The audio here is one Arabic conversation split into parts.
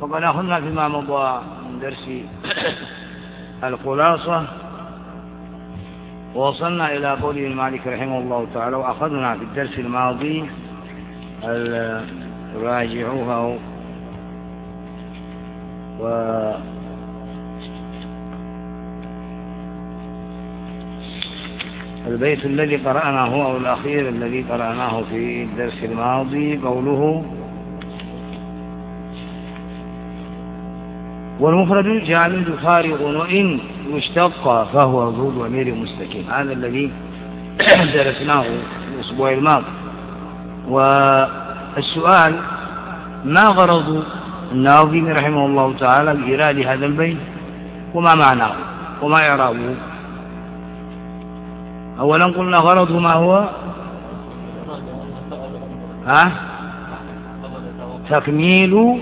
فقد أخذنا فيما مضى من درس الخلاصة ووصلنا إلى قوله المالك رحمه الله تعالى، وأخذنا في الدرس الماضي راجعوها البيت الذي قرأناه أو الأخير الذي قرأناه في الدرس الماضي قوله: والمفرد الجامد فارغ وإن يشتق فهو ذو ضمير مستقيم. هذا الذي درسناه الأسبوع الماضي. والسؤال: ما غرض الناظم رحمه الله تعالى بإيراد هذا البيت وما معناه وما إعرابه؟ أولا قلنا غرضه ما هو؟ تكميل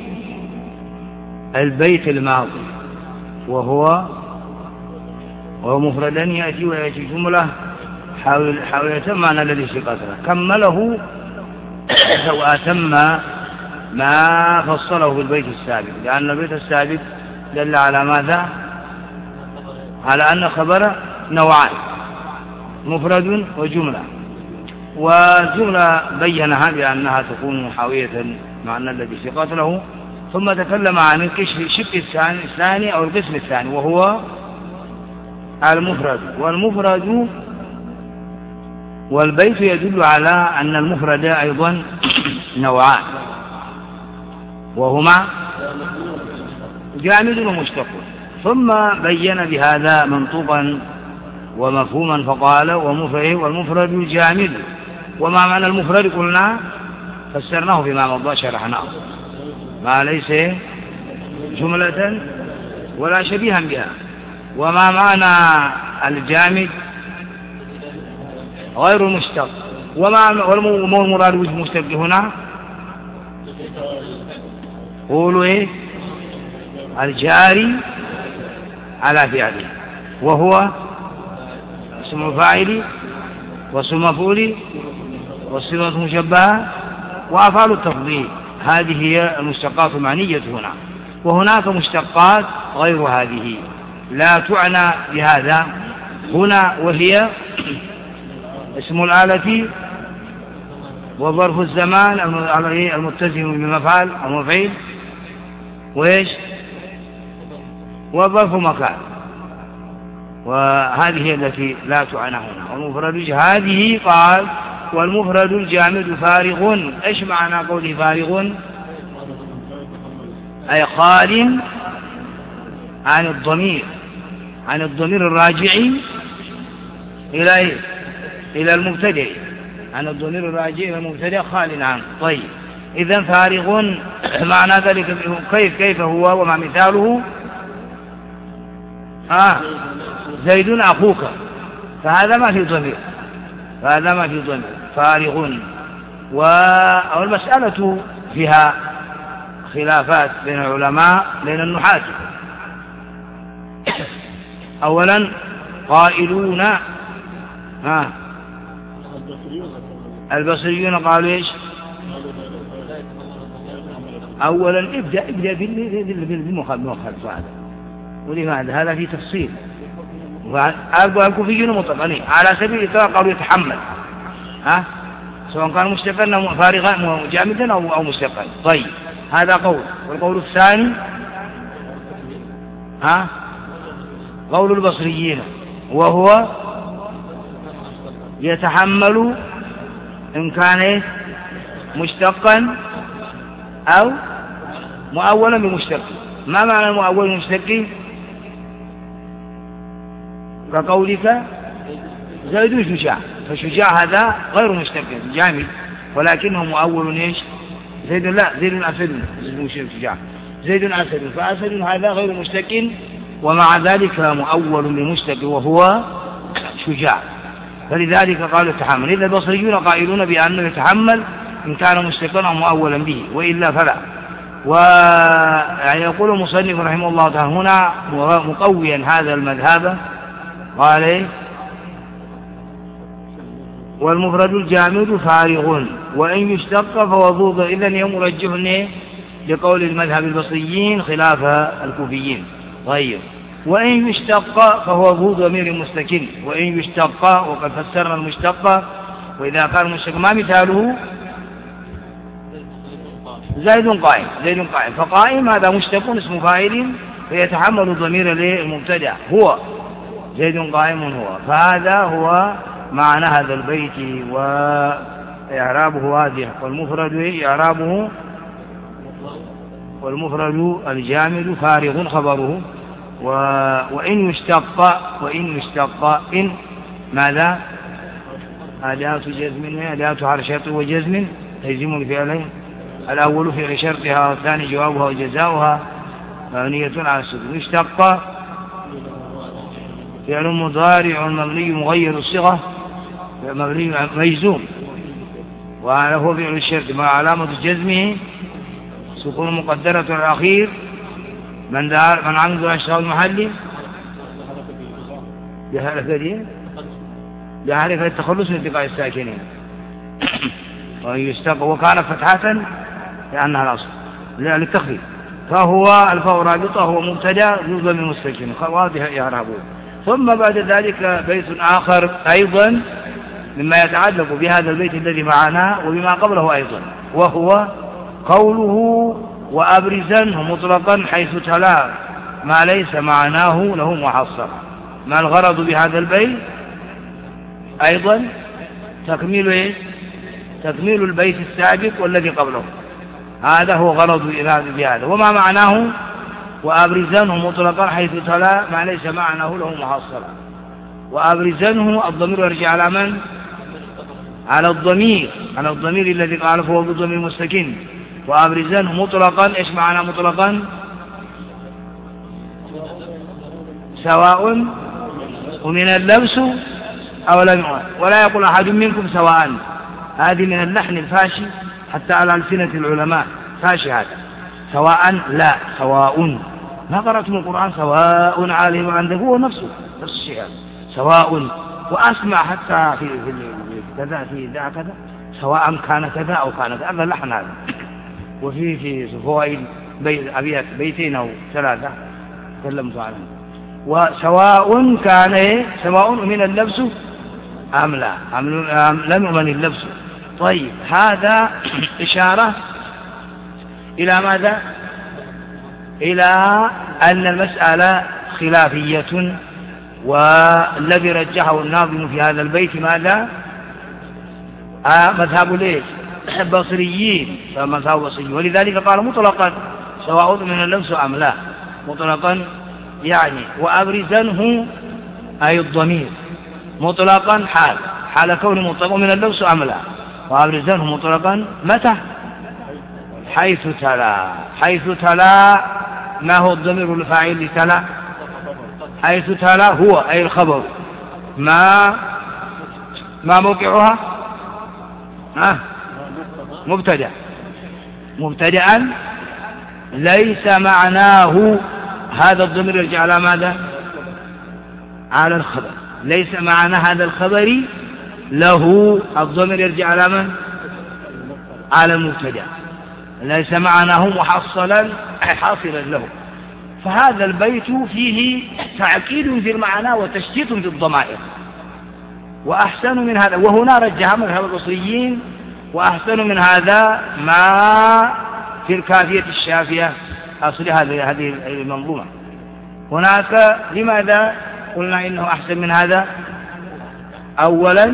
البيت الماضي، وهو مفردا يأتي ويأتي جملة حاول يتم معنى الذي في قتله، كمله وأتم ما فصله في البيت السابق، لأن البيت السابق دل على ماذا؟ على أن خبر نوعان، مفرد وجملة، والجملة بينها بأنها تكون محاوية معنى الذي في قتله، ثم تكلم عن الشق الثاني أو القسم الثاني وهو المفرد. والمفرد والبيت يدل على أن المفرد أيضا نوعان، وهما جامد ومشتق، ثم بين بهذا منطوقا ومفهوما فقال: والمفرد الجامد. وما معنى المفرد؟ قلنا فسرناه فيما مضى شرحناه، ما ليس جملة ولا شبيها بها. وما معنى الجامد؟ غير المشتق. وما المراد بالمشتق هنا؟ قولوا الجاري على فعله، وهو اسم الفاعل واسم المفعول والصفة المشبهة وأفعال التفضيل. هذه هي المشتقات المعنية هنا. وهناك مشتقات غير هذه لا تعنى بهذا هنا، وهي اسم الآلة وظرف الزمان المتزم بمفعل المفعيل وظرف مكان، وهذه هي التي لا تعنى هنا. والمفرد هذه قال: والمفرد الجامد فارغ. ايش معنى قوله فارغ؟ أي خال عن الضمير الراجع إلى المبتدئ، عن الضمير الراجع إلى المبتدئ خال عنه. طيب، إذن فارغ معنى ذلك كيف هو وما مثاله؟ زيد أخوك، فهذا ما في ضمير، فارغ. والمسألة فيها خلافات بين العلماء بين النحاة. أولا قائلون البصريون قالوا ايش؟ أولا ابدأ بالمخالف هذا، ولماذا؟ هذا في تفصيل. الكوفيون مطلقين على سبيل الإطلاق قالوا يتحمل، سواء كان مشتقا أو فارغا جامدا أو مشتقا. طيب، هذا قول. والقول الثاني قول البصريين، وهو يتحمل إن كان مشتقا أو مؤولا بمشتق. ما معنى المؤول المشتق؟ كقولك زيد شجاع، فشجاع هذا غير مشتق جامد، ولكنه مؤول ايش؟ زيد أسد، شجاع زيد أسد، فأسد هذا غير مشتق، ومع ذلك مؤول بمشتق وهو شجاع، فلذلك قالوا يتحمل. إذا البصريون قائلون بأنه يتحمل إن كان مشتقا أو مؤولا به، وإلا فلا. ويقول المصنف رحمه الله تعالى هنا مقويا هذا المذهب، قال: والمفرد الجامد فارغ وإن يشتق فهو ذو. إذن يمرجه لقول المذهب البصريين خلاف الكوفيين. طيب، وإن يشتق فهو ذو ضمير مستكن. وإن يشتق، وقد فسرنا المشتق، وإذا كان المشتق ما مثاله زيد قائم. زيد قائم، فقائم هذا مشتق اسم فاعل فيتحمل الضمير للمبتدأ هو زيد قائم هو. فهذا هو معنى هذا البيت وإعرابه واضح. والمفرد الجامد فارغ خبره. وإن يشتق إن ماذا؟ أداة جزم، أداة حرشة وجزم تجزم الفعلين، الأول فعل شرطها والثاني جوابها وجزاؤها مبنية على السكون. يشتق فعل مضارع مبني مغير الصيغة مبني مجزوم، وهذا هو فعل الشرط مع علامة جزمه سكون مقدرة الأخير من عمد الأشغال المحلي بحركة التخلص من التقاء الساكنين. ويشتق وكان فتحة لأنها الأصل للتخفيف. فهو الفاء رابطة هو مبتدأ ذو ضمير مستكن واضح إعرابه. ثم بعد ذلك بيت آخر أيضا مما يتعلق بهذا البيت الذي معنا وبما قبله أيضا، وهو قوله وأبرزنه مطلقا حيث تلا ما ليس معناه له محصر. ما الغرض بهذا البيت؟ أيضا تكميل البيت السابق والذي قبله، هذا هو غرض الإرادة بهذا. وما معناه وأبرزنه مطلقا حيث تلا ما ليس معناه له محصر. وأبرزنه الضمير يرجع على من؟ على الضمير الذي قال فهو بالضمير مستكن. وأبرزنه مطلقا، إيش معنى مطلقا؟ سواء ومن اللبس أو لم يؤمن، ولا يقول أحد منكم سواء. هذه من اللحن الفاشي حتى على ألسنة العلماء فاشي هذا. سواء لا، سواء. ما قرأتم القرآن سواء عليهم عندك هو نفسه نفس الشيء سواء. وأسمع حتى في كذا في ذا كذا سواء كان كذا أو كان كذا، هذا اللحن هذا. وفي فوائد أبيات بيتين أو ثلاثة تكلمت عنه. وسواء كان سواء من اللبس أم لا، لم يؤمن اللبس. طيب، هذا إشارة إلى ماذا؟ إلى أن المسألة خلافية، والذي رجحه الناظم في هذا البيت ماذا؟ مذهب ليش؟ البصريين، فمذهب البصريين، ولذلك قال مطلقا سواء من اللبس أم لا، مطلقا يعني. وأبرزنه أي الضمير مطلقا حال كون مطلق من اللبس أم لا. وأبرزنه مطلقا متى؟ حيث تلا. ما هو الضمير الفاعل لتلا؟ حيث تلا هو أي الخبر. ما موقعها؟ مبتدأ ليس معناه. هذا الضمير يرجع على ماذا؟ على الخبر. ليس معنى هذا الخبر له، الضمير يرجع على من؟ على المبتدأ. ليس معناه محصلا حاصلا له. فهذا البيت فيه تعقيد في المعنى وتشتيت في الضمائر. وأحسن من هذا، وهنا رجح مذهب البصريين، وأحسن من هذا ما في الكافية الشافية أصل هذه المنظومة. هناك لماذا قلنا إنه أحسن من هذا؟ أولا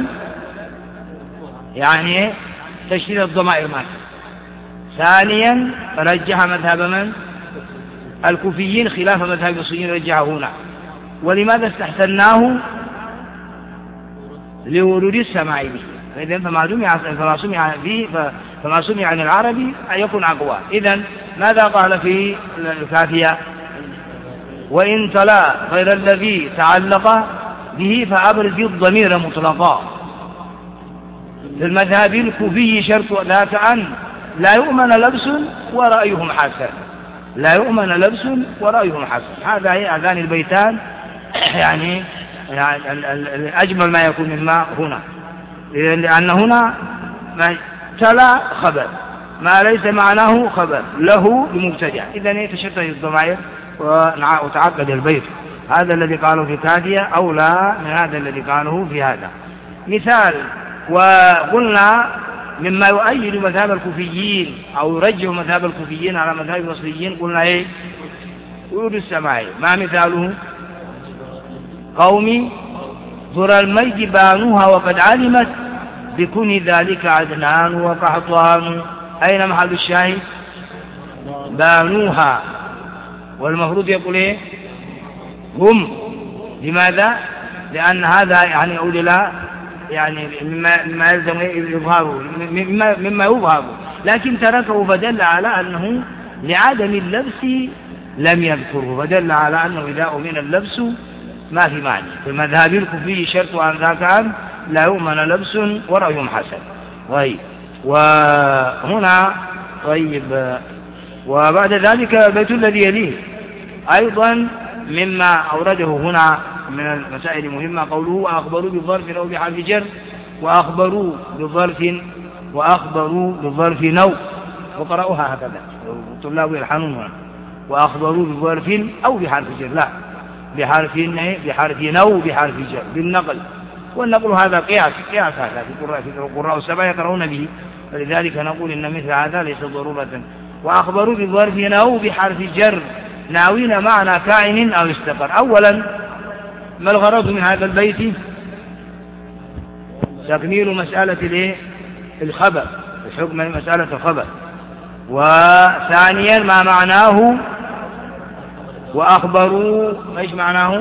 يعني تشديد الضمائر مات. ثانيا رجح مذهب من؟ الكوفيين خلاف مذهب البصريين رجحه هنا. ولماذا استحسناه؟ لورود السماع به. فإذن فما سمع عن العربي يكون أقوى. إذن ماذا قال في الكافية؟ وإن تلا غير الذي تعلق به فأبرز الضمير مطلقا. في المذهب الكوفي شرط ذات أن لا يؤمن لبس ورأيهم حسن. لا يؤمن لبس ورأيهم حسن. هذان البيتان يعني أجمل ما يكون مما هنا، لأن هنا تلا خبر ما ليس معناه خبر له بمبتدع. إذن يتشتت الضمائر وتعقد البيت. هذا الذي قاله في كادية أولى من هذا الذي قاله في هذا. مثال: وقلنا مما يؤيد مذهب الكوفيين أو يرجح مذهب الكوفيين على مذهب البصريين، قلنا إيه؟ ورود السماء. ما مثاله؟ قومي ذر الميت بانوها وقد علمت بكون ذلك عدنان وقحطان. أين محل الشاهد؟ بانوها. والمفروض يقول إيه؟ هم. لماذا؟ لأن هذا يعني أولى يعني مما يلزم إظهاره، مما يظهر، لكن تركه فدل على أنه لعدم اللبس لم يذكره، فدل على أنه إذا أمن اللبس ما في معنى. في المذهب الكوفي شرط أن ذاك لا يؤمن لبس ورأي حسن. طيب، وهنا طيب، وبعد ذلك البيت الذي يليه أيضا مما أورده هنا من المسائل المهمة قوله وأخبروا بظرف أو بحرف جر، وأخبروا بظرف نو، وقرأوها هكذا الطلاب يلحنون. وأخبروا بظرف أو بحرف جر، لا، بحرف نو بحرف جر بالنقل. والنقل هذا قياس هذا في القراء السبعة يقرؤون به، فلذلك نقول إن مثل هذا ليس ضرورة. وأخبروا بظرف نو بحرف جر ناوين معنى كائن أو استقر. أولا، ما الغرض من هذا البيت؟ تكميل مسألة الخبر، الحكم من مسألة الخبر. وثانيا، ما معناه وأخبروا ايش معناه؟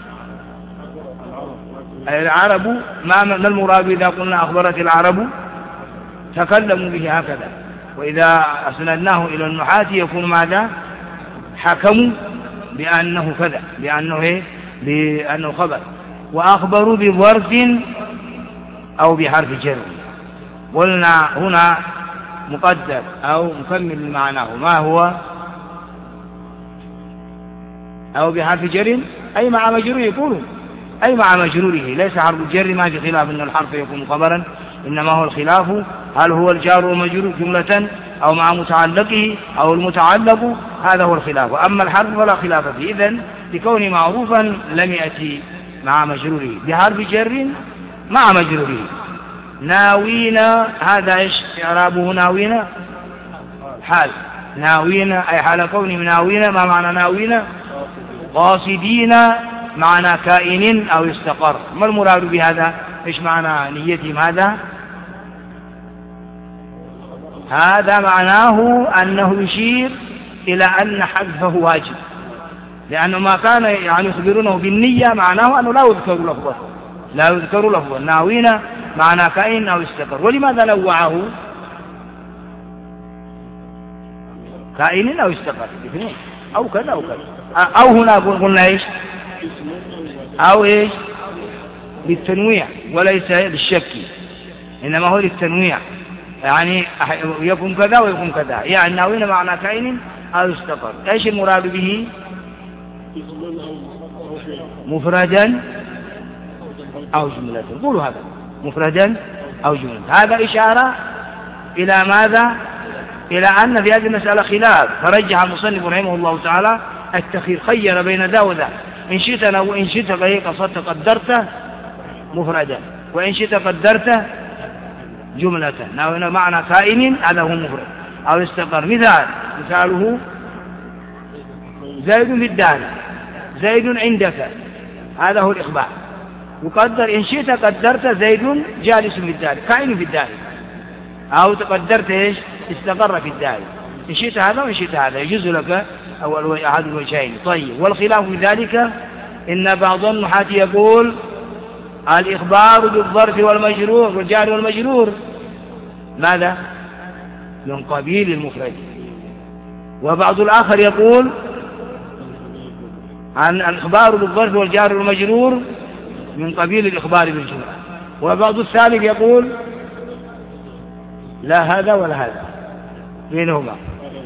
العرب، ما المراد إذا قلنا أخبرت العرب؟ تكلموا به هكذا. وإذا أسندناه إلى النحاة يكون ماذا؟ حكموا بأنه كذا، بأنه خبر. وأخبروا بظرف أو بحرف جر. قلنا هنا مقدر أو مكمل معناه، ما هو؟ أو بحرف جر أي مع مجرور، يقولون أي مع مجروره، ليس حرف الجر ما في خلاف أن الحرف يكون خبرا، إنما هو الخلاف هل هو الجار ومجرور جملة أو مع متعلقه أو المتعلق، هذا هو الخلاف. أما الحرف فلا خلاف فيه. إذن لكونه معروفا لم يأتي مع مجروره، بحرف جر مع مجروره. ناوين، هذا إيش إعرابه؟ ناوين حال، ناوين أي حال كونه ناوين. ما معنى ناوين؟ قاصدين معنى كائن أو استقر. ما المراد بهذا؟ إيش معنى نيتهم؟ هذا معناه أنه يشير إلى أن حذفه واجب، لأنه ما كان يعني يخبرونه بالنية معناه أنه لا يذكر لفظا. ناوين معنى كائن أو استقر. ولماذا نوعه؟ كائن أو استقر، الاثنين، أو كذا أو كذا. أو هنا قلنا إيش؟ أو إيش؟ للتنويع وليس للشك، إنما هو للتنويع، يعني يكون كذا ويكون كذا، يعني ناوين معنى كائن أو استقر. إيش المراد به؟ مفردا أو جملة. قولوا هذا مفردا أو جملة. هذا إشارة إلى ماذا؟ إلى أن في هذه المسألة خلاف، فرجح المصنف رحمه الله تعالى التخير، خير بين ذا وذا. إن شئت وإن شئت قصدت قدرته مفردا، وإن شئت قدرته جملة. ناوين معنى كائن، هذا هو مفرد أو استقر. مثاله زيد في الدار، زيد عندك، هذا هو الإخبار. يقدر إن شئت قدرت زيد جالس في الدار، كائن في الدار، أو تقدرت إيش؟ استقر في الدار. إن شئت هذا وإن شئت هذا، يجوز لك أو أحد الوجهين. طيب، والخلاف في ذلك إن بعض النحاة يقول الإخبار بالظرف والمجرور والجار والمجرور ماذا؟ من قبيل المفرد. وبعض الآخر يقول عن الإخبار بالظرف والجار والمجرور من قبيل الإخبار بالجملة. وبعض الثالث يقول لا هذا ولا هذا، بينهما.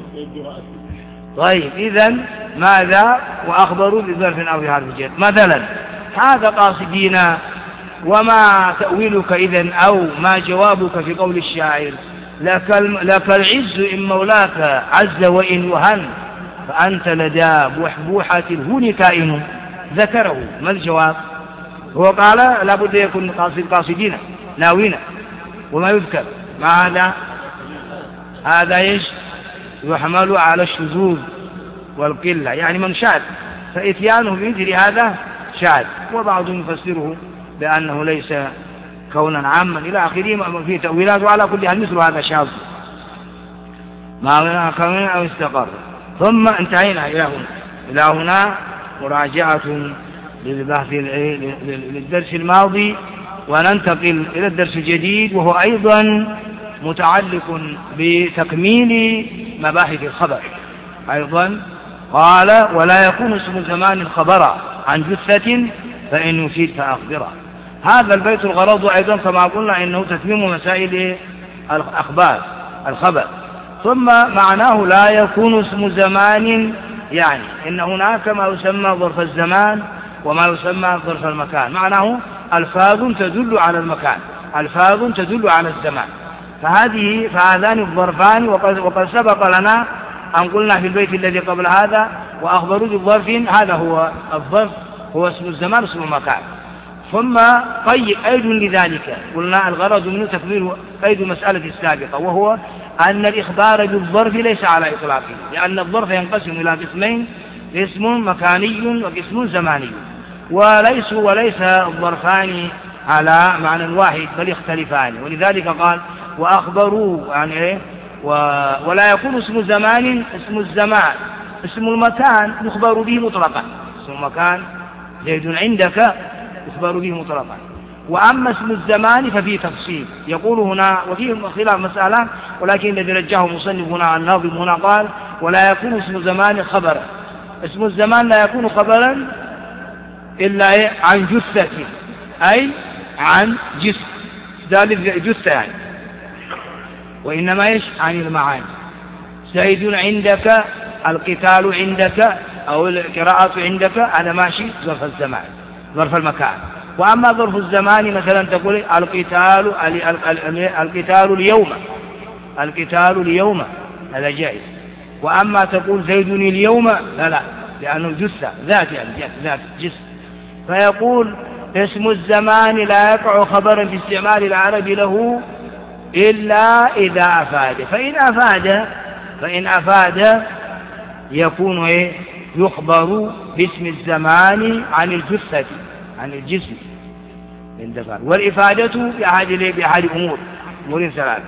طيب، إذن ماذا؟ وأخبروا بظرف أو بحرف جر. مثلا هذا قاصدين، وما تأويلك إذن أو ما جوابك في قول الشاعر لك العز إن مولاك عز وإن وهن، فأنت لدى بوحبوحة الهون كائن. ذكره، ما الجواب؟ هو قال لا بد يكون قاصدين ناوين، وما يذكر مع هذا يحمل على الشذوذ والقلة، يعني من شاذ فإتيانه بمثل هذا شاذ. وبعضهم يفسره بأنه ليس كونا عاما إلى آخره في تأويلات، وعلى كل حال مثل هذا شاذ ما كون أو استقر. ثم انتهينا إلى هنا مراجعة للبحث للدرس الماضي، وننتقل إلى الدرس الجديد وهو أيضا متعلق بتكميل مباحث الخبر. أيضا قال ولا يكون اسم زمان خبرا عن جثة فإن يفيد فأخبره. هذا البيت الغرض أيضا كما قلنا إنه تتميم مسائل الخبر. ثم معناه لا يكون اسم زمان، يعني إن هناك ما يسمى ظرف الزمان وما يسمى ظرف المكان. معناه ألفاظ تدل على المكان، ألفاظ تدل على الزمان. فهذان الظرفان، وقد سبق لنا أن قلنا في البيت الذي قبل هذا وأخبروا بظرف، هذا هو الظرف، هو اسم الزمان اسم المكان. ثم قيد لذلك، قلنا الغرض منه تكميل قيد المسألة السابقة، وهو أن الإخبار بالظرف ليس على إطلاقه، لأن الظرف ينقسم إلى قسمين، قسم مكاني وقسم زماني، وليس الظرفان على معنى واحد بل يختلفان. ولذلك قال وأخبروا يعني ولا يكون اسم زمان اسم الزمان، اسم المكان يخبر به مطلقا، اسم المكان زيد عندك يخبر به مطلقا. وأما اسم الزمان ففيه تفصيل، يقول هنا وفيه خلاف مسألة، ولكن الذي رجحه مصنف هنا الناظم هنا قال ولا يكون اسم الزمان خبرا. اسم الزمان لا يكون خبرا إلا عن جثة، أي عن جسم ذلك جثة يعني، وإنما عن المعاني. زيد عندك، القتال عندك أو القراءة عندك، هذا ماشي ظرف الزمان ظرف المكان. وأما ظرف الزمان مثلا تقول القتال اليوم، القتال اليوم، هذا جائز. وأما تقول زيد اليوم لا، لأنه جثة ذات يعني ذات جسم. فيقول اسم الزمان لا يقع خبرا في استعمال العرب له إلا إذا أفاد. فإن أفاد يكون يخبر باسم الزمان عن الجثة عن الجسم. والإفادة بأحد أمور ثلاث: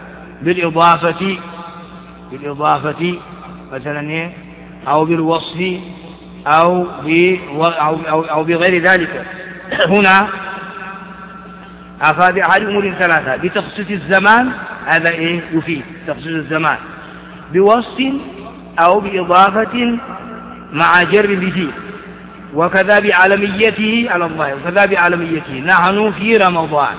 بالإضافة مثلا، أو بالوصف، أو بغير ذلك. هنا أفاد أحد أمور ثلاثة: بتخصيص الزمان، هذا يفيد تخصيص الزمان، بوصف أو بإضافة مع جر بفيه، وكذا بعالميته على الله، وكذا بعالميته. نحن في رمضان،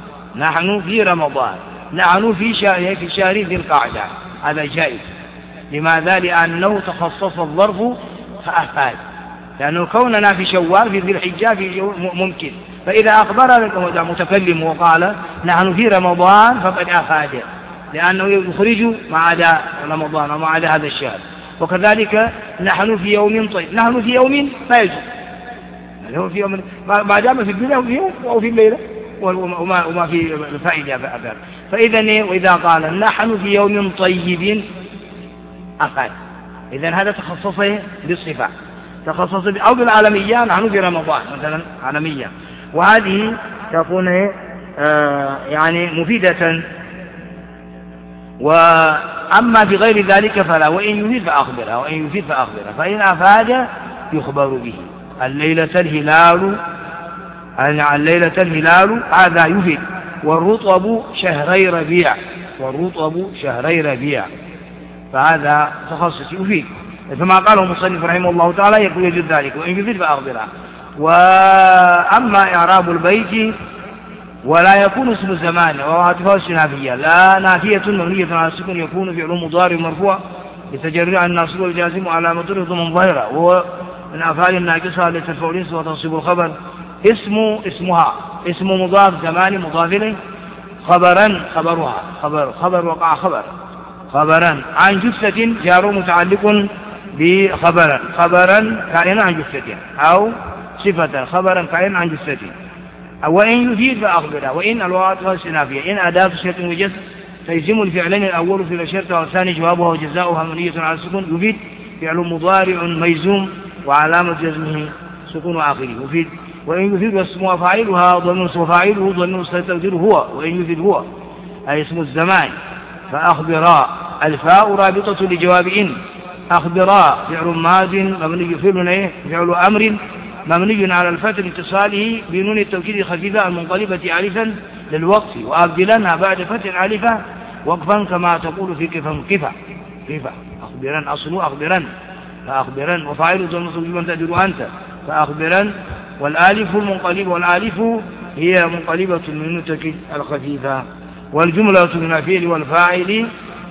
نحن في شهر ذي القعدة، هذا جائز. لماذا؟ لأنه تخصص الظرف فأفاد، لأنه كوننا في شوال في ذي الحجة في ممكن. فإذا أخبر متكلم وقال نحن في رمضان فقد أفاد، لأنه يخرج ما عدا رمضان وما عدا هذا الشهر. وكذلك نحن في يوم طيب، نحن في يوم لا يجوز، يعني هو في يوم ما دام في الدنيا في يوم أو في الليلة وما في فائدة أبدا. فإذا وإذا قال نحن في يوم طيب أفاد. إذن هذا تخصص بالصفة، تخصص أو بالعالمية، نحن في رمضان مثلا عالمية، وهذه تكون يعني مفيدة. وأما بغير ذلك فلا، وإن يفيد فأخبره، فإن أفاد يخبر به. الليلة الهلال هذا يفيد. والرطب شهري ربيع، فهذا تخصص يفيد. فما قاله المصنف رحمه الله تعالى يقول يجد ذلك، وإن يفيد فأخبره. وأما إعراب البيت ولا يكون اسم الزمان وهاتفه النافية، لا نافية مبنية على السكون، يكون فعل مضارع مرفوع لتجرع عن الناصب والجازم على مضره ضمن ظاهرة، وهو من أفعال الناقصة التي ترفع الاسم وتنصب الخبر. اسم مضاف زمان مضاف إليه، خبرا خبرها خبر وقع خبرا عن جثة جار متعلق بخبرا كائن عن جثة أو صفة خبرا كائن عن جثة. وإن يفيد فأخبره. وإن الواو السنافية إن أداة شرط وجزم فيلزم الفعلين الأول في الشرط والثاني جوابها وجزاؤها مبنية على السكون. يفيد فعل مضارع ميزوم وعلامة جزمه سكون آخره يفيد. وإن يفيد واسم وفاعلها وفاعله ضمير مستتر هو. وإن يفيد هو أي اسم الزمان. فأخبرا الفاء رابطة لجواب إن. أخبرا فعل ماض مبني فعل أمر مبني على الفتح اتصاله بنون التوكيد الخفيفة المنقلبة ألفا للوقف وأبدلنها بعد فتح ألفا وقفا كما تقول في كيف أخبرا أصل أخبرا فأخبرا وفاعل ضمير تقدر أنت فأخبرا. والآلف المنقلب والآلف هي منقلبة من التوكيد الخفيفة. والجملة من الفعل والفاعل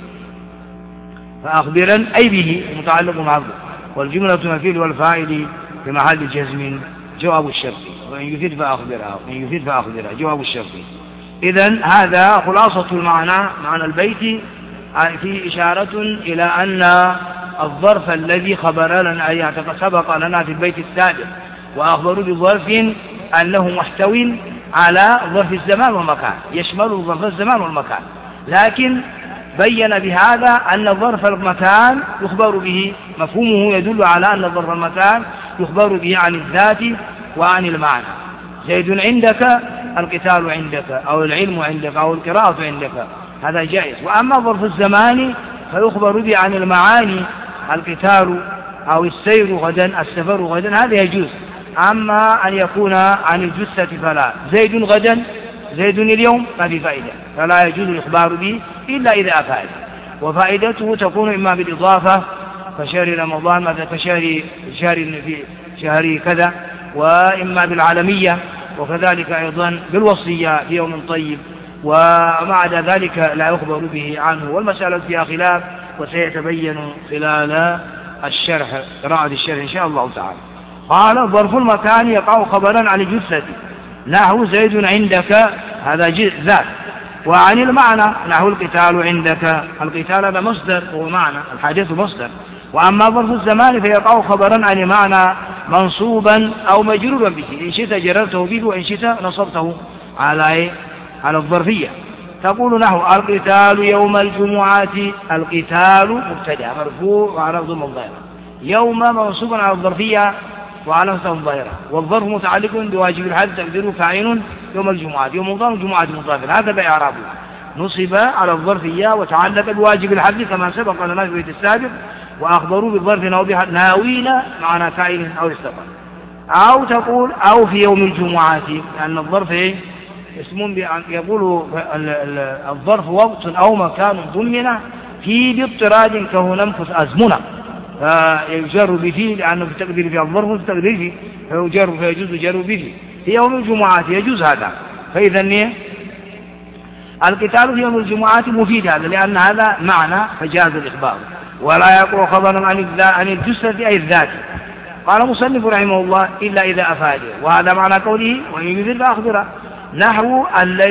فأخبرا أي به متعلق معه. والجملة من الفعل والفاعل في محل جزم جواب الشرط. وإن يفيد فأخبرها جواب الشرط. إذن هذا خلاصة معنى البيت في إشارة إلى أن الظرف الذي خبر لنا أي سبق لنا في البيت السابق وأخبروا بظرف أنه محتوي على ظرف الزمان والمكان يشمل ظرف الزمان والمكان. لكن بين بهذا أن ظرف المكان يخبر به مفهومه يدل على أن ظرف المكان يخبر به عن الذات وعن المعنى. زيد عندك القتال عندك أو العلم عندك أو القراءة عندك هذا جائز. وأما ظرف الزمان فيخبر به عن المعاني القتال أو السير غدا السفر غدا هذا يجوز. أما أن يكون عن الجثة فلا. زيد غدا زيد اليوم ما في فائدة فلا يجوز الإخبار به إلا إذا أفاد. وفائدته تكون إما بالإضافة كشهر رمضان مثلا شهر كذا وإما بالعالمية وكذلك أيضا بالوصية في يوم طيب ومع ذلك لا يخبر به عنه. والمسألة فيها خلاف وسيتبين خلال الشرح قراءة الشرح إن شاء الله تعالى. قال ظرف المكان يقع خبرا عن الجثة نحو زيد عندك هذا ذات. وعن المعنى نحو القتال عندك القتال هذا مصدر هو معنى الحديث مصدر. وأما ظرف الزمان فيقع خبرا عن معنى منصوبا أو مجرورا به إن شئت جررته به وإن شئت نصبته على الظرفية. تقول نحو القتال يوم الجمعة القتال مبتدأ مرفوع وعلى ضم الظاهرة يوم منصوبا على الظرفية وعلى الظاهرة. والظرف متعلق بواجب الحد تقديره فاعل يوم الجمعة يوم مضاف الجمعة مضاف هذا بإعرابه نصب على الظرفية وتعلق بواجب الحد كما سبق لنا في البيت السابق. وأخبروا بالظرف ناوين معنى كائن أو استقر. أو تقول أو في يوم الجمعة لأن الظرف اسم يقول الظرف وقت أو مكان ضمن في باضطراد كهو نمكث أزمنة فيجر به لأنه في تقدير في الظرف في تقدير فيه فيجوز جر به في يوم الجمعة يجوز هذا. فإذا القتال في يوم الجمعة مفيد هذا لأن هذا معنى فجاز الإخبار. ولا يقع خبرا عن الجثة أي الذات. قال مصنف رحمه الله إلا إذا أفاد. وهذا معنى قوله وإن يفيد فأخبره نحو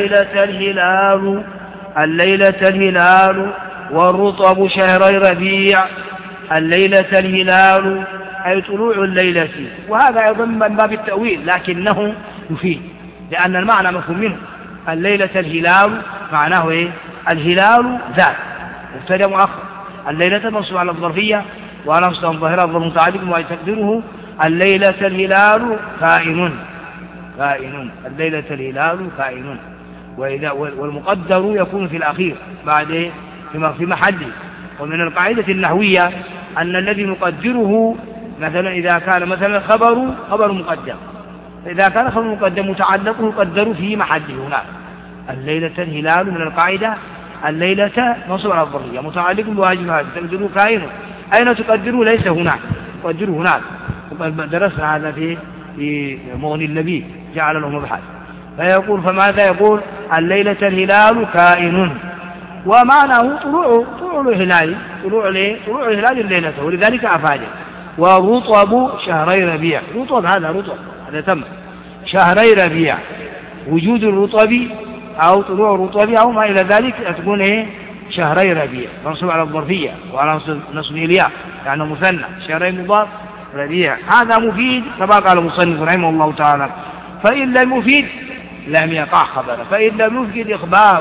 الليلة الهلال والرطب شهري ربيع. الليلة الهلال أي طلوع الليلة. وهذا أيضا من باب التأويل لكنه يفيد لأن المعنى مفهوم منه. الليلة الهلال معناه إيه؟ الهلال ذات مبتدأ مؤخر. الليلة منصوب على الظرفية وعلى مصدر ظاهرة الظرف متعلق وتقديره الليلة الهلال كائن. الليلة الهلال كائن. والمقدر يكون في الأخير بعد في محله. ومن القاعدة النحوية أن الذي نقدره مثلا إذا كان مثلا خبر مقدم إذا كان خبر مقدم متعلقه يقدر في محله هناك. الليلة الهلال من القاعدة الليلة منصوب على الظرفية متعلق بواجب هذا تقدره كائن. أين تقدره؟ ليس هناك تقدره هناك. درسنا هذا في مغني اللبيب جعل له مبحث. فيقول فماذا يقول الليلة الهلال كائن ومعناه طلوع الهلال طلوع الهلال الليلة ولذلك أفاده. ورطب شهري ربيع رطب هذا تم شهري ربيع. وجود الرطب أو طلوع رطب أو ما إلى ذلك تكون إيه شهري ربيع، منصوب على الظرفية وعلى نصب الياء يعني مثنى، شهري مضاف ربيع. هذا مفيد كما قال المصنف رحمه الله تعالى. فإن لم يفيد لم يقع خبره، فإن لم يفيد إخباره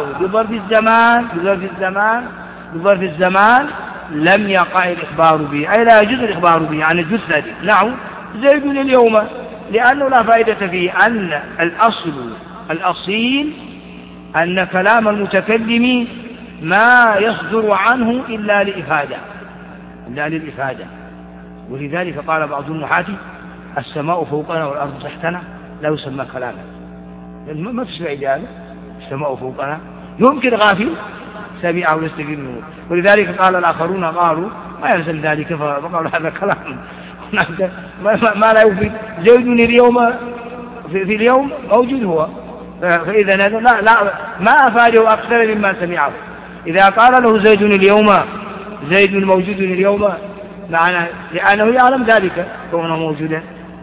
بظرف الزمان لم يقع الإخبار به، أي لا يجوز الإخبار به عن الجثة. نعم زيد اليوم، لأنه لا فائدة فيه، أن الأصيل أن كلام المتكلم ما يصدر عنه إلا للإفادة. ولذلك قال بعض النحاة السماء فوقنا والأرض تحتنا لا يسمى كلاما، ما فيش فائدة هذا، السماء فوقنا يمكن غافل سميعه ويستفيد منه. ولذلك قال الآخرون قالوا ما يلزم ذلك، فقالوا هذا كلام ما لا يفيد. زيد اليوم في اليوم موجود هو، فإذا لا ما أفاده أكثر مما سمعه. إذا قال له زيد اليوم، زيد موجود اليوم، معنى لأنه يعلم ذلك كونه موجودا.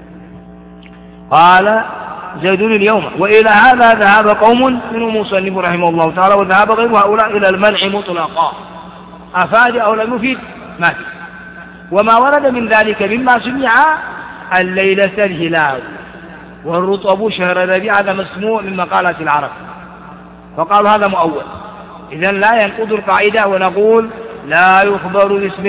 قال زيد اليوم. وإلى هذا ذهب قوم منهم مصنف رحمه الله تعالى، وذهب غير هؤلاء إلى المنع مطلقا، أفاد أو لم يفيد ما فيه. وما ورد من ذلك مما سمع الليلة الهلال والرطب شهر ربيع، هذا مسموع من مقالات العرب، فقالوا هذا مؤول. إذن لا ينقض القاعدة ونقول لا يخبر باسم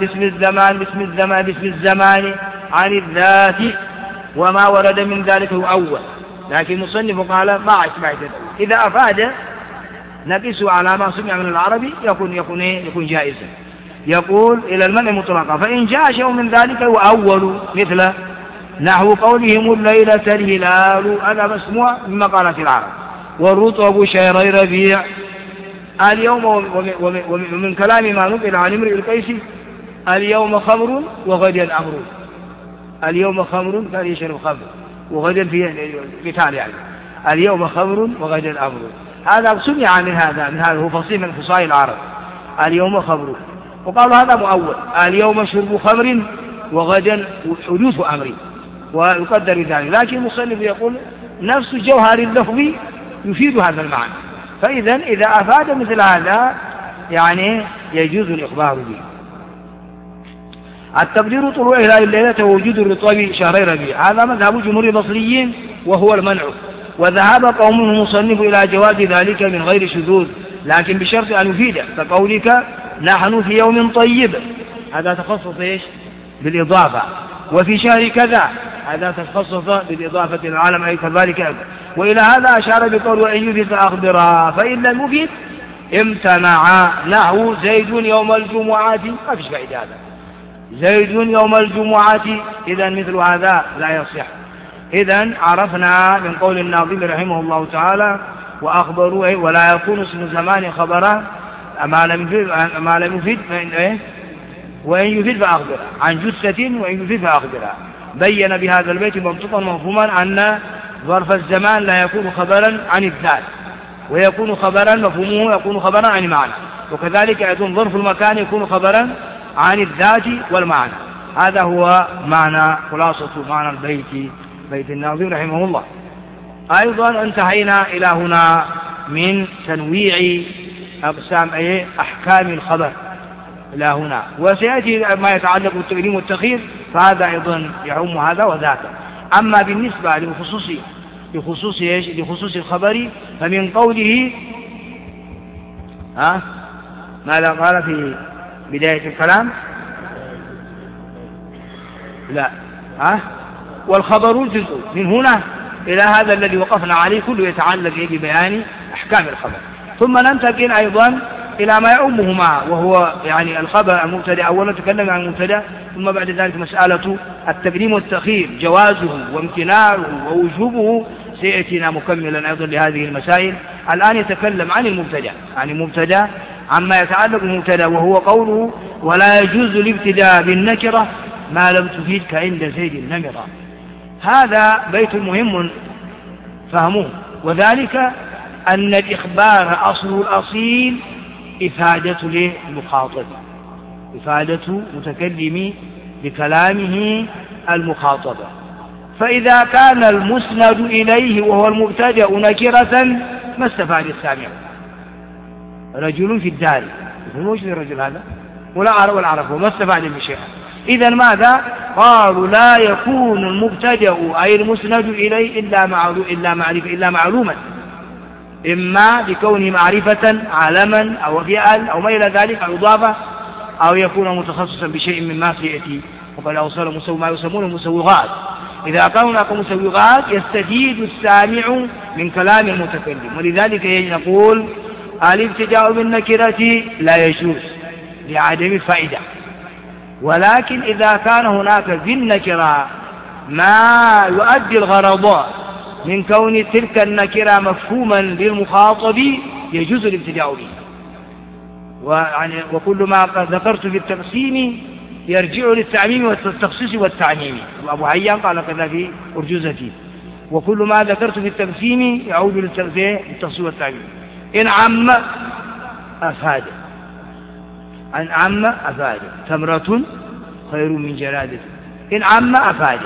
الزمان عن الذات، وما ورد من ذلك هو أول. لكن المصنف قال ما أسمعت، إذا أفاد نقيس على ما سمع من العربي يكون جائزا. يقول إلى المنع مطلقا. فإن جاء شيء من ذلك هو أول، مثل نحو قولهم الليلة الهلال، هذا مسموع من مقالات العرب. والرطب شهري ربيع اليوم، ومن كلام ما نقل عن امرئ القيسي اليوم خمر وغدا أمر. اليوم خمر كان يشرب خمر، وغدا في تالي يعني اليوم خمر وغدا أمر. هذا سمع من هذا هو فصيح من فصائل العرب، اليوم خمر. وقالوا هذا مؤول، اليوم شرب خمر وغدا حدوث أمر، ويقدر ذلك. لكن المصنف يقول نفس جوهر اللفظ يفيد هذا المعنى. فإذا إذا أفاد مثل هذا يعني يجوز الإخبار به. التقدير طلوع هلال الليلة ووجود الرطب شهري ربيع، هذا مذهب جمهور البصريين وهو المنع. وذهب قوم المصنف إلى جواز ذلك من غير شذوذ، لكن بشرط أن يفيد، كقولك نحن في يوم طيب، هذا تخصص إيش بالإضافة. وفي شهر كذا، هذا تخصص بالإضافة إلى العالم أي كذلك. وإلى هذا أشار بقول وإن يفيد فأخبرا، فإن لم يفيد امتنع. نحو زيد يوم الجمعة، ما فيش فائدة هذا، زيد يوم الجمعة، إذا مثل هذا لا يصح. إذا عرفنا من قول الناظم رحمه الله تعالى وأخبروا ولا يكون اسم زمان خبرا ما لم يفيد وإن يفيد فأخبرا عن جثة، وإن يفيد فأخبرا. بين بهذا البيت منطقا مفهوما أن ظرف الزمان لا يكون خبرا عن الذات، ويكون خبرا مفهومه يكون خبرا عن المعنى، وكذلك أيضا ظرف المكان يكون خبرا عن الذات والمعنى. هذا هو معنى خلاصة معنى البيت، بيت الناظم رحمه الله. أيضا انتهينا إلى هنا من تنويع أقسام أحكام الخبر إلى هنا، وسيأتي ما يتعلق بالتقديم والتأخير، فهذا أيضا يعم هذا وذاك. أما بالنسبة لخصوص الخبر فمن قوله ماذا قال في بداية الكلام؟ لا والخبر الجزء من هنا إلى هذا الذي وقفنا عليه كله يتعلق ببيان أحكام الخبر. ثم ننتقل أيضا إلى ما يعمهما، وهو يعني الخبر المبتدأ. أولا تكلم عن المبتدأ، ثم بعد ذلك مسألة التقديم والتأخير، جوازه وامتناعه ووجوبه، سيأتينا مكملا أيضا لهذه المسائل. الآن يتكلم عن المبتدأ عما يتعلق بالمبتدأ، وهو قوله ولا يجوز الابتداء بالنكرة ما لم تفيد كعند زيد النمرة. هذا بيت مهم فهموه، وذلك أن الإخبار أصل الأصيل إفادة للمخاطب، إفادة متكلم بكلامه المخاطبة. فإذا كان المسند إليه وهو المبتدأ نكرة ما استفاد السامع. رجل في الدار، وش الرجل هذا؟ ولا عرفه، ما استفاد بشيء. إذا ماذا؟ قالوا لا يكون المبتدأ أي المسند إليه إلا معلوما، إما بكونه معرفة علما أو فعل أو ما إلى ذلك أو إضافة، أو يكون متخصصا بشيء مما سيأتي. وقد أوصل ما يسمون المسوغات. إذا كانوا هناك مسوغات يستفيد السامع من كلام المتكلم. ولذلك نقول الابتداء بالنكرة لا يجوز لعدم الفائدة، ولكن إذا كان هناك في النكرة ما يؤدي الغرض من كون تلك النكرة مفهوما للمخاطب يجوز الابتداء به. وكل ما ذكرت في التقسيم يرجع للتعميم والتخصيص والتعميم. وأبو حيان قال كذا في أرجوزته. وكل ما ذكرت في التقسيم يعود للتخصيص والتعميم. إن عم أفاد، إن عم أفاد، تمرة خير من جرادة. إن عم أفاد،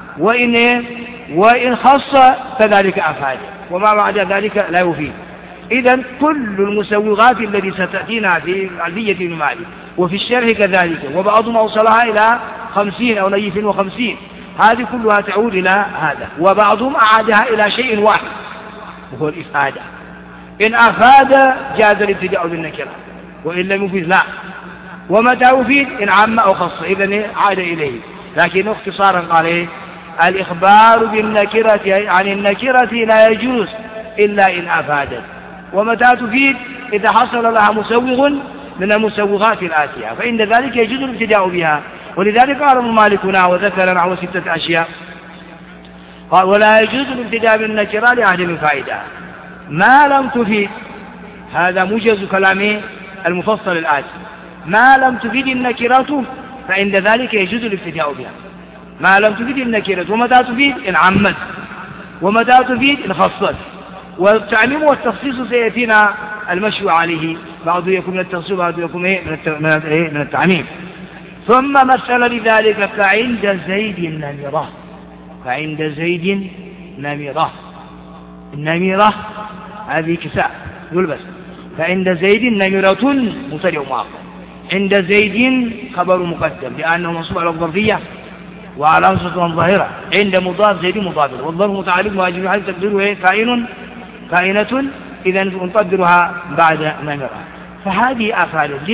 وإن خص كذلك أفاد، وما بعد ذلك لا يفيد. إذن كل المسوغات التي ستأتينا في علية بن مالك وفي الشرح كذلك، وبعضهم أوصلها إلى 50 أو 50، هذه كلها تعود إلى هذا، وبعضهم أعادها إلى شيء واحد وهو الإفادة. إن أفاد جاز الابتداء بالنكرة، وإن لم يفيد لا. ومتى يفيد؟ إن عم أو خص، إذن عاد إليه. لكن اختصارا قال إيه؟ الإخبار بالنكرة عن النكرة لا يجوز إلا إن أفادت. ومتى تفيد؟ إذا حصل لها مسوغ من المسوغات الآتية، فإن ذلك يجوز الابتداء بها. ولذلك قال مالكنا وذكر نحو 6 أشياء. قال ولا يجوز الابتداء بالنكرة لعدم الفائدة ما لم تفيد. هذا موجز كلام المفصل الآتي. ما لم تفيد النكرة فإن ذلك يجوز الابتداء بها. ما لم تفيد النكرة. ومتى تفيد؟ إن عمت. ومتى تفيد؟ إن خصت. والتعميم والتخصيص سيأتينا المشي عليه، بعض يكون من التخصيص وبعض يكون من التعميم. ثم مثل لذلك كعند زيد النمرة. كعند زيد نمرة. النمرة هذه كساء يلبس. فعند زيد نمرة مبتدأ مؤخر. عند زيد خبر مقدم لأنه منصوب على الظرفية وعلى أنصة ظاهرة. عند مضاف زيد مضاف، والظرف متعلق واجب حيث تقديره كائنة، إذا نقدرها بعد نمرة. فهذه أفادت.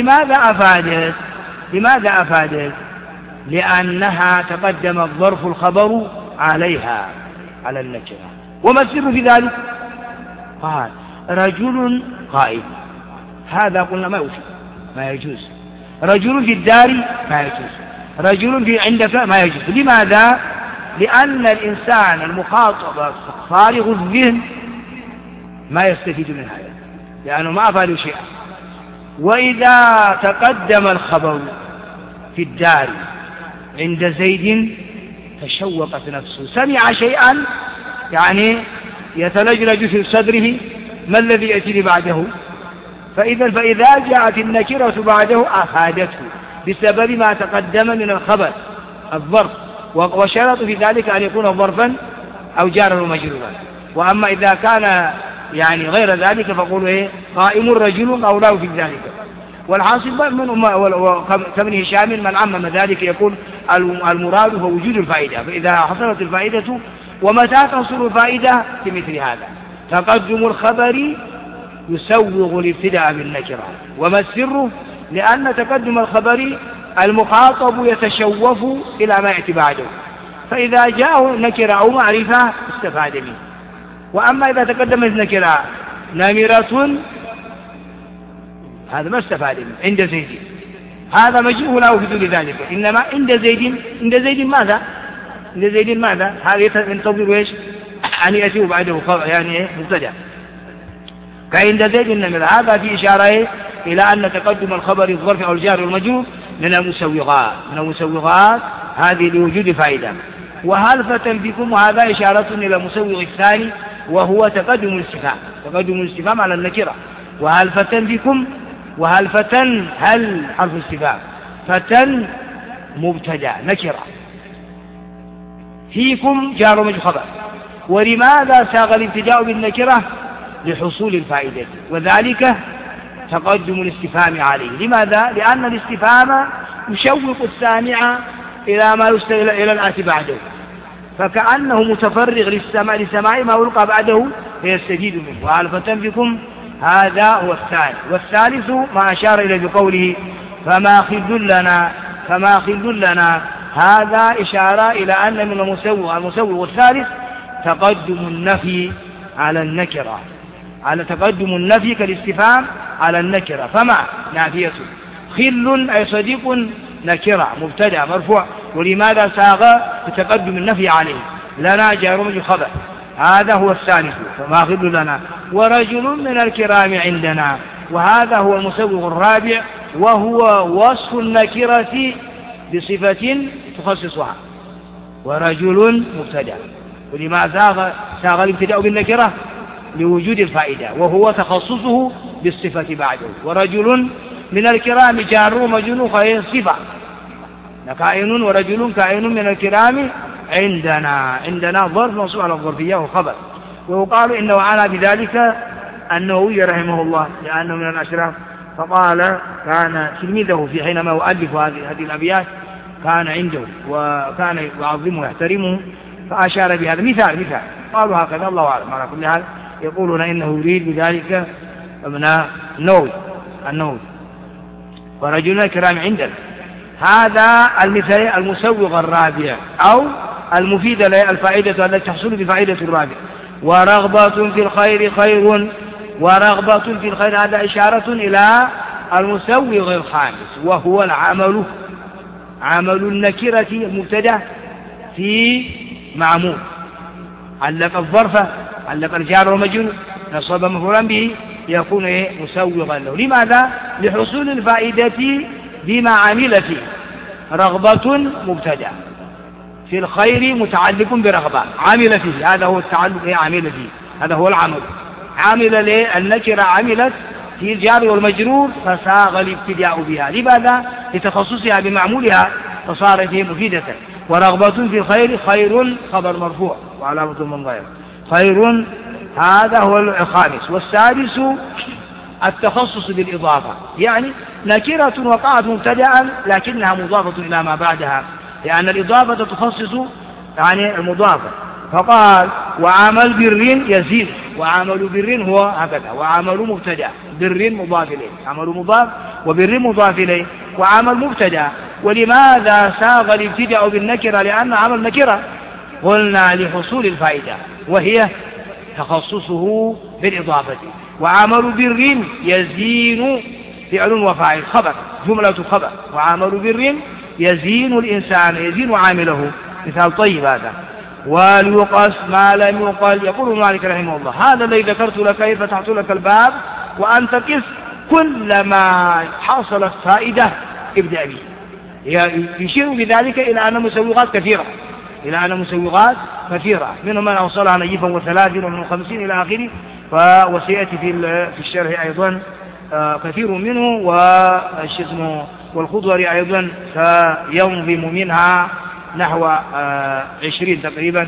لماذا أفادت؟ لأنها تقدم الظرف الخبر عليها على النكرة. وما السر في ذلك؟ قال رجل قائم، هذا قلنا ما يجوز. رجل في الدار ما يجوز. رجل في عندك ما يجوز. لماذا؟ لأن الإنسان المخاطب فارغ الذهن ما يستفيد من هذا، لأنه ما أفعل شيئا. وإذا تقدم الخبر في الدار عند زيد تشوقت نفسه، سمع شيئا يعني يتلجلج في صدره ما الذي يأتي بعده. فإذا جاءت النكرة بعده أفادته بسبب ما تقدم من الخبر الظرف، وشرط في ذلك أن يكون ظرفا أو جارا ومجرورا. وأما إذا كان يعني غير ذلك فقولوا إيه؟ قائم رجل أو لا في ذلك. والحاصل كابن هشام من عمم ذلك يكون المراد هو وجود الفائدة. فإذا حصلت الفائدة، ومتى تحصل الفائدة في مثل هذا؟ تقدم الخبر يسوغ الابتداء بالنكرة. وما السر؟ لأن تقدم الخبر المخاطب يتشوف إلى ما يأتي بعده، فإذا جاءه نكرة أو معرفة استفاد منه. وأما إذا تقدم النكرة نمرة هذا ما استفاد منه عند زيد، هذا مجيء له في دون ذلك. إنما عند زيد ماذا؟ عند زيد ماذا؟ هذا ينتظر إيش؟ أن يأتيه بعده يعني مبتدأ. فعند زيد النمرة هذا في إشارة إلى أن تقدم الخبر الظرف أو الجار والمجرور من المسوغات هذه لوجود فائدة. وهلفة بكم، وهذا إشارة إلى المسوغ الثاني وهو تقدم الاستفهام على النكرة. وهلفة بكم، وهلفة هل حرف استفهام، فتن مبتدأ نكرة، فيكم جار ومجرور خبر. ولماذا ساغ الابتداء بالنكرة؟ لحصول الفائدة، وذلك تقدم الاستفهام عليه. لماذا؟ لأن الاستفهام يشوق السامع إلى ما يستغل إلى الآتي بعده، فكأنه متفرغ لسماع ما يلقى بعده فيستفيد منه. وعلفة بكم هذا هو الثاني. والثالث ما أشار إليه بقوله فما خل لنا، هذا إشارة إلى أن من المسوغ الثالث تقدم النفي على النكرة، على تقدم النفي كالاستفهام على النكرة. فما نافية، خل أي صديق نكرة مبتدأ مرفوع، ولماذا ساغ بتقدم النفي عليه؟ لنا جار ومجرور خبر، هذا هو الثالث فما خل لنا. ورجل من الكرام عندنا، وهذا هو المسوغ الرابع، وهو وصف النكرة بصفة تخصصها. ورجل مبتدأ، ولماذا ساغ الابتداء بالنكرة؟ لوجود الفائدة، وهو تخصصه بالصفة بعده. ورجل من الكرام جار ومجرور خير صفة، كائن ورجل كائن من الكرام عندنا ظرف منصوب على الظرفية والخبر. ويقال إنه عانى بذلك النووي رحمه الله لأنه من الأشراف، فقال كان تلميذه في حينما يؤلف هذه الأبيات كان عنده وكان يعظمه ويحترمه، فأشار بهذا مثال قالوا هكذا، الله أعلم. على كل حال يقولون إنه يريد بذلك ابن النووي. ورجل الكرام عندنا، هذا المثال المسوغ الرابع أو المفيد الفائدة التي تحصل بفائدة الرابع. ورغبة في الخير خير، ورغبة في الخير هذا إشارة إلى المسوغ الخامس، وهو عمل النكرة المبتدأ في معمول، علق الظرف، علق الجار والمجرور، نصب مفعولا به، يكون مسوغا له. لماذا؟ لحصول الفائدة بما عمل فيه. رغبة مبتدأ، في الخير متعلق برغبة، عمل فيه، هذا هو التعلق، عمل فيه، هذا هو العمل. عمل النكرة عملت في الجار والمجرور فساغ الابتداء بها. لماذا؟ لتخصصها بمعمولها فصارت مفيدة. ورغبة في الخير خير خبر مرفوع وعلامة من غير خير، هذا هو الخامس. والسادس التخصص بالإضافة، يعني نكرة وقعت مبتدأ لكنها مضافة إلى ما بعدها، لأن الإضافة تخصص يعني المضافة. فقال وعمل بر يزيد، وعمل بر هو هكذا، وعمل مبتدأ، بر مضاف إليه، عمل مضاف وبر مضاف إليه، وعمل مبتدأ. ولماذا ساغ الابتداء بالنكرة؟ لأن عمل نكرة قلنا لحصول الفائدة، وهي تخصصه بالإضافة. وعمل بر يزين فعل وفاعل خبر، جملة خبر، وعمل بر يزين الإنسان، يزين عامله، مثال طيب هذا. وليقص ما لم يقل، يقول مالك رحمه الله هذا الذي ذكرت لك فتحت لك الباب وأنت قس كل ما حصلت فائدة ابدأ به. يشير بذلك إلى أن مسوغات كثيرة، منهم من أوصلها نجيفا وثلاثين ومن 50 إلى آخره، وسيأتي في الشرح أيضا كثير منه، والخضر أيضا فينظم منها نحو 20 تقريبا.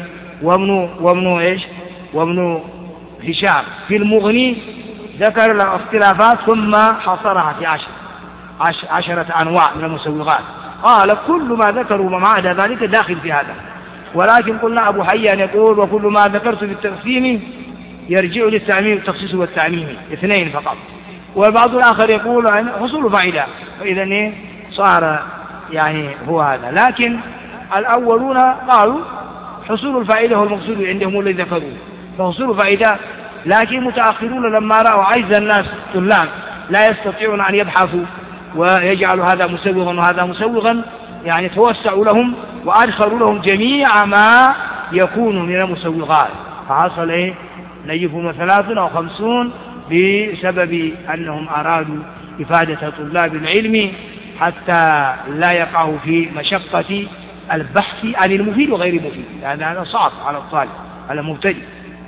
وابن هشام في المغني ذكر الاختلافات ثم حصرها في 10 أنواع من المسوغات، قال كل ما ذكروا وما عدا ذلك داخل في هذا. ولكن قلنا أبو حيان يقول وكل ما ذكرت بالتقسيم يرجع للتعميم، التخصيص والتعميم 2 فقط. والبعض الآخر يقول عن حصول فائدة، فإذا صار يعني هو هذا. لكن الأولون قالوا حصول الفائدة هو المقصود عندهم الذي ذكروا، فحصول فائدة. لكن متأخرون لما رأوا عجز الناس طلاب لا يستطيعون أن يبحثوا ويجعلوا هذا مسوغا وهذا مسوغا، يعني توسعوا لهم وأدخلوا لهم جميع ما يكون من المسوغات، فحصل نجفهم 30 أو 50 بسبب أنهم أرادوا إفادة طلاب العلم حتى لا يقعوا في مشقة البحث عن المفيد وغير المفيد، لأن هذا صعب على الطالب على المبتدئ.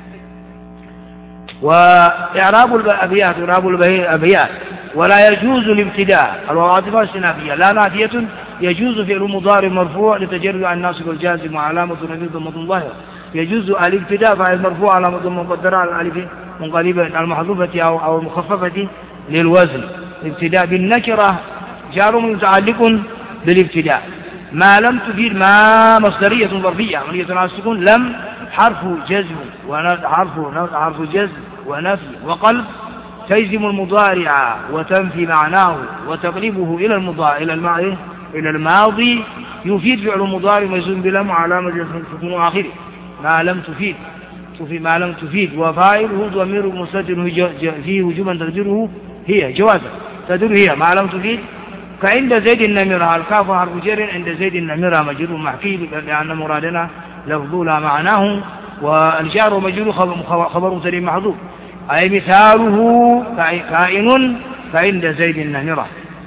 وإعراب الأبيات ولا يجوز الابتداء الواو السنافية لا نافية، يجوز فعل مضارع مرفوع لتجرد عن الناصب والجازم وعلامة نفي ضمة ظاهرة. يجوز الابتداء فاعل مرفوع علامة ضمة مقدرة على الألف منقلبة المحذوفة أو المخففة للوزن. الابتداء بالنكرة جار متعلق بالابتداء. ما لم تفيد ما مصدرية ظرفية عملية على السكون. لم حرف جزم حرف جزم ونفي وقلب تجزم المضارع وتنفي معناه وتقلبه إلى الماضي يفيد فعل مضارع مجزوم بلم علامة سكون آخره. ما لم تفيد ما لم تفيد وفاعله ضمير مستتر فيه وجوبا تقديره هي جوازا تدور هي ما لم تفيد. كعند زيد النمرة الكاف حرف جر عند زيد النمرة مجرور محكي لأن مرادنا لفظ لا معناه والجار مجرور خبر سليم محذوف أي مثاله كائن فعند زيد النمرة.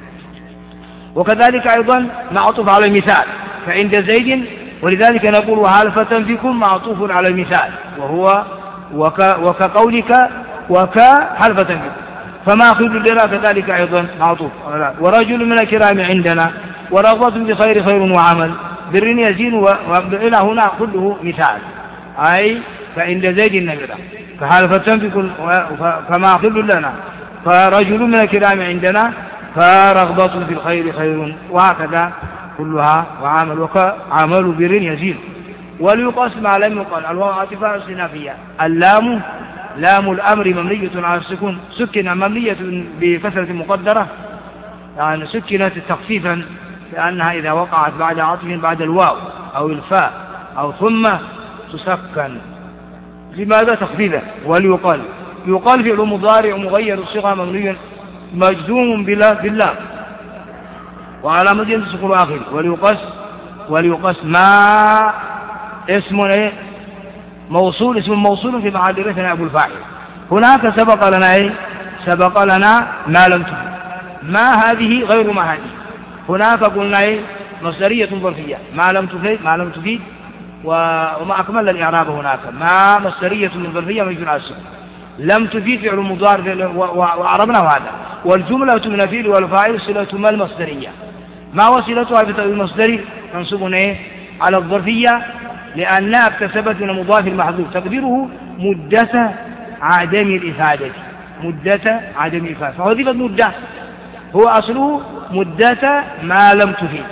وكذلك أيضا معطوف على المثال فعند زيد ولذلك نقول وحالفة فيكم معطوف على المثال وهو وكقولك وكحالفة فيكم. فما خذ لنا كذلك أيضا معطوف. ورجل من الكرام عندنا ورغبة بخير خير وعمل بر يزين وإلى هنا كله مثال أي فعند زيد النمرة كحالفة فيكم فما خذ لنا فرجل من الكرام عندنا فرغبة في الخير خير وهكذا كلها وعمل وكعمل بر يزين. وليقص ما لم يقل الواو عاطفة استئنافية. اللام لام الأمر مبنية على السكون سكن مبنية بكسرة مقدرة يعني سكنت تخفيفا لأنها إذا وقعت بعد عطف بعد الواو أو الفاء أو ثم تسكن. لماذا تخفيفا؟ وليقال يقال فعل مضارع مغير الصيغة مبني مجزوم بالله وعلى مدينة سكون آخر. وليقص ما اسم موصول اسم موصول في محل رفع أبو الفاعل. هناك سبق لنا ما لم تفيد. ما هذه غير ما هذه. هناك قلنا مصدرية ظرفية ما لم تفيد وما أكمل الإعراب. هناك ما مصدرية ظرفية مجزوم على السكون. لم تفيد فعل مضارع وعربنا هذا. والجملة من الفعل والفاعل صلة ما المصدرية. ما وصلتها في المصدر منصوب على الظرفية لأنها اكتسبت من المضاف المحذوف تقديره مدة عدم الإفادة. فحذفت مدة هو أصله مدة ما لم تفيد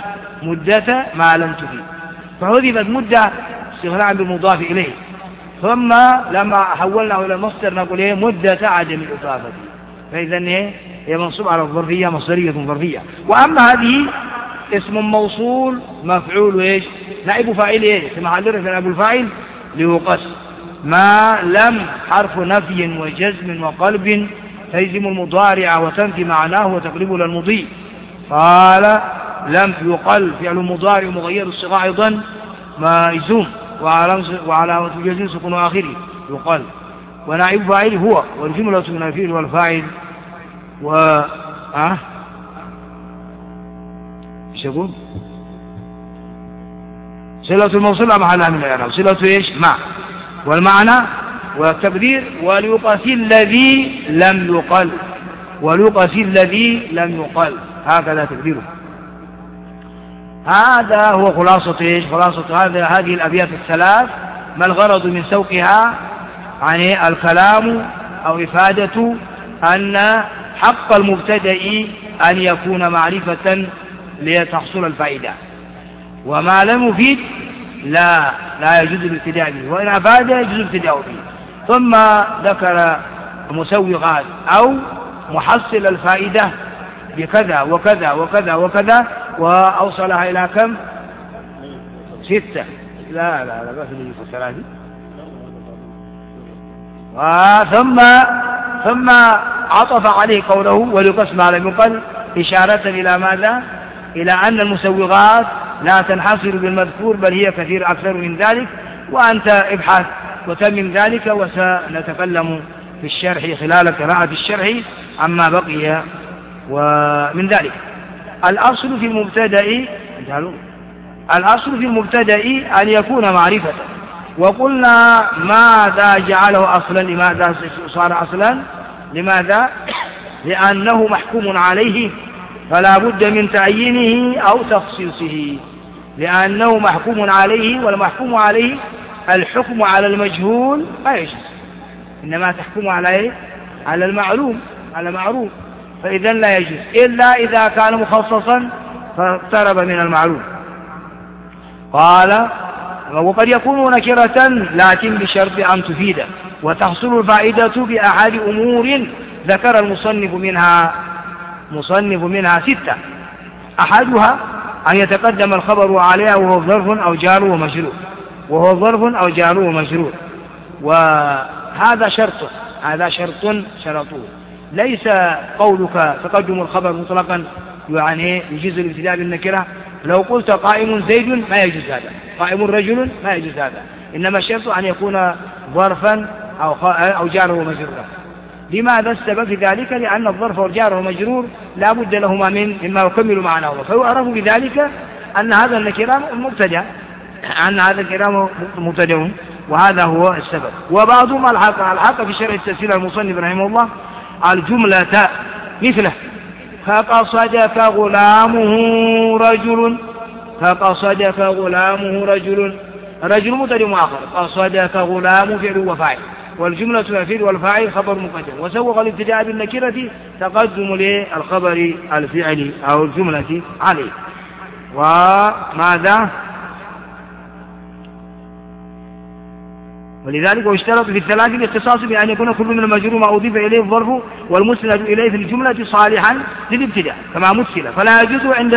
فحذفت مدة استغناء بالمضاف إليه. ثم لما حولناه إلى المصدر نقول مدة عدم الإفادة. فإذا هي منصوب على الظرفية مصدرية ظرفية. وأما هذه اسم موصول مفعول نائب فاعل في محل رفع أبو الفاعل ليقص. ما لم حرف نفي وجزم وقلب تجزم المضارع وتنفي معناه وتقلبه للمضي. قال لم يقل فعل المضارع مغير الصيغة أيضا مجزوم وعلامة الجزم سكون آخره يقل. ونائب فاعل هو والجملة من الفعل والفاعل ايش يقول صلة الموصول محلها من الإعراب صلة مع والمعنى والتقدير وليقص الذي لم يقل هكذا تقديره. هذا هو خلاصة هذه الأبيات الثلاث. ما الغرض من سوقها؟ يعني الكلام أو إفادة أن حق المبتدئ أن يكون معرفة لتحصل الفائدة وما لم يفيد لا يجوز الابتداء به وإن أفاد يجوز الابتداء به. ثم ذكر مسوغات أو محصل الفائدة بكذا وكذا وكذا وكذا وأوصلها إلى كم 6 لا بس نجي في 3 ثم عطف عليه قوله وليقص ما لم يقل إشارة إلى ماذا؟ إلى أن المسوغات لا تنحصر بالمذكور بل هي كثير أكثر من ذلك. وأنت ابحث وتمم ذلك وسنتكلم في الشرح خلال قراءة الشرح عما بقي ومن ذلك. الأصل في المبتدأ أن يكون معرفة. وقلنا ماذا جعله أصلا لماذا صار أصلا لماذا؟ لأنه محكوم عليه فلا بد من تعيينه أو تخصيصه. لأنه محكوم عليه والمحكوم عليه الحكم على المجهول لا يجوز إنما تحكم على إيه؟ على المعلوم، على معروف، فإذا لا يجوز إلا إذا كان مخصصا فاقترب من المعلوم. قال وقد يكون نكرة لكن بشرط أن تفيد، وتحصل الفائدة بأحد أمور ذكر المصنف منها 6. أحدها أن يتقدم الخبر عليها وهو ظرف أو جار ومجرور، وهذا شرط، هذا شرطه. ليس قولك تقدم الخبر مطلقا يعني يجوز الابتداء بالنكرة. لو قلت قائم زيد ما يجوز هذا، قائم رجل ما يجوز هذا، إنما الشرط أن يكون ظرفا أو جار ومجرورا. لماذا السبب في ذلك؟ لأن الظرف والجار والمجرور لا بد لهما مما يكمل معناه، فيعرف بذلك أن هذا النكرة مبتدأ، وهذا هو السبب. وبعضهم الحق في شرح التفسير المصنف رحمه الله الجملة مثله فقصدك غلامه رجل، رجل مبتدأ مؤخر، قصدك غلام فعل وفاعل، والجملة الفعل والفاعل خبر مقدم، وسوغ الابتداء بالنكرة تقدم للخبر الفعل أو الجملة عليه. وماذا؟ ولذلك واشترط في الثلاث الاختصاص بأن يكون كل من المجرور ما أضيف إليه الظرف والمسند إليه في الجملة صالحا للابتداء كما مثل. فلا يجوز عند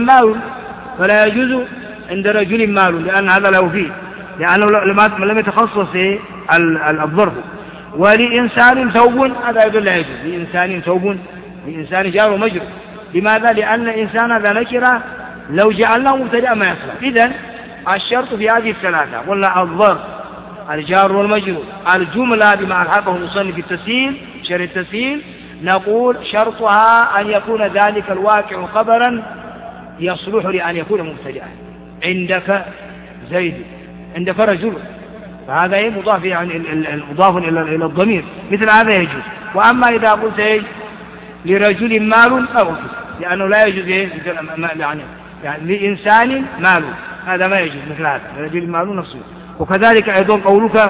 رجل مال لأن هذا له فيه، لأنه لم يتخصص الظرف. ولإنسان ثوب هذا أيضا لا يجوز، لإنسان ثوب، لإنسان جار ومجرور. لماذا؟ لأن الإنسان هذا نكرة لو جعلناه مبتدأ ما يصلح. إذن الشرط في هذه الثلاثة قلنا الظرف، الجار والمجرور، الجملة بما ألحقه المصنف في التسهيل شرح التسهيل، نقول شرطها أن يكون ذلك الواقع خبرا يصلح لأن يكون مبتدأ. عندك زيد، عندك رجل، فهذا مضاف يعني مضاف إلى الضمير، مثل هذا يجوز. وأما إذا قلت لرجل مال أو لأنه لا يجوز يعني لإنسان مال، هذا ما يجوز مثل هذا، لرجل مال نفسه. وكذلك أيضا قولك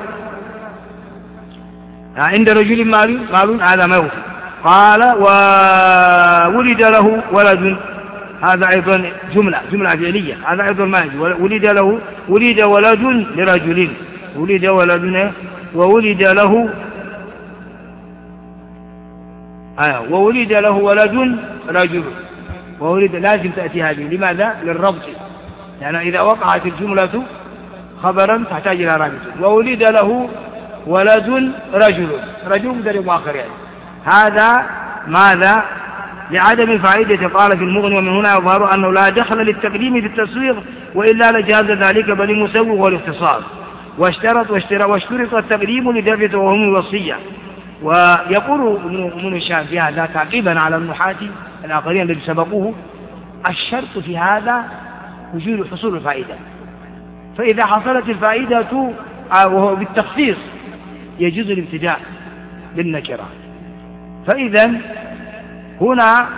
عند رجل مال هذا ما هو. قال وولد له ولد، هذا أيضا جملة فعلية، هذا أيضا ما يجوز. ولد ولد لرجل، وولد له ولد رجل، وولد لازم تأتي هذه. لماذا؟ للربط، لأن إذا وقعت الجملة خبرا تحتاج إلى رابط. وولد له ولد رجل مدرب مؤخر يعني. هذا ماذا؟ لعدم الفائدة. قال في المغني ومن هنا يظهر أنه لا دخل للتقديم في التصوير وإلا لجاز ذلك بل المسوغ والاختصاص. واشترط التقديم لدفع توهم الوصية. ويقول ابن هشام في هذا تعقيبا على النحاة الآخرين الذين سبقوه الشرط في هذا وجود حصول الفائدة، فإذا حصلت الفائدة وهو بالتخصيص يجوز الابتداء بالنكرة. فإذا هنا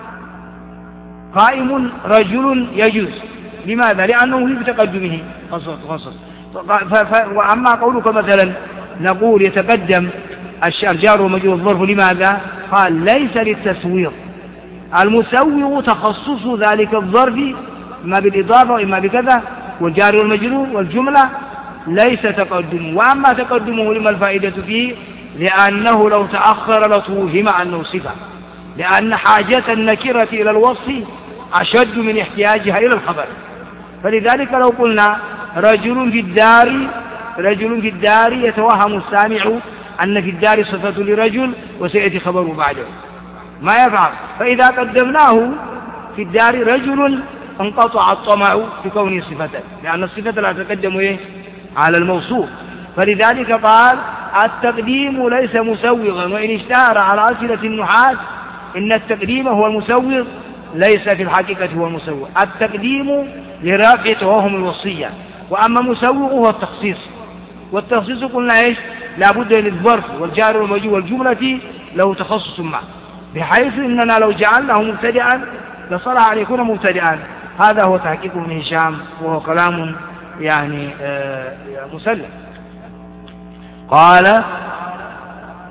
قائم رجل يجوز، لماذا؟ لأنه في تقدمه خصص. وأما قولك مثلا نقول يتقدم الجار ومجرور الظرف، لماذا؟ قال ليس للتسوير، المسوغ تخصص ذلك الظرف إما بالإضافة وإما بكذا، والجار والمجرور والجملة ليس تقدمه. وأما تقدمه لما الفائدة فيه؟ لأنه لو تأخر لتوهم أنه صفة، لأن حاجة النكرة إلى الوصف أشد من احتياجها إلى الخبر. فلذلك لو قلنا رجل في الدار يتوهم السامع أن في الدار صفة لرجل وسيأتي خبره بعده، ما يفعل. فإذا قدمناه في الدار رجل انقطع الطمع في كونه صفة، لأن الصفة لا تقدم على الموصوف. فلذلك قال التقديم ليس مسوغا، وإن اشتهر على أسئلة النحاة إن التقديم هو المسوغ، ليس في الحقيقة هو المسوغ. التقديم لرفع توهم الوصية، وأما مسوغ هو التخصيص. والتخصيص قلنا لا بد للظرف والجار والمجرور والجملة له تخصص معه، بحيث إننا لو جعلناه مبتدئا لصلح أن يكون مبتدئا. هذا هو تحقيق ابن هشام، وهو كلام يعني مسلم. قال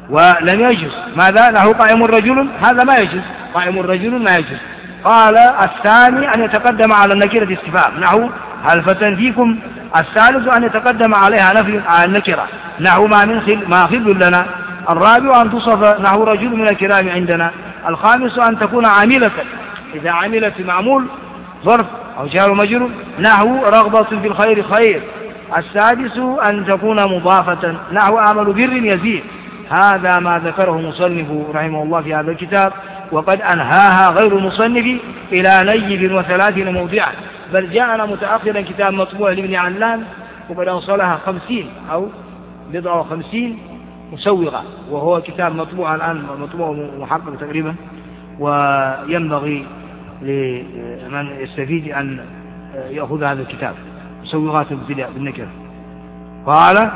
ولم يجوز. ماذا له قائم رجل؟ هذا ما يجوز، قائم رجل ما يجوز. قال الثاني أن يتقدم على النكرة استفهام نحو هل فتن فيكم. الثالث أن يتقدم عليها نفي على النكرة نحو ما خل لنا. الرابع أن تصف نحو رجل من الكرام عندنا. الخامس أن تكون عاملة، إذا عملت معمول ظرف أو جار مجرور نحو رغبة في الخير خير. السادس أن تكون مضافة نحو آمل بر يزيد. هذا ما ذكره مصنف رحمه الله في هذا الكتاب، وقد أنهاها غير المصنف إلى نيب 30 موضعا، بل جاءنا متأخرا كتاب مطبوع لابن علان وقد أوصلها 50 أو 50 مسوغة، وهو كتاب مطبوع الآن، مطبوع محقق تقريبا، وينبغي لمن يستفيد أن يأخذ هذا الكتاب مسوغات الابتداء بالنكرة. قال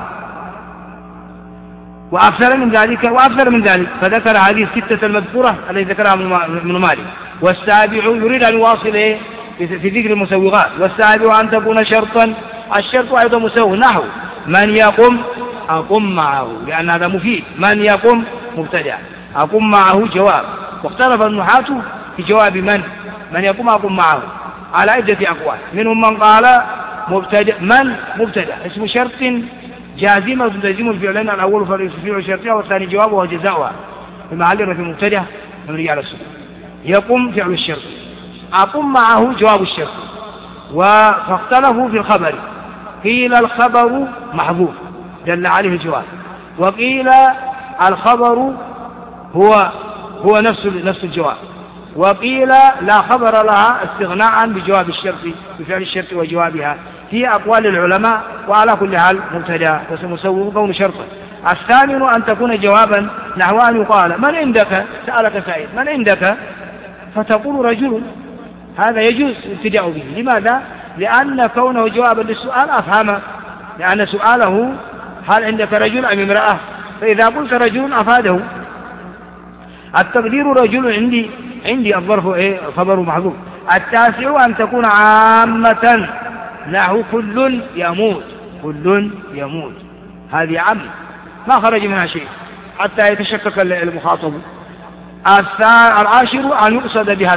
وأكثر من ذلك فذكر هذه الستة المذكورة التي ذكرها ابن مالك. والسابع يريد أن يواصل في ذكر المسوغات. والسابع أن تكون شرطا، الشرط أيضا مسوغ نحو من يقم أقم معه، لأن هذا مفيد. من يقم مبتدأ، أقم معه جواب. واختلف النحاة في جواب من يقوم أقوم معه على عدة أقوال، منهم من قال من مبتدأ اسم شرط جازمة تلزم الفعلين، الأول فعل شرطها والثاني جوابه وجزاؤها في محل رفع مبتدأ مبني على السكون. يقوم فعل الشرط، أقوم معه جواب الشرط. فاختلفوا في الخبر، قيل الخبر محذوف دل عليه الجواب، وقيل الخبر هو نفس الجواب، وقيل لا خبر لها استغناء بجواب الشرط بفعل الشرط وجوابها. في أقوال العلماء، وعلى كل حال مبتدأ وسمسوه كون شرطا. الثامن أن تكون جوابا نحو أن يقال من عندك، سألك سائل من عندك فتقول رجل، هذا يجوز ابتداء به. لماذا؟ لأن كونه جوابا للسؤال أفهم، لأن سؤاله هل عندك رجل أم امرأة، فإذا قلت رجل أفاده. التقدير رجل عندي الظرف خبر محذوف. التاسع أن تكون عامة نحو كل يموت، هذه عام ما خرج منها شيء حتى يتشكك المخاطب. العاشر أن يقصد بها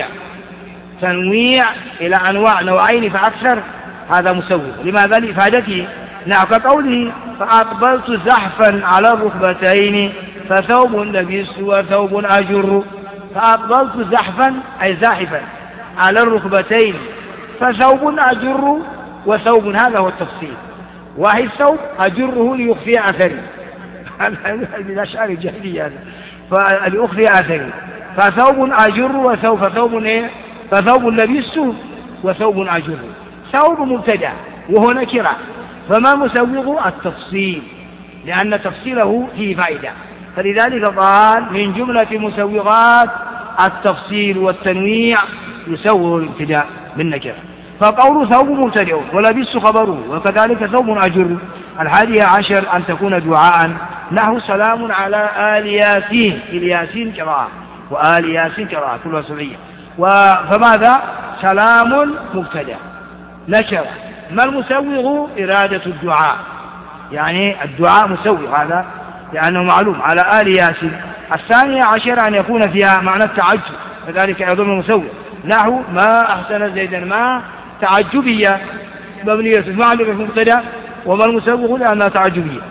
تنويع إلى أنواع نوعين فأكثر، هذا مسوغ. لماذا؟ لإفادته نحو كقوله فأقبلت زحفا على الركبتين فثوب لبست وثوب أجر. فأقبلت زحفا أي زاحفا على الركبتين، فثوب أجر وثوب، هذا هو التفصيل. واحد ثوب أجره ليخفي أثري، هذا من الأشعار الجاهلية هذا، فليخفي أثري. فثوب أجر فثوب لبست وثوب أجر. ثوب مبتدأ وهو نكرة، فما مسوغ التفصيل، لأن تفصيله فيه فائدة، فلذلك قال من جملة مسوغات التفصيل والتنويع يسوغ الابتداء بالنكرة. فقول ثوب مبتدأ ولبس خبره، وكذلك ثوب أجر. 11 أن تكون دعاء نحو سلام على آل ياسين، الياسين قراءة وآل ياسين قراءة كلها سبعية. فماذا؟ سلام مبتدأ نكرة. ما المسوغ؟ إرادة الدعاء، يعني الدعاء مسوغ، هذا لأنه معلوم على آل ياسين. 12 أن يكون فيها معنى التعجب، كذلك أيضا مسوغ نحو ما أحسن زيدا، ما تعجبية مبنية معلومة في مبتدأ، وما المسوغ لأنها تعجبية.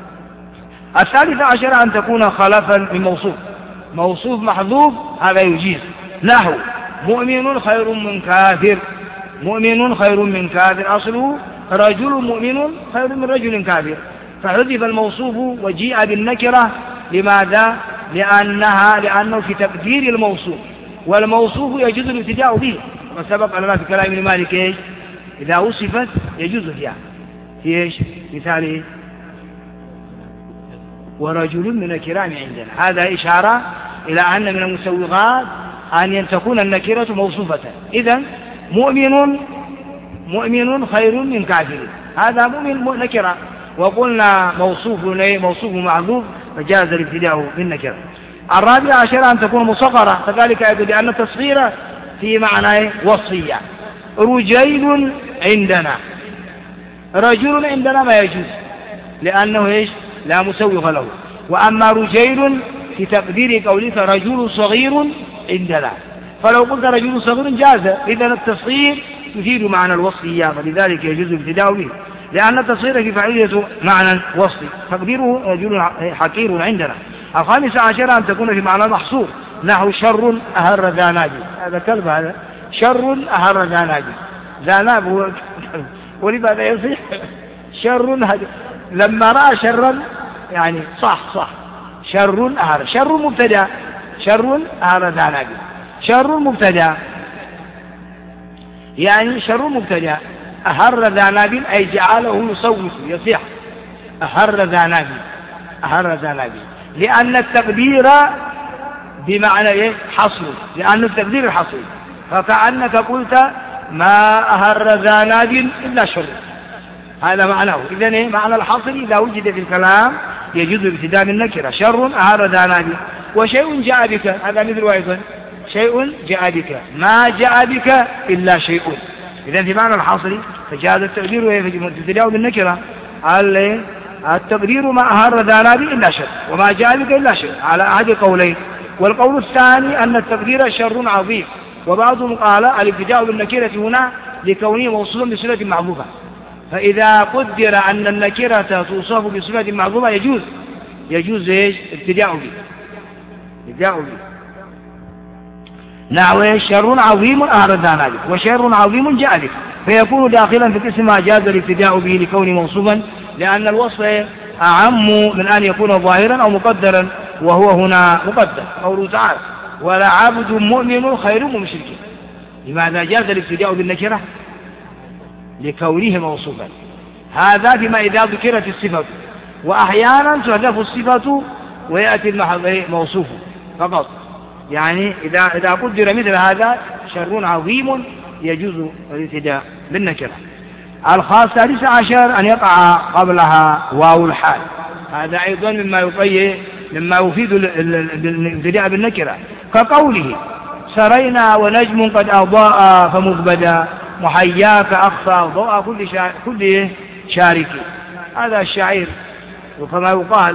13 أن تكون خلفا من موصوف محذوف، هذا يجيز نحو مؤمن خير من كافر، أصله رجل مؤمن خير من رجل كافر، فحذف الموصوف وجيء بالنكرة. لماذا؟ لأنه في تقدير الموصوف، والموصوف يجوز الابتداء به، وسبق لنا في كلام ابن مالك إذا وصفت يجوز فيها في إيش؟ مثال ورجل من الكرام عندنا، هذا إشارة إلى أن من المسوغات أن تكون النكرة موصوفة. إذن مؤمن خير من كافر، هذا مؤمن نكرة، وقلنا موصوف معذوف، فجاز الابتداء بالنكرة. 14 أن تكون مصغرة، كذلك أيضا لأن التصغير في معنى وصية. رجيل عندنا، رجل عندنا ما يجوز، لأنه إيش؟ لا مسوغ له. وأما رجيل في تقدير قولك رجل صغير عندنا، فلو قلت رجل صغير جاز، إذا التصغير يفيد معنى الوصفية، فلذلك يجوز الابتداء به، لأن التصغير في فعلية معنى وصفي، تقديره رجل حقير عندنا. الخامس عشر أن تكون في معنى محصور، نحو شر أهر ذا ناجي، هذا كلب، هذا شر أهر ذا ناجي، ذا ناب هو ولماذا يصيح شر لما رأى شرا يعني صح شر أهر، شر مبتدأ، شر أهر ذا ناجي، شر مبتدأ يعني شر مبتدأ، أهر ذا ناب أي جعله يصوت يصيح، أهر ذا ناب، أهر ذا ناب، لأن التقدير بمعنى حصر، لأن التقدير الحصر، فكأنك قلت ما أهر ذا ناب إلا شر، هذا معناه. إذن معنى الحصر إذا وجد في الكلام يجوز ابتداء النكرة، شر أهر ذا ناب. وشيء جاء بك، هذا مثل أيضا شيء جاء بك، ما جاء بك إلا شيء، إذن في معنى الحصر فجاز التقدير ويجب ابتداء بالنكرة. التقدير ما أهر ذا ناب إلا شر، وما جاء بك إلا شر، على أحد قولين. والقول الثاني أن التقدير شر عظيم، وبعضهم قال الابتداء بالنكرة هنا لكونه موصولا بصلة معظوفة، فإذا قدر أن النكرة توصف بصلة معظوفة يجوز ابتداء به، نحو شر عظيم أهر ذا ناب وشر عظيم جاء بك، فيكون داخلا في قسم ما جاز الابتداء به لكونه موصوفا، لأن الوصف أعم من أن يكون ظاهرا أو مقدرا، وهو هنا مقدر. قوله تعالى ولا عبد مؤمن خير من مشرك، لماذا جاز الابتداء بالنكرة؟ لكونه موصوفا، هذا بما إذا ذكرت الصفة، وأحيانا تحذف الصفة ويأتي المحض موصوف فقط، يعني إذا قدر مثل هذا شر عظيم يجوز الابتداء بالنكرة. السادس عشر أن يقع قبلها واو الحال، هذا أيضا مما يفيد الابتداء بالنكرة، كقوله سرينا ونجم قد أضاء فمزبدا محياك أخفى ضوء كل شارك، هذا الشعير، وكما يقال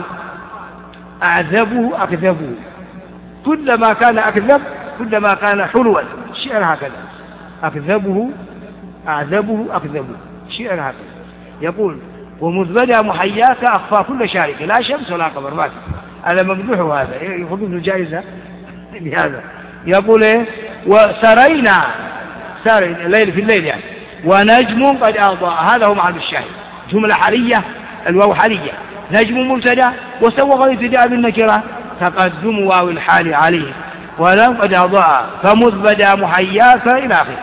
أعذبه أكذبه، كلما كان أكذب كلما كان حلوا، شعر هكذا، أكذبه أعذبه أكذبه، شعر هكذا يقول ومزبدا محياك أخفى كل شارك، لا شمس ولا قمر، ما هذا ممدوح، هذا يأخذ الجائزة بهذا. يقول وسرينا سار الليل في الليل يعني، ونجم قد أضاء، هذا هو معنى الشاهد، جملة حالية، الواو حالية، نجم مبتدا وسوغ الابتداء بالنكرة تقدم واو الحال عليه، ولم قد أضاء فمزبدا محياك إلى آخره.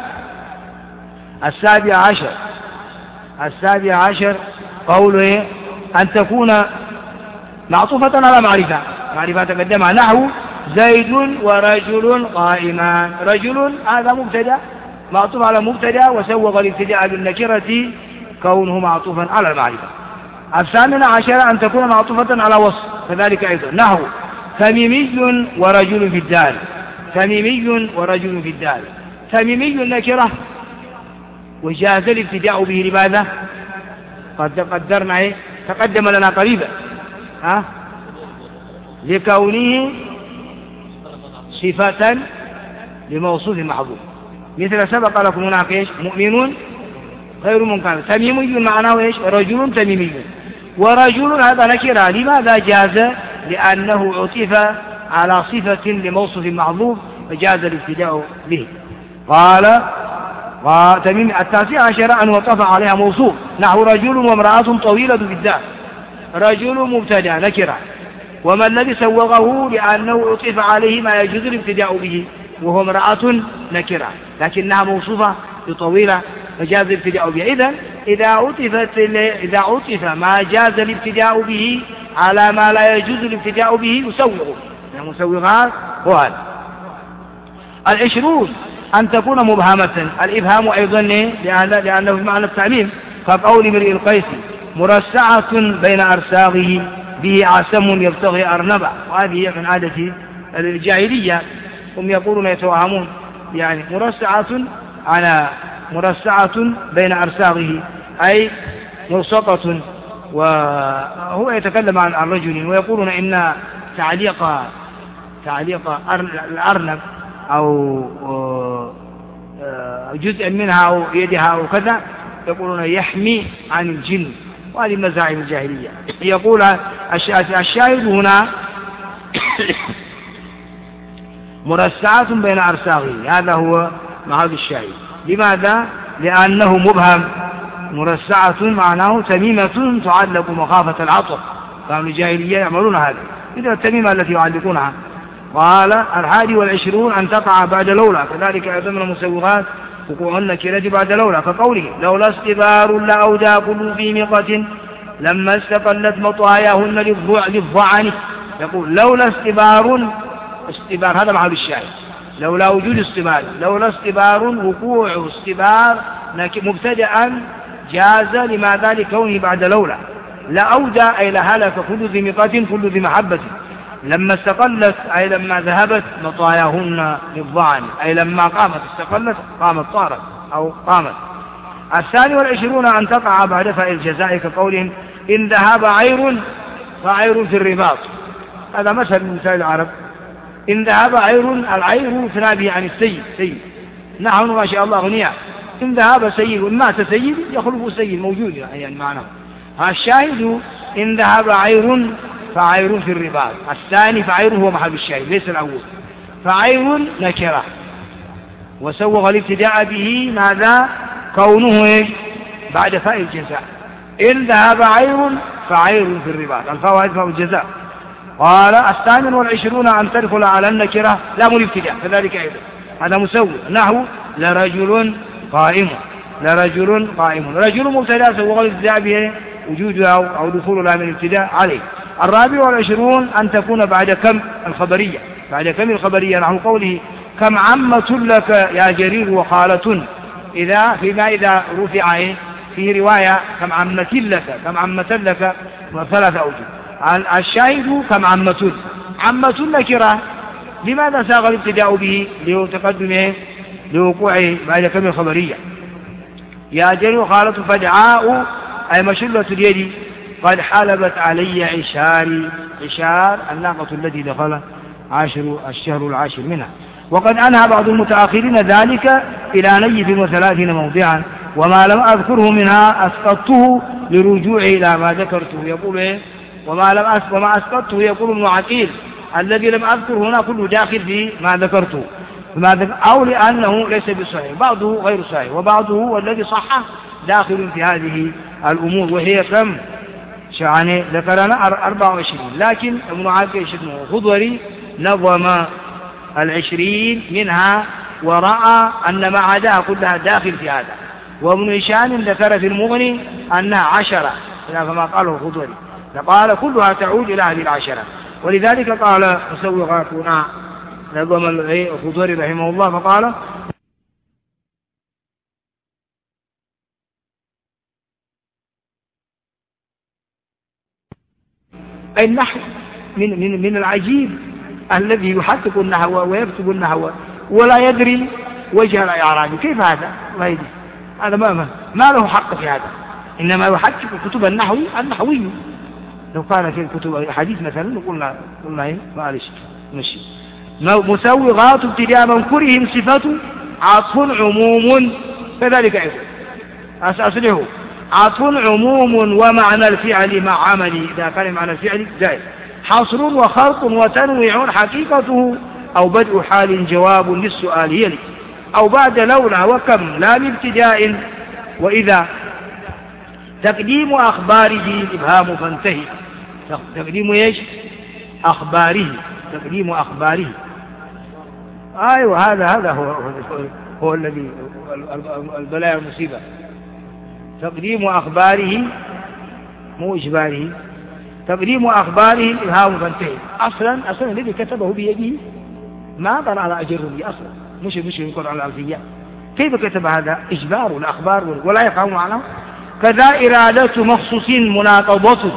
السابع عشر قوله أن تكون معطوفة على معرفة تقدمها، نحو زيد ورجل قائمان، رجل هذا مبتدا معطوف على مبتدا وسوغ الابتداء بالنكرة كونه معطوفا على المعرفة. الثامن عشر أن تكون معطوفة على وصف، كذلك أيضا، نحو تميمي ورجل في الدار، تميمي ورجل في الدار، تميمي النكرة وجاز الابتداء به، لماذا؟ قد قدرنا تقدم لنا قريبا لكونه صفة لموصوف محظوظ، مثل سبق لكم هناك مؤمن غير منكر، تميمي معناه رجل تميمي، ورجل هذا نكرة، لماذا جاز؟ لأنه عطف على صفة لموصوف محظوظ فجاز الابتداء به. قال تميم. التاسع عشر أن وقف عليها موصوف، نحو رجل وامرأة طويلة في الدار، رجل مبتدا نكرة، وما الذي سوغه؟ لأنه عطف عليه ما يجوز الابتداء به، وهو امرأة نكرة لكنها موصوفة بطويلة فجاز الابتداء به. إذن إذا عطف ما جاز الابتداء به على ما لا يجوز الابتداء به يسوغه، مسوغات هو هذا. 20 أن تكون مبهمة، الإبهام أيضا لأنه بمعنى التعميم، كقول امرئ القيس مرسعة بين أرساغه به عسم يبتغي أرنبا، وهذه من عادة الجاهلية، هم يقولون يتوهمون يعني مرسعة بين أرساغه أي ملصقة وهو يتكلم عن رجل ويقولون إن تعليق الأرنب أو جزء منها أو يدها أو كذا يقولون يحمي عن الجن، وهذه مزاعم الجاهلية. يقول الشاهد هنا مرسعة بين أرساغه، هذا هو محل الشاهد. لماذا؟ لأنه مبهم. مرسعة معناه تميمة تعلق مخافة العطر، كانوا الجاهلية يعملون هذا، إذا التميمة التي يعلقونها. قال 21 أن تقع بعد لولا، كذلك أيضا من المسوغات وقوع النكرة بعد لولا، كقوله لولا استبار لأودى كل ذي مقة لما استقلت مطاياهن للظعن. يقول لولا استبار هذا محل الشاهد، لولا وجود استبار، لولا استبار وقوع استبار مبتدأ جاز لماذا؟ لكونه بعد لولا. لأودى أي لهلك كل ذي مقة كل ذي محبة. لما استقلت أي لما ذهبت مطاياهن للظعن، أي لما قامت استقلت قامت طارت أو قامت. 22 أن تقع بعد فاء الجزاء، كقولهم إن ذهب عير فعير في الرباط. هذا مثل من مثال العرب. إن ذهب عير، العير تنابه عن السيد، نحن ما شاء الله غنياء. إن ذهب سيد مات سيد يخلف سيد موجود يعني معناه. الشاهد إن ذهب عير فعير في الرباط. الثاني فعير هو محل الشاهد ليس الأول. فعير نكرة وسوغ الابتداء به ماذا؟ كونه بعد فاء الجزاء. إن ذهب عير فعير في الرباط، الفاء فاء الجزاء. قال 28 أن تدخل على النكرة لام الابتداء، كذلك أيضا هذا مسوغ، نحو لرجل قائم، لرجل قائم. رجل مبتدأ سوغ الابتداء به وجودها أو دخول لام الابتداء عليه. 24 أن تكون بعد كم الخبرية، بعد كم الخبرية، نحو قوله كم عمة لك يا جرير وخالة. إذا رفع في رواية كم عمة لك، كم عمة لك، ثلاثة أوجه. الشاهد كم عمة نكرة، لماذا ساغ الابتداء به؟ لتقدمه لوقوعه بعد كم الخبرية. يا جرير وخالة فدعاء أي مشلة اليد قد حلبت علي عشاري، عشار الناقة التي دخل الشهر العاشر منها. وقد أنهى بعض المتأخرين ذلك إلى نيف 30 موضعا، وما لم أذكره منها أسقطته لرجوعه إلى ما ذكرته. يقول إيه؟ وما أسقطته يقول ابن عقيل الذي لم أذكره هنا كله داخل في ما ذكرته، أو لأنه ليس بصحيح، بعضه غير صحيح وبعضه والذي صحه داخل في هذه الأمور. وهي كم؟ يعني ذكرنا 24، لكن ابن عقيل الخضري نظم 20 منها ورأى أن ما عداها كلها داخل في هذا. وابن هشام ذكر في المغني أنها 10 كما قاله الخضري، فقال كلها تعود إلى هذه 10. ولذلك قال مسوغاتنا نظم الخضري رحمه الله فقال أي النحو من العجيب الذي يحقق النحو ويكتب النحو ولا يدري وجه الإعراب. كيف هذا؟ الله يدري. هذا ما له حق في هذا، إنما يحقق كتب النحوي. لو كان في الكتب الحديث مثلا قلنا إيه؟ معلش ماشي. مسوغات ابتداء منكرهم صفة عطف عموم، كذلك أيضا أصله عطف عموم ومعنى الفعل مع عمل، إذا كان معنى الفعل زائد حصر وخرق وتنويع حقيقته، أو بدء حال جواب للسؤال يلي، أو بعد لولا وكم لا بابتداء وإذا. تقديم أخباره الإبهام فانتهي. تقديم إيش؟ أخباره، تقديم أخباره. أيوة هذا هو الذي البلاء المصيبة. تقديم أخباره مو إجباره، تقديم أخباره الإبهام فانتهي. أصلا الذي كتبه بيده ما قرأ على أجره به أصلا، مش يقول على الألفية. كيف كتب هذا؟ إجبار الأخبار ولا يفهم معناه. كذا إرادة مخصوص مناقضة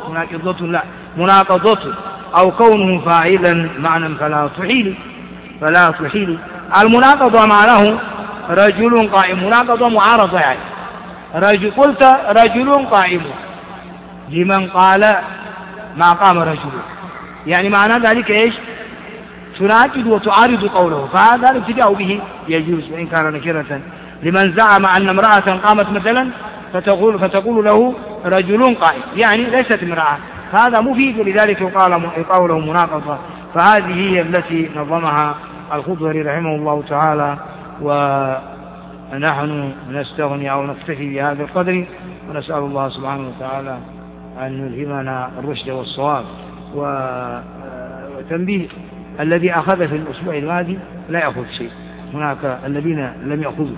أو كونه فاعلا معنى فلا تحيل. المناقضة معناه رجل قائم، مناقضة معارضة يعني. قلت رجل قائم لمن قال ما قام رجل، يعني معنى ذلك إيش؟ تناقض وتعارض قوله، فهذا الابتداء به يجوز وإن كان نكرة. لمن زعم أن امرأة قامت مثلا فتقول له رجل قائم، يعني ليست امرأة، فهذا مفيد، ولذلك يقال له مناقضة. فهذه هي التي نظمها الخضري رحمه الله تعالى، ونحن نستغني أو نكتفي بهذا القدر، ونسأل الله سبحانه وتعالى أن يلهمنا الرشد والصواب. وتنبيه: الذي أخذ في الأسبوع الماضي لا يأخذ شيء، هناك الذين لم يأخذوا.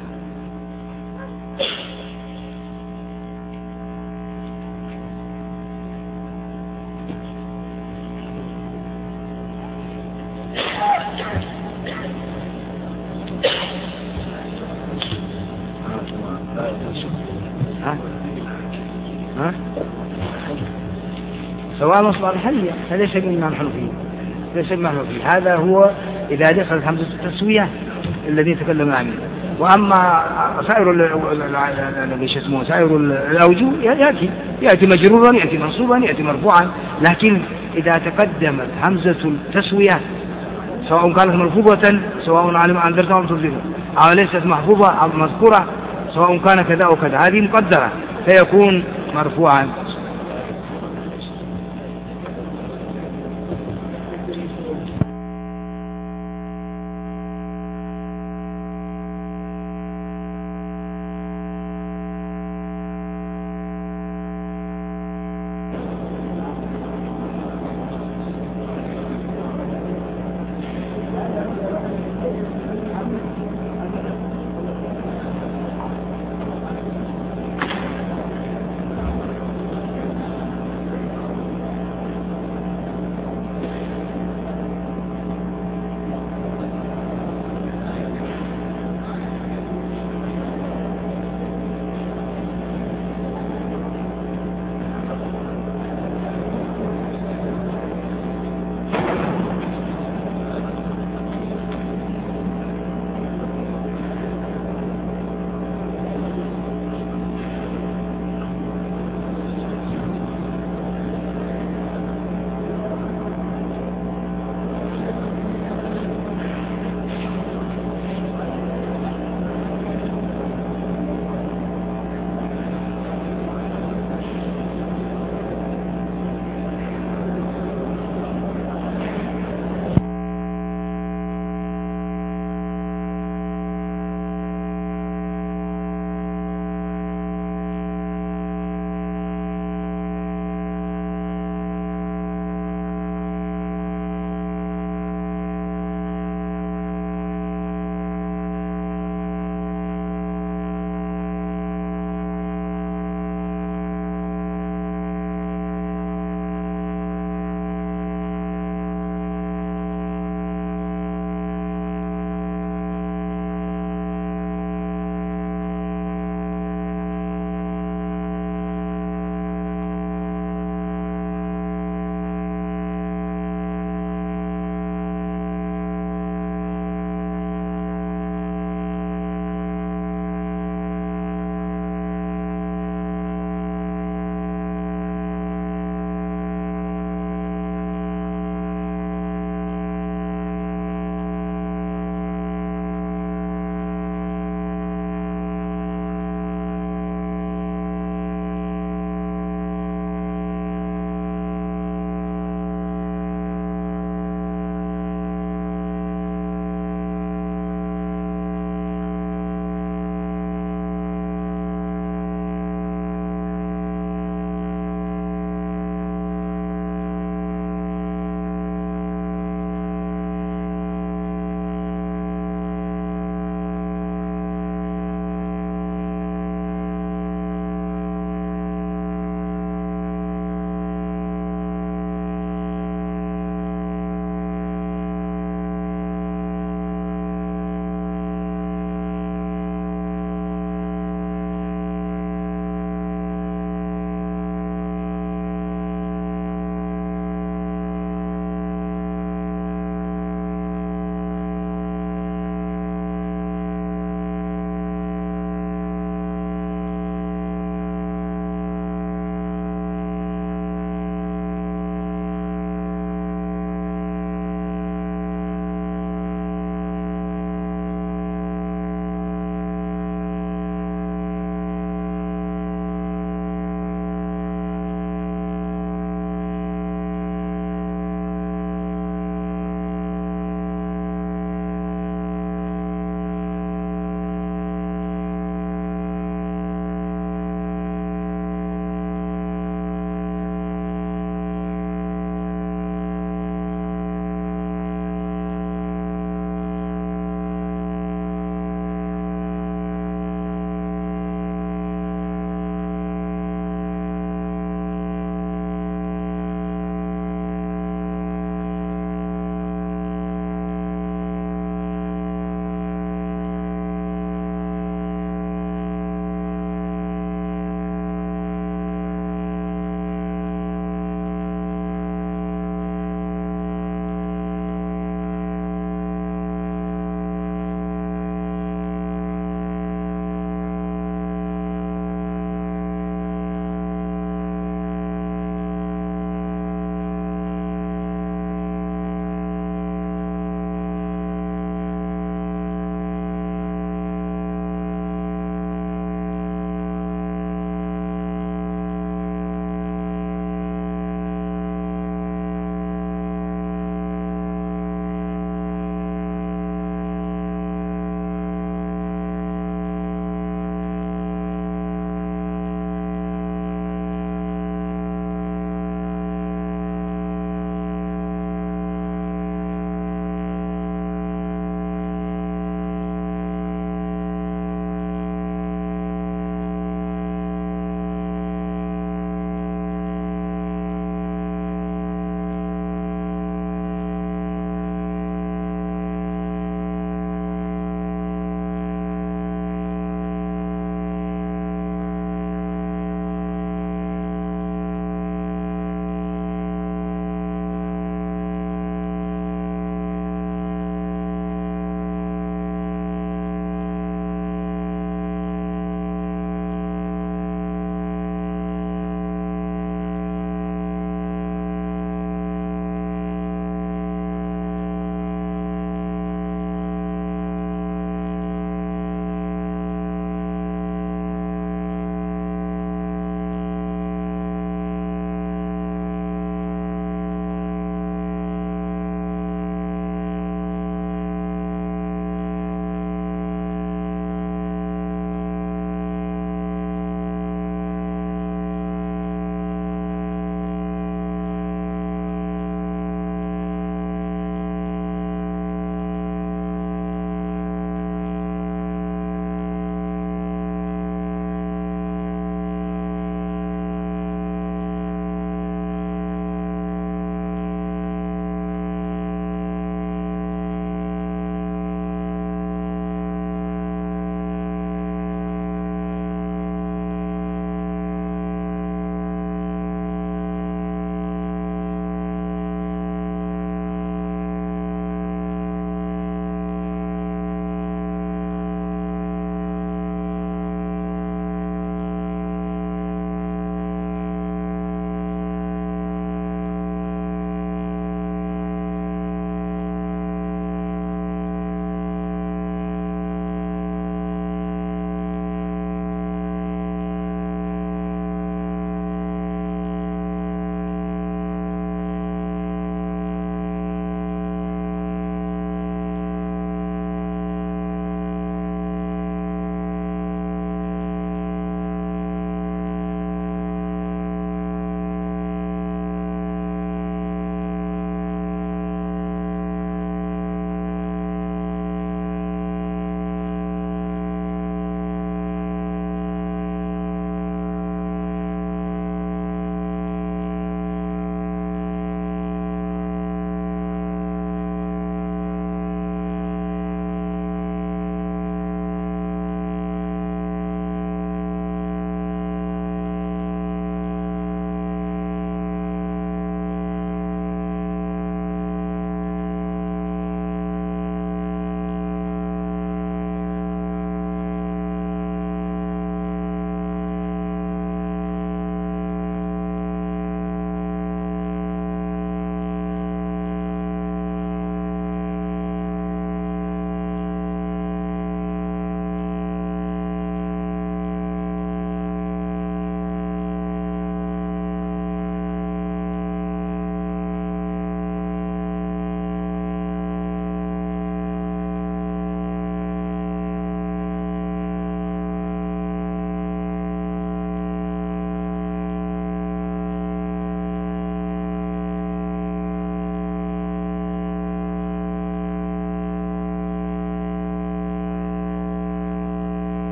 سواء أصبح الحلية، هذا ليس مما نحن فيه، ليس مما نحن فيه. هذا هو إذا دخلت همزة التسوية الذي تكلم عنه. وأما سائر سائر الأوجه يأتي مجرورا، يأتي منصوبا، يأتي مرفوعا، لكن إذا تقدمت همزة التسوية سواء كانت ملفوظة، سواء علم أنذرتها أم تنذرها، أو ليست محفوظة أو مذكورة، سواء كان كذا أو كذا، هذه مقدرة فيكون مرفوعا.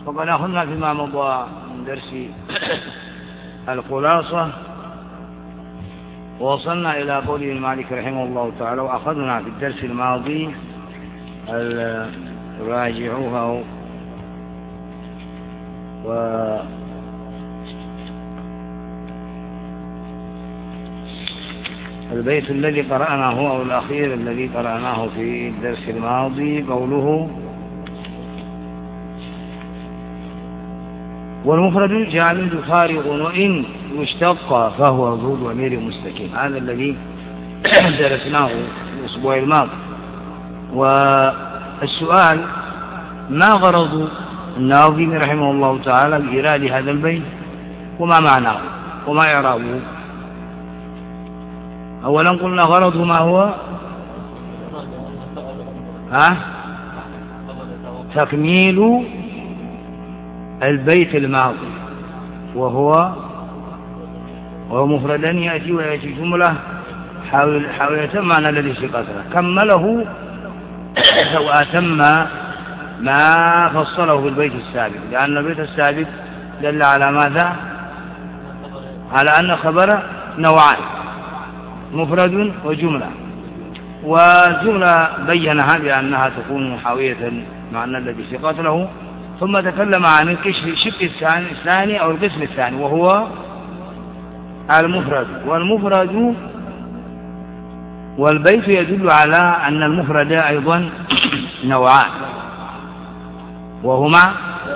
وقد أخذنا فيما مضى من درس الخلاصة، ووصلنا إلى قوله مالك رحمه الله تعالى. وأخذنا في الدرس الماضي راجعوها البيت الذي قرأناه أو الأخير الذي قرأناه في الدرس الماضي قوله: والمفرد الجامد فارغ وإن يشتق فهو ذو ضمير مستقيم. هذا الذي درسناه الأسبوع الماضي. والسؤال: ما غرض الناظم رحمه الله تعالى بإيراد هذا البيت، وما معناه وما إعرابه؟ أولا قلنا غرضه ما هو؟ تكميل البيت الماضي، وهو مفردا يأتي ويأتي جملة حاول يتم معنى الذي في قتله، كمله وأتم ما فصله في البيت السابق، لأن البيت السابق دل على ماذا؟ على أن خبر نوعان: مفرد وجملة. والجملة بينها بأنها تكون حاوية معنى الذي في قتله، ثم تكلم عن الشق الثاني أو القسم الثاني، وهو المفرد. والمفرد والبيت يدل على أن المفرد أيضا نوعان، وهما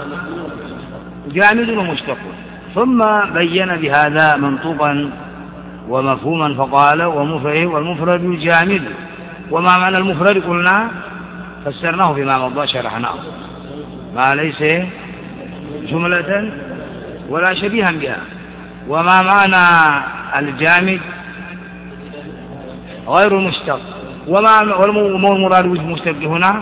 جامد ومشتق. ثم بين بهذا منطوقا ومفهوما فقال: والمفرد الجامد. وما معنى المفرد؟ قلنا فسرناه فيما مضى شرحناه، ما ليس جملة ولا شبيها بها. وما معنى الجامد؟ غير المشتق. وما المراد بالمشتق هنا؟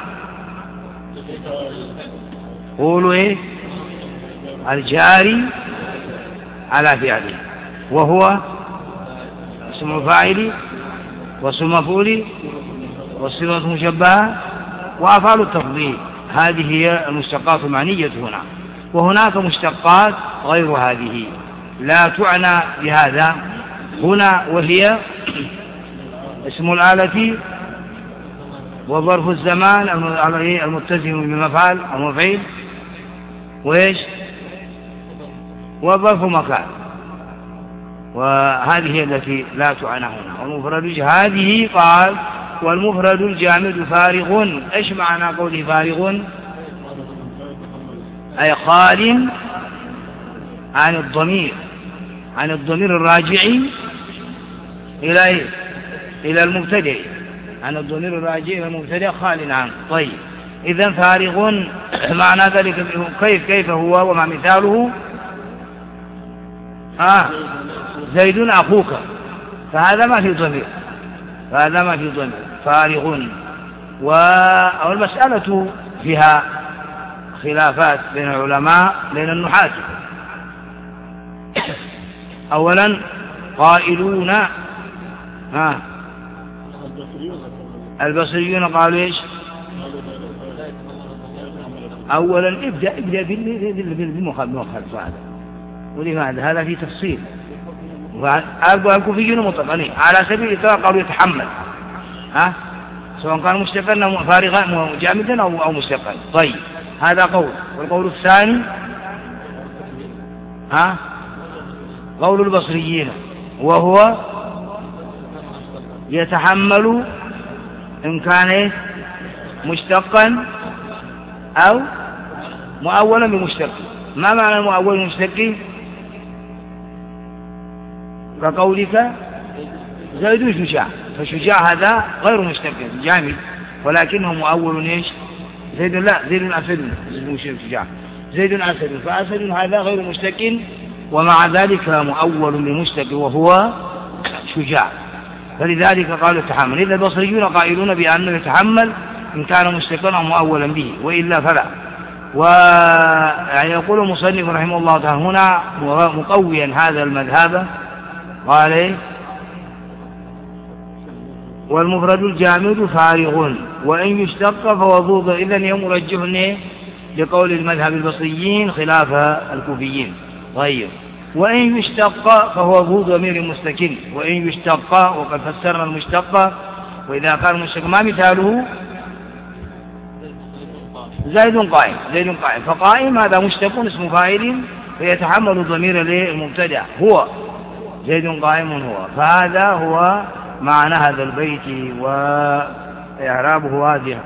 قولوا الجاري على فعله، وهو اسم الفاعل واسم المفعول والصفة مشبهة وأفعال التفضيل. هذه هي المشتقات المعنية هنا. وهناك مشتقات غير هذه لا تعنى بهذا هنا، وهي اسم الآلة وظرف الزمان المتزم بمفعل أو مفعيل، وإيش؟ وظرف مكان. وهذه هي التي لا تعنى هنا. والمفرد هذه قال: والمفرد الجامد فارغ. إيش معنى قوله فارغ؟ أي خال عن الضمير الراجع إلى المبتدئ، عن الضمير الراجع إلى المبتدئ خال عنه. طيب، إذن فارغ معنى ذلك كيف هو وما مثاله؟ زيد أخوك، فهذا ما في ضمير، فارغ. والمسألة فيها خلافات بين العلماء بين النحاة. أولا قائلون البصريون قالوا إيش؟ أولا ابدأ بالمخالفة. ولماذا؟ هذا في تفصيل. الكوفيون مطلقين على سبيل الإطلاق قالوا يتحمل، سواء كان مشتقا أو فارغا جامدا أو مشتقا. طيب، هذا قول. والقول الثاني قول البصريين، وهو يتحمل إن كان مشتقا أو مؤولا بمشتق. ما معنى المؤول المشتق؟ كقولك زيد شجاع، فشجاع هذا غير مشتق جامد، ولكنه مؤول إيش؟ زيد أسد، شجاع زيد أسد، فأسد هذا غير مشتق، ومع ذلك مؤول بمشتق وهو شجاع، فلذلك قالوا يتحمل. إذا البصريون قائلون بأنه يتحمل إن كان مشتقا أو مؤولا به، وإلا فلا. ويعني يقول المصنف رحمه الله تعالى هنا مقويا هذا المذهب، قال إيه؟ والمفرد الجامد فارغ وإن يشتق فوضوض. إذن يمرجحني لقول المذهب البصريين خلاف الكوفيين. طيب، وإن يشتق فهو ذو ضمير مستكن. وإن يشتق، وقد فسرنا المشتق، وإذا كان مشتق ما مثاله؟ زيد قائم. زيد قائم، فقائم هذا مشتق اسم فاعل فيتحمل الضمير للمبتدأ هو زيد قائم هو. فهذا هو معنى هذا البيت وإعرابه واضح.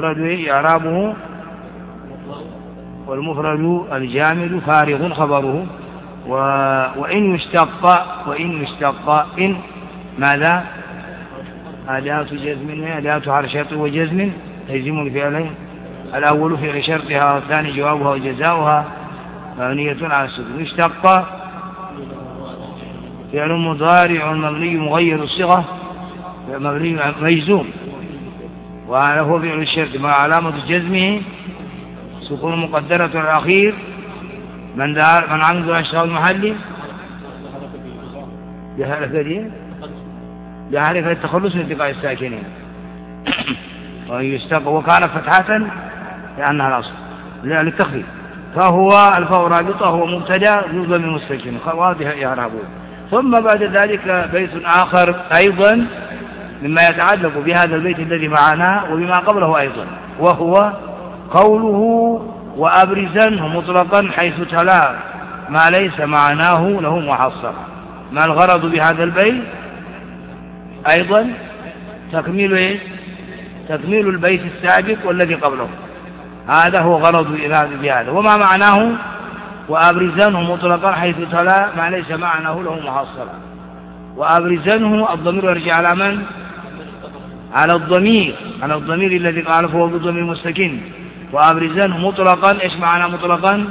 والمفرد الجامد فارغ خبره. وإن يشتق إن ماذا؟ أداة جزم، أداة حرف شرط وجزم تجزم الفعلين، الأول فعل شرطها والثاني جوابها وجزاؤها مبنية على السكون. يشتق فعل مضارع مبني مغير الصيغة مبني مجزوم، وهذا هو فعل الشرط مع علامة جزمه سكون مقدرة الأخير من عمد أشهر المحلي بحركة التخلص من التقاء الساكنين. ويشتق وكان فتحة لأنها الأصل للتخفيف. فهو الفاء رابطة هو مبتدأ ذو ضمير مستتر واضح إعرابه. ثم بعد ذلك بيت آخر أيضا مما يتعلق بهذا البيت الذي معنا وبما قبله أيضا، وهو قوله وأبرزنه مطلقا حيث تلا ما ليس معناه له محصر. ما الغرض بهذا البيت؟ أيضا تكميل البيت السابق والذي قبله. هذا هو غرض بهذا. وما معناه وأبرزنه مطلقا حيث تلا ما ليس معناه له محصرا. وأبرزنه الضمير يرجع على من؟ على الضمير الذي قال فهو بالضمير مستكن. وأبرزنه مطلقا، إيش معنى مطلقا؟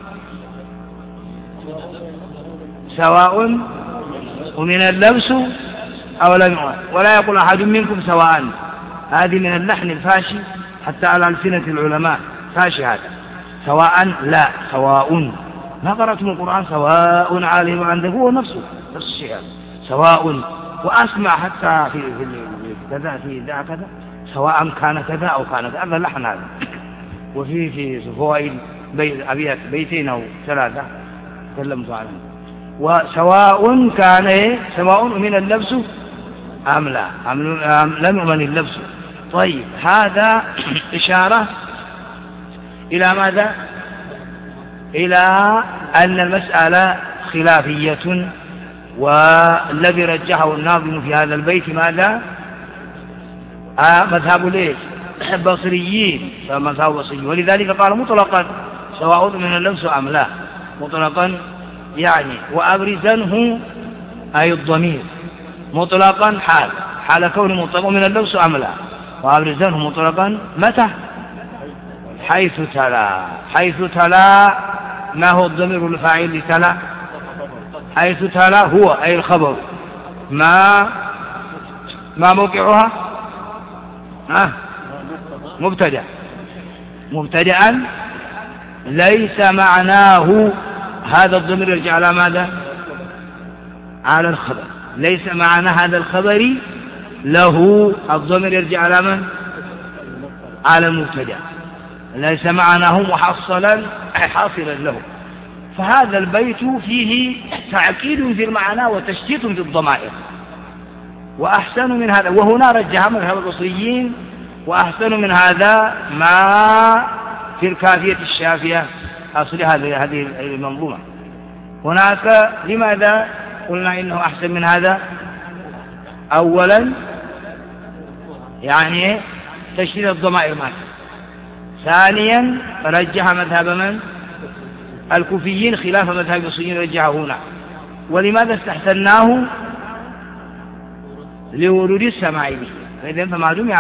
سواء ومن اللبس أو لم يؤمن، ولا يقول أحد منكم سواء. هذه من اللحن الفاشي حتى على ألسنة العلماء فاشي هذا. سواء لا، سواء. ما قرأتم القرآن سواء عليهم عندك هو نفس الشيء سواء. وأسمع حتى في كذا في ذا كذا سواء كان كذا أو كان كذا، هذا لحن هذا. وفي فوائد أبيات بيتين أو ثلاثة تكلمت عنهم. وسواء كان سواء من اللبس أم لا، لم يؤمن اللبس. طيب، هذا إشارة إلى ماذا؟ إلى أن المسألة خلافية، والذي رجحه الناظم في هذا البيت ماذا؟ مذهب ليش؟ البصريين، فمذهب البصريين، ولذلك قال مطلقا سواء من اللبس أم لا، مطلقا يعني. وأبرزنه أي الضمير مطلقا حال كون مطلق من اللبس أم لا. وأبرزنه مطلقا متى؟ حيث تلا. ما هو الضمير الفاعل لتلا؟ حيث تلا هو أي الخبر. ما موقعها؟ مبتدأ ليس معناه. هذا الضمير يرجع على ماذا؟ على الخبر. ليس معنى هذا الخبر له، الضمير يرجع على من؟ على المبتدأ. ليس معناه محصلا حاصلا له. فهذا البيت فيه تعقيد في المعنى وتشتيت في الضمائر. وأحسن من هذا، وهنا رجح مذهب البصريين، وأحسن من هذا ما في الكافية الشافية أصل هذه المنظومة. هناك لماذا قلنا إنه أحسن من هذا؟ أولا يعني تشتيت الضمائر معه. ثانيا رجح مذهب من؟ الكوفيين خلاف مذهب البصريين رجحه هنا. ولماذا استحسناه؟ لورود السماع به. فإذن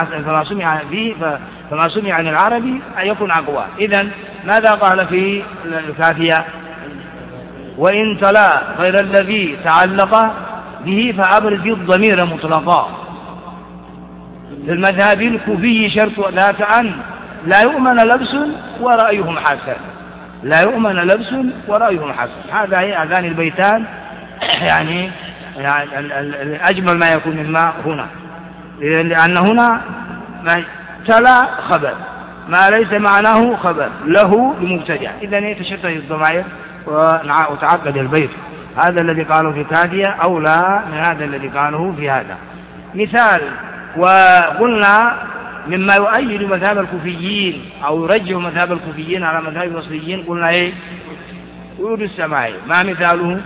فما سمع عن العربي يكون أقوى. إذن ماذا قال في الكافية؟ وإن تلا غير الذي تعلق به فأبرز الضمير مطلقا. في المذهب الكوفي شرط ذات أن لا يؤمن لبس ورأيهم حسن. لا يؤمن لبس ورأيهم حسن. هذان البيتان يعني أجمل ما يكون مما هنا، لأن هنا تلا خبر ما ليس معناه خبر له بمبتدع. إذن تشتت الضمائر وتعقد البيت. هذا الذي قاله في كادية أولى من هذا الذي قاله في هذا. مثال: وقلنا مما يؤيد مذهب الكوفيين أو يرجح مذهب الكوفيين على مذهب البصريين، قلنا إيه؟ ورود السماء. ما مثاله؟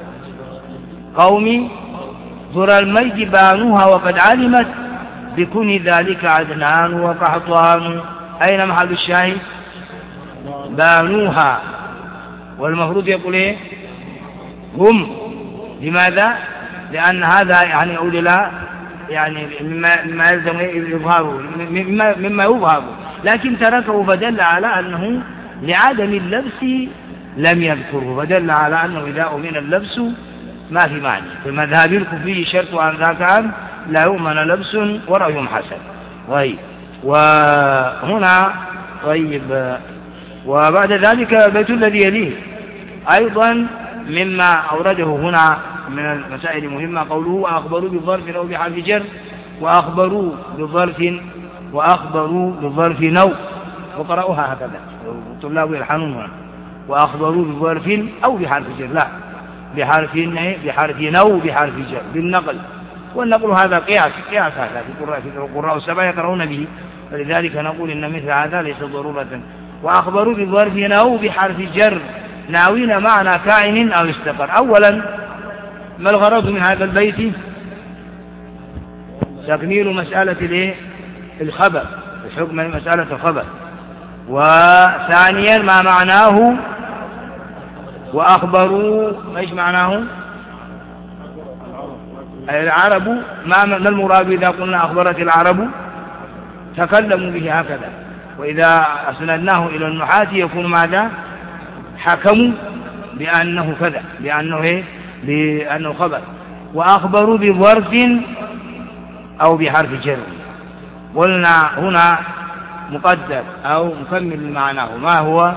قومي ذر الميت بانوها وقد علمت بكون ذلك عدنان وقحطان. أين محل الشاهد؟ بانوها. والمفروض يقول إيه؟ هم. لماذا؟ لأن هذا يعني يقول لا يعني مما يلزم يظهره، مما يظهر، لكن تركه فدل على أنه لعدم اللبس لم يذكره، فدل على أنه إذا أمن اللبس ما في معنى. في المذهب الكوفي شرط عن ذاك لا يؤمن لبس ورأي حسن. طيب، وهنا طيب، وبعد ذلك البيت الذي يليه أيضا مما أورده هنا من المسائل المهمة قوله وأخبروا بظرف أو بحرف جر، وأخبروا بظرف نو، وقرأوها هكذا الطلاب يلحنون هنا، وأخبروا بظرف أو بحرف جر، لا بحرف نو بحرف جر بالنقل. والنقل هذا قياس هذا في القراء السبعة يقرؤون به، فلذلك نقول إن مثل هذا ليس ضرورة. وأخبروا بظرف نو بحرف جر ناوين معنى كائن أو استقر. أولا، ما الغرض من هذا البيت؟ تكميل مسألة الخبر، الحكم من مسألة الخبر. وثانيا، ما معناه وأخبروا، ايش معناه؟ العرب، ما المراد إذا قلنا أخبرت العرب؟ تكلموا به هكذا، وإذا أسندناه إلى النحاة يكون ماذا؟ حكموا بأنه كذا، بأنه خبر. وأخبروا بظرف أو بحرف جر، قلنا هنا مقدر أو مكمل معناه، ما هو؟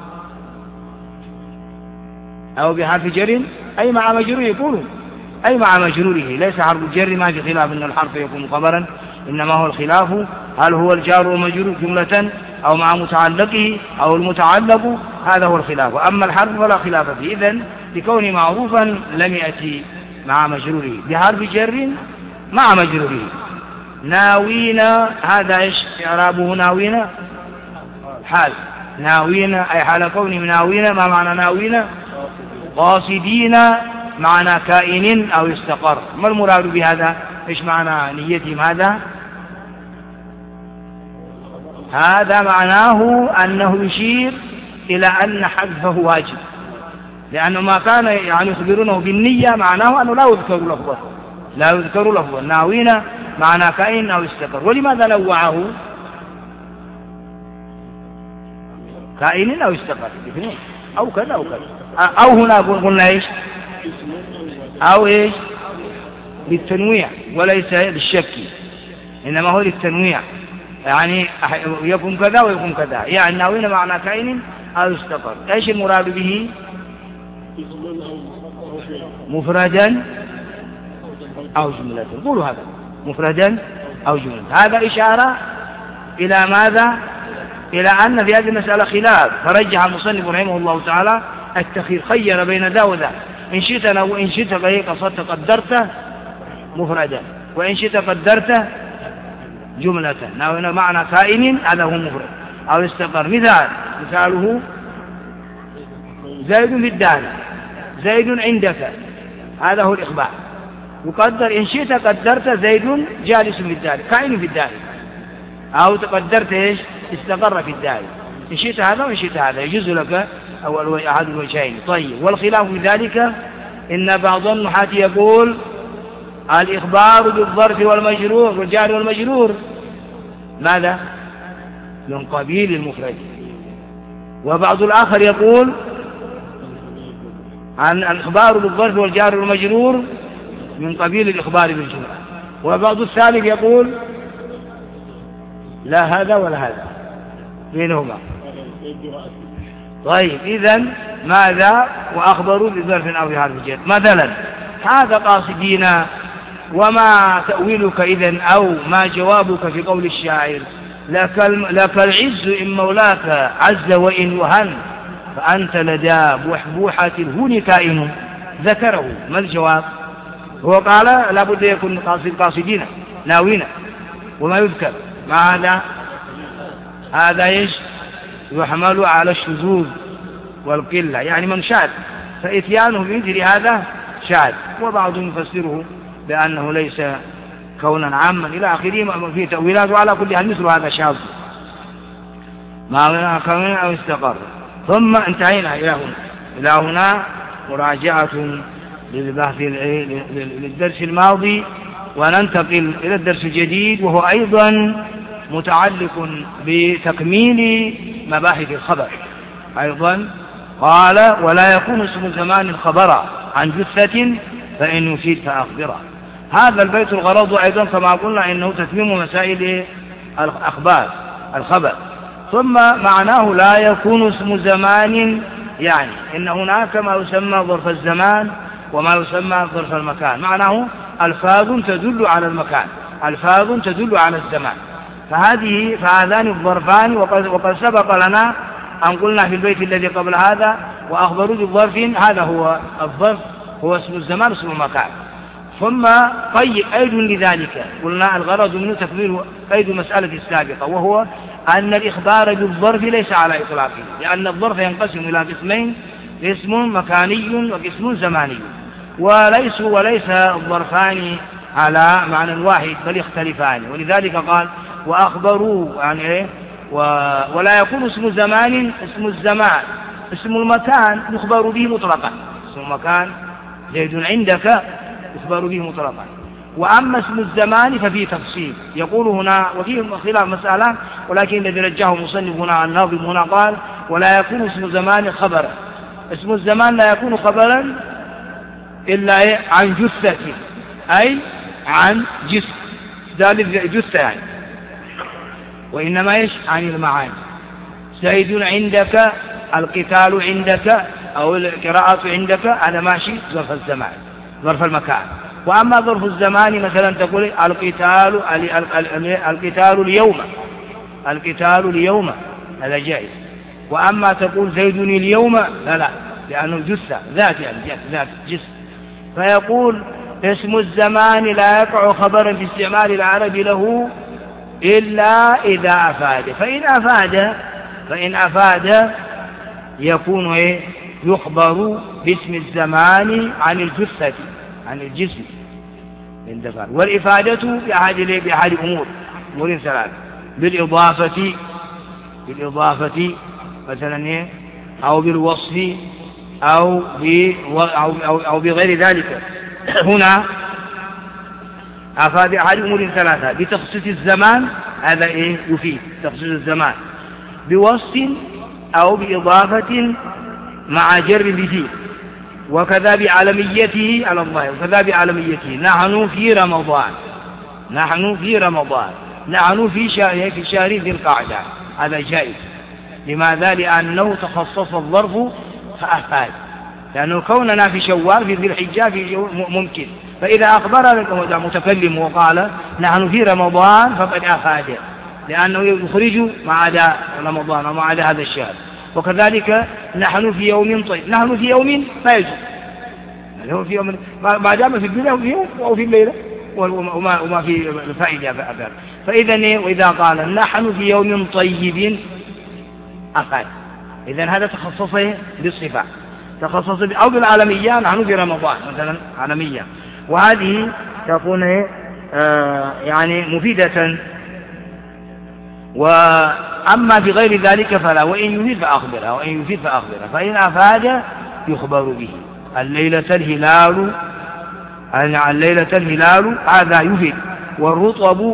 أو بحرف جر أي مع مجروره، يقولون أي مع مجروره، ليس حرف الجر ما في خلاف أن الحرف يكون خبرا، إنما هو الخلاف هل هو الجار والمجرور جملة أو مع متعلقه أو المتعلق، هذا هو الخلاف. أما الحرف فلا خلاف فيه. إذن لكونه معروفا لم يأتي مع مجروره، بحرف جر مع مجروره. ناوين، هذا إيش إعرابه؟ ناوين حال، ناوين أي حال كونه ناوين. ما معنى ناوين؟ قاصدين معنى كائن أو استقر. ما المراد بهذا؟ إيش معنى نيتهم؟ هذا معناه أنه يشير إلى أن حذفه واجب، لأنه ما كان يعني يخبرونه بالنية معناه أنه لا يذكر لفظا. ناوين معنى كائن أو استقر. ولماذا نوعه؟ كائن أو استقر، اثنين، أو كذا أو كذا، أو هنا قلنا إيش؟ أو إيش؟ للتنويع وليس للشك، إنما هو للتنويع، يعني يكون كذا ويكون كذا، يعني ناوين معنى كائن أو استقر. إيش المراد به؟ مفردا أو جملة. قولوا هذا مفردا أو جملة. هذا إشارة إلى ماذا؟ إلى أن في هذه المسألة خلاف، فرجح المصنف رحمه الله تعالى التخير، خير بين ذا وذا، إن شئت وإن شئت قصدت قدرته مفردا، وإن شئت قدرته جملة. ناوين معنى كائن، هذا هو مفرد أو استقر. مثاله زيد في الدار، زيد عندك، هذا هو الإخبار. يقدر إن شئت قدرت زيد جالس في الدار، كائن في الدار، أو تقدرت إيش؟ استقر في الدار. إن شئت هذا وإن شئت هذا، يجوز لك أو أحد الوجهين. طيب، والخلاف في ذلك إن بعض النحاة يقول الإخبار بالظرف والمجرور والجار والمجرور ماذا؟ من قبيل المفرد. وبعض الآخر يقول عن الإخبار بالظرف والجار والمجرور من قبيل الإخبار بالجملة. وبعض الثالث يقول لا هذا ولا هذا، بينهما. طيب، إذن ماذا؟ وأخبروا بظرف أو بحرف جر. مثلا هذا قاصدين، وما تأويلك إذن أو ما جوابك في قول الشاعر لك العز إن مولاك عز وإن وهن، فأنت لدى بوحبوحة الهون كائن. ذكره، ما الجواب؟ هو قال لا بد يكون قاصدين ناوين، وما يذكر مع هذا إيش يحمل على الشذوذ والقلة، يعني من شاذ فإتيانه بمثل هذا شاذ. وبعضهم يفسره بأنه ليس كونا عاما إلى آخره في تأويلات، وعلى كل حال مثل هذا شاذ ما كون أو استقر. ثم انتهينا إلى هنا مراجعة للبحث للدرس الماضي، وننتقل إلى الدرس الجديد وهو أيضا متعلق بتكميل مباحث الخبر. أيضا قال ولا يكون اسم زمان خبرا عن جثة فإن يفيد فأخبره. هذا البيت الغرض أيضا كما قلنا إنه تتميم مسائل الخبر. ثم معناه لا يكون اسم زمان، يعني إن هناك ما يسمى ظرف الزمان وما يسمى ظرف المكان. معناه ألفاظ تدل على المكان، ألفاظ تدل على الزمان. فهذان الظرفان، وقد سبق لنا أن قلنا في البيت الذي قبل هذا وأخبروا بالظرف، هذا هو الظرف، هو اسم الزمان اسم المكان. ثم قيد لذلك، قلنا الغرض منه تكبير قيد مسألة السابقة، وهو أن الإخبار بالظرف ليس على إطلاقه، لأن الظرف ينقسم إلى قسمين، قسم مكاني وقسم زماني، وليس الظرفان على معنى واحد بل يختلفان. ولذلك قال وأخبروا يعني إيه، ولا يكون اسم زمان اسم الزمان، اسم المكان يخبر به مطلقا، اسم المكان زيد عندك يخبر به مطلقا. وأما اسم الزمان ففيه تفصيل، يقول هنا وفيه خلاف مسألة، ولكن الذي رجحه مصنف هنا الناظم هنا قال ولا يكون اسم زمان خبرا. اسم الزمان لا يكون خبرا إلا عن جثة، أي عن جسم، ذلك جثة يعني، وإنما إيش عن المعاني. زيد عندك، القتال عندك أو القراءة عندك، هذا ماشي ظرف الزمان ظرف المكان. وأما ظرف الزمان مثلا تقول القتال اليوم، القتال اليوم، هذا جائز. وأما تقول زيد اليوم لا، لأنه جثة ذات، يعني ذات جسم. فيقول اسم الزمان لا يقع خبرا في استعمال العرب له إلا إذا أفاد. فإن أفاد يكون يخبر باسم الزمان عن الجثة عن الجسم. والإفادة بأحد أمور ثلاث: بالإضافة مثلا، أو بالوصف أو بغير ذلك. هنا أفاد أحد أمور ثلاثة: بتخصيص الزمان، هذا يفيد تخصيص الزمان، بوصف أو بإضافة مع جر بفيه، وكذا بعالميته على الله، وكذا بعالميته. نحن في رمضان، نحن في شهر ذي القعدة، هذا جائز. لماذا؟ لأنه تخصص الظرف فأفاد، لأنه كوننا في شوال في ذي الحجة في ممكن. فإذا أخبر متكلم وقال نحن في رمضان فقد أفاد، لأنه يخرج ما عدا رمضان وما عدا هذا الشهر. وكذلك نحن في يوم طيب، نحن في يوم ما يجوز، يعني في يوم ما دام في الدنيا في يوم أو في الليلة وما في فائدة. فإذا وإذا قال نحن في يوم طيب أفاد. إذن هذا تخصصه بالصفة، تخصص أو بالعالمية، نحن في رمضان مثلا عالمية، وهذه تكون يعني مفيدة. وأما بغير ذلك فلا، وإن يفيد فأخبره، فإن أفاد يخبر به. الليلة الهلال هذا يفيد. والرطب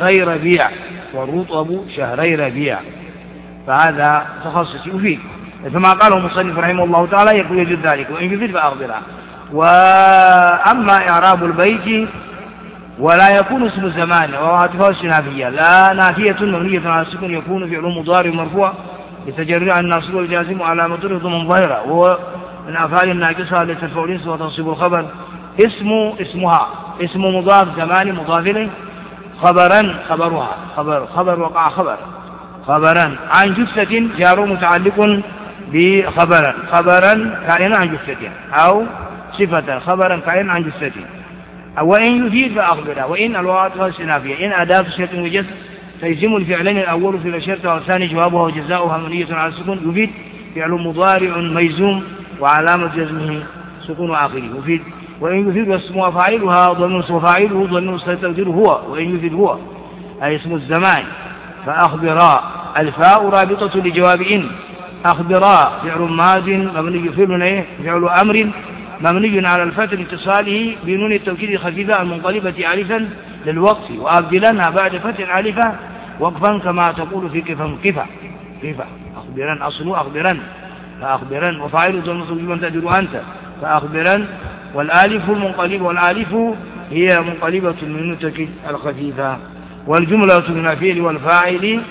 شهري ربيع، فهذا تخصص يفيد. فما قاله المصنف رحمه الله تعالى يقول يجد ذلك، وإن يفيد فأخبره. وأما إعراب البيت ولا يكون اسم الزمان وهاتفه السنافية، لا نافية مبنية على السكون، يكون فعل مضارع مرفوع يتجرع الناصب والجازم على مطر ضمن ظاهرة، وهو من أفعال الناقصة التي ترفع الاسم وتنصب الخبر. اسمها اسم مضاف، زمان مضاف إليه، خبرا خبرها خبر وقع خبرا عن جثة جار متعلق بخبرا كائنا عن جثة أو صفة خبرا كائنا عن جثة. وإن يفيد فأخبرها، وإن الواو الاستئنافية إن أداة شرط وجزم تجزم الفعلين الأول في الشرط والثاني جوابها وجزاؤها مبنية على السكون. يفيد فعل مضارع مجزوم وعلامة جزمه سكون آخره يفيد. وإن يفيد واسمها فاعلها ضمير وفاعله ضمير مستتر هو. وإن يفيد هو أي اسم الزمان. فأخبرا الفاء رابطة لجواب إن. أخبرا فعل ماض مبني فعل أمر مبني على الفتح اتصاله بنون التوكيد الخفيفة المنقلبة ألفا للوقف، وأبدلنها بعد فتح ألفا وقفا كما تقول في كيف أخبرا أصل أخبرا فأخبرا وفاعل ضمير تدير أنت فأخبرا. والآلف المنقلب والآلف هي منقلبة من التوكيد الخفيفة. والجملة من الفعل والفاعل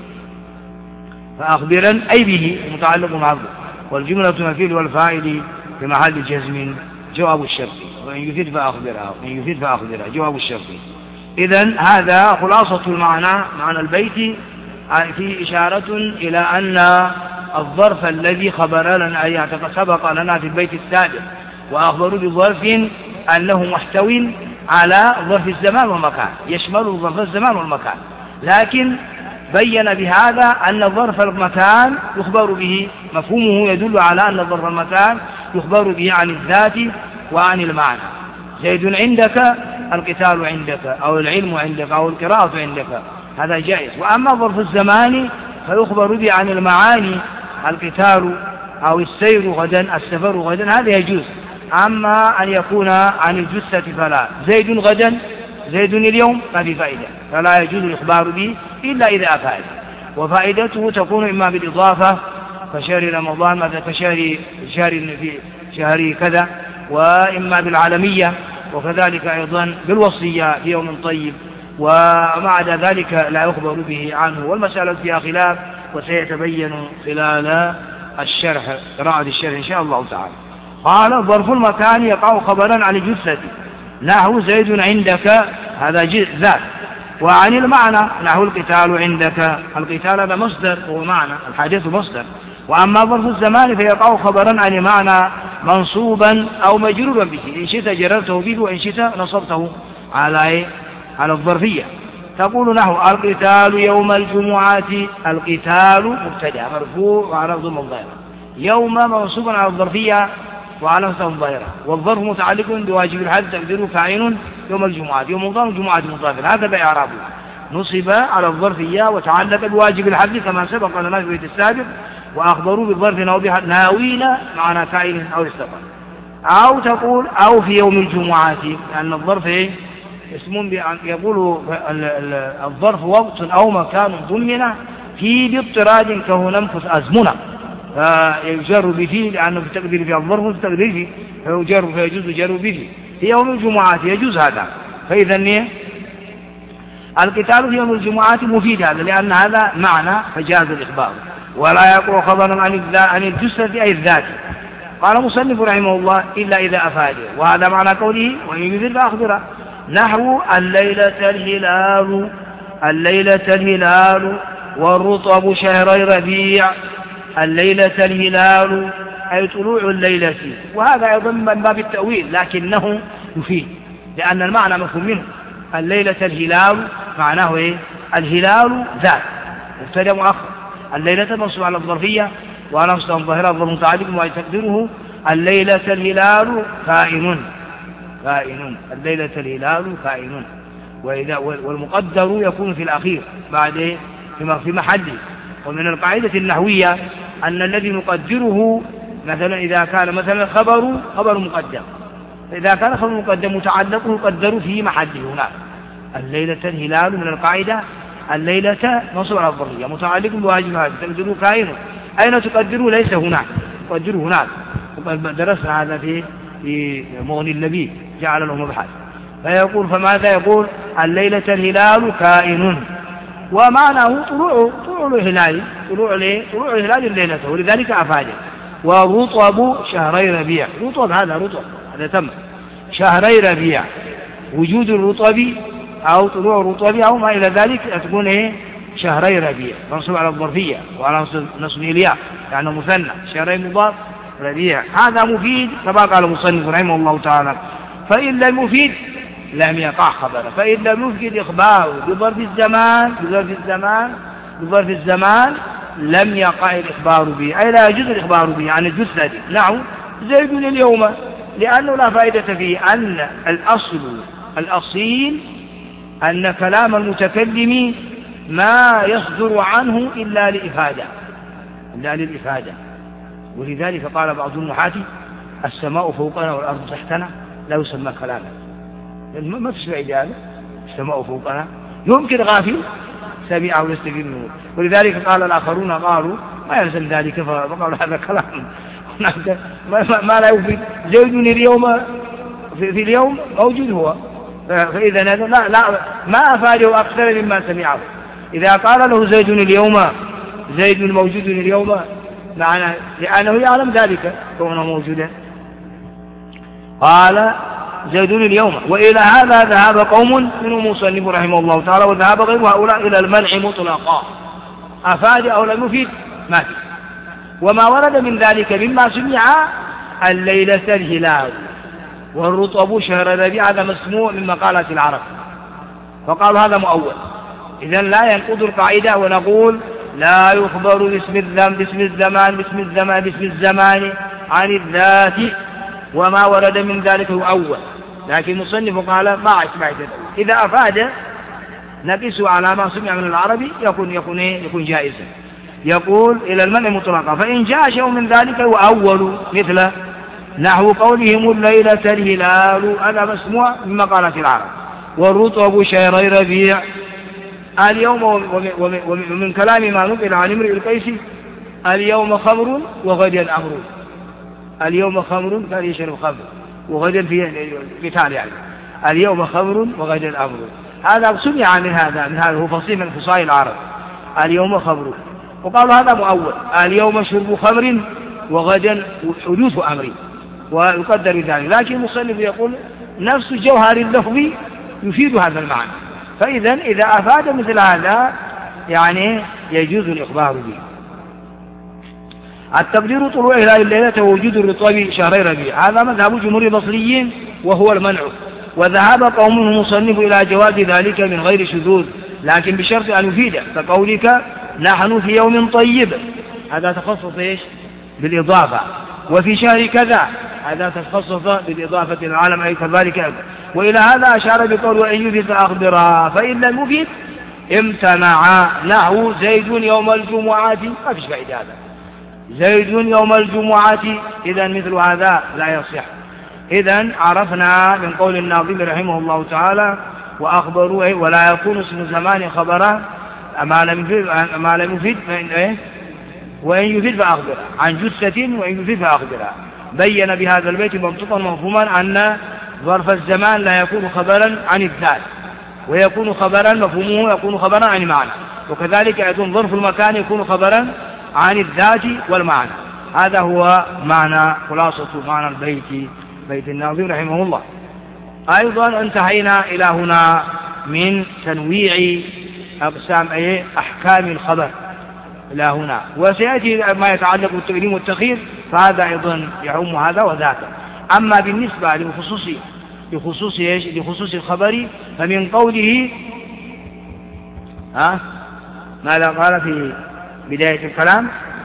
فأخبرا أي به متعلق بعضه. والجملة من الفعل والفاعل في محل جزم جواب الشرط. وإن يفيد فأخبرها جواب الشرط. إذن هذا خلاصة المعنى معنى البيت في إشارة إلى أن الظرف الذي خبر لنا أي سبق لنا في البيت السابق وأخبروا بظرف أنه محتوي على ظرف الزمان والمكان يشمل ظرف الزمان والمكان، لكن بين بهذا أن ظرف المكان يخبر به مفهومه يدل على أن ظرف المكان يخبر به عن الذات وعن المعنى. زيد عندك القتال عندك أو العلم عندك أو القراءة عندك هذا جائز. وأما ظرف الزمان فيخبر به عن المعاني القتال أو السير غدا السفر غدا هذا يجوز. أما أن يكون عن الجثة فلا. زيد غدا زيد اليوم ما في فائدة فلا يجوز الإخبار به إلا إذا أفاد. وفائدته تكون إما بالإضافة كشهر رمضان مثلا كشهر في شهر كذا، وإما بالعالمية وكذلك أيضا بالوصية في يوم طيب، ومع ذلك لا يخبر به عنه. والمسألة فيها خلاف وسيتبين خلال الشرح قراءة الشرح إن شاء الله تعالى. قال ظرف المكان يقع خبرا عن الجثة نحو زيد عندك هذا ذات. وعن المعنى نحو القتال عندك القتال هذا مصدر هو معنى الحديث مصدر. وأما ظرف الزمان فيقع خبرا عن معنى منصوبا أو مجرورا به إن شئت جررته به وإن شئت نصبته على الظرفية. تقول نحو القتال يوم الجمعة القتال مبتدأ مرفوع وعلى ضم الظاهرة يوم منصوبا على الظرفية وعلى الظاهرة. والظرف متعلق بواجب الحد تقديره كائن يوم الجمعة يوم مضاف الجمعة مضافا هذا بإعرابه نصب على الظرفية وتعلق بواجب الحد كما سبق لنا في البيت السابق. وأخبروا بالظرف ناوين معنى كائن أو استقر. أو تقول أو في يوم الجمعة لأن الظرف اسم يقول الظرف وقت أو مكان ضمن في باضطراد كهو نمكث أزمنة فيجر به لأنه في تقدير في الظرف في تقدير فيه فيجر فيجوز جر به في يوم الجمعة يجوز هذا. فإذا القتال في يوم الجمعة مفيد هذا لأن هذا معنى فجاز الإخبار. ولا يقع خبرا عن الجثة أي الذات. قال مصنف رحمه الله إلا إذا أفاد. وهذا معنى قوله وإن يفيد فأخبره نحو الليلة الهلال والرطب شهر ربيع. الليلة الهلال أي طلوع الليلة. وهذا أيضا من باب التأويل لكنه يفيد لأن المعنى مفهوم منه. الليلة الهلال معناه إيه؟ الهلال ذات مبتدأ مؤخر. الليلة منصوب على الظرفية وعلى مصدر ظاهرة الظرف متعلق وتقديره الليلة الهلال كائن. الليلة الهلال كائن. والمقدر يكون في الأخير بعد في محله. ومن القاعدة النحوية أن الذي نقدره مثلا إذا كان مثلا خبر مقدم إذا كان خبر مقدم متعلق يقدر في محله هناك. الليلة الهلال من القاعدة الليلة منصوب على الظرفية متعلق بواجب هذا تقدره كائن. أين تقدره؟ ليس هناك تقدره هناك. وقد درسنا هذا في مغني اللبيب جعل له مبحث. فيقول فماذا يقول الليلة الهلال كائن ومعناه طلوع الهلال طلوع الهلال الليلة ولذلك أفاده. ورطب شهري ربيع رطب هذا تم شهري ربيع. وجود الرطب أو طلوع الرطوبة أو ما إلى ذلك تكون إيه شهري ربيع، منصوب على الظرفية وعلى نصب الياء يعني مثنى شهري مضاف ربيع. هذا مفيد كما قال المصنف رحمه الله تعالى. فإن لم يفيد لم يقع خبره، فإن لم يفيد إخباره بظرف الزمان لم يقع الإخبار به، أي لا يجوز الإخبار به عن الجثة. نعم زيد اليوم، لأنه لا فائدة فيه، أن الأصيل أن كلام المتكلم ما يصدر عنه إلا للإفادة. ولذلك قال بعض النحاة السماء فوقنا والأرض تحتنا لا يسمى كلاما، ما تسمع ذلك. السماء فوقنا يمكن غافل سميعه ويستفيد منه، ولذلك قال الآخرون قالوا ما يلزم ذلك، فقالوا هذا كلام ما لا يفيد. زيد اليوم في اليوم موجود هو، فإذا لا ما أفاده أكثر مما سمعه. إذا قال له زيد اليوم، زيد موجود اليوم، معنى لأنه يعلم ذلك كونه موجودا. قال زيد اليوم. وإلى هذا ذهب قوم منهم مصنف رحمه الله تعالى، وذهب غير هؤلاء إلى المنع مطلقا، أفاد أو لم يفيد ما في. وما ورد من ذلك مما سمع الليلة الهلال والرطب شهر الربيع هذا مسموع من مقالات العرب، فقالوا هذا مؤول. إذن لا ينقض القاعدة ونقول لا يخبر باسم الزمان عن الذات، وما ورد من ذلك هو أول. لكن المصنف قال ما أسمعت. إذا أفاد نقيس على ما سمع من العربي يكون جائزا. يقول إلى المنع مطلقا، فإن جاء شيء من ذلك هو أول، مثل نحو قولهم الليلة الهلال هذا مسموع من مقالات العرب، والرطب شهري ربيع. اليوم ومن كلام ما نقل عن امرئ القيس اليوم خمر وغدا أمر. اليوم خمر كان يشرب خمر، وغدا في تالي يعني اليوم خمر وغدا أمر. هذا سمع من هذا هو فصيح من فصائل العرب. اليوم خمر، وقالوا هذا مؤول. اليوم شرب خمر وغدا حدوث أمر، ويقدر ذلك. لكن المصنف يقول نفس جوهر اللفظ يفيد هذا المعنى، فإذا إذا أفاد مثل هذا يعني يجوز الإخبار به. التقدير طلوع هلال الليلة ووجود الرطب شهري ربيع، هذا مذهب جمهور البصريين وهو المنع. وذهب قوم المصنف إلى جواز ذلك من غير شذوذ، لكن بشرط أن يفيد، كقولك نحن في يوم طيب، هذا تخصص إيش بالإضافة. وفي شهر كذا، هذا تخصص بالإضافة للعالم أي كذلك. وإلى هذا أشار بقول وإن يفيد أخبرا، فإن لم يفيد امتنع. نحو زيد يوم الجمعة، ما فيش فائدة هذا زيد يوم الجمعة، إذا مثل هذا لا يصح. إذا عرفنا من قول الناظم رحمه الله تعالى وأخبروا ولا يكون اسم زمان خبرا ما لم يفيد وإن يفيد فأخبره عن جثة، وإن يفيد فأخبره. بين بهذا البيت منطقا مفهوما أن ظرف الزمان لا يكون خبرا عن الذات، ويكون خبرا مفهومه يكون خبرا عن المعنى، وكذلك أيضا ظرف المكان يكون خبرا عن الذات والمعنى. هذا هو معنى خلاصة معنى البيت، بيت الناظم رحمه الله. أيضا انتهينا إلى هنا من تنويع أقسام أحكام الخبر إلى هنا، وسيأتي ما يتعلق بالتقديم والتأخير، فهذا أيضا يعم هذا وذاك. أما بالنسبة لخصوص الخبر فمن قوله ماذا قال في بداية الكلام؟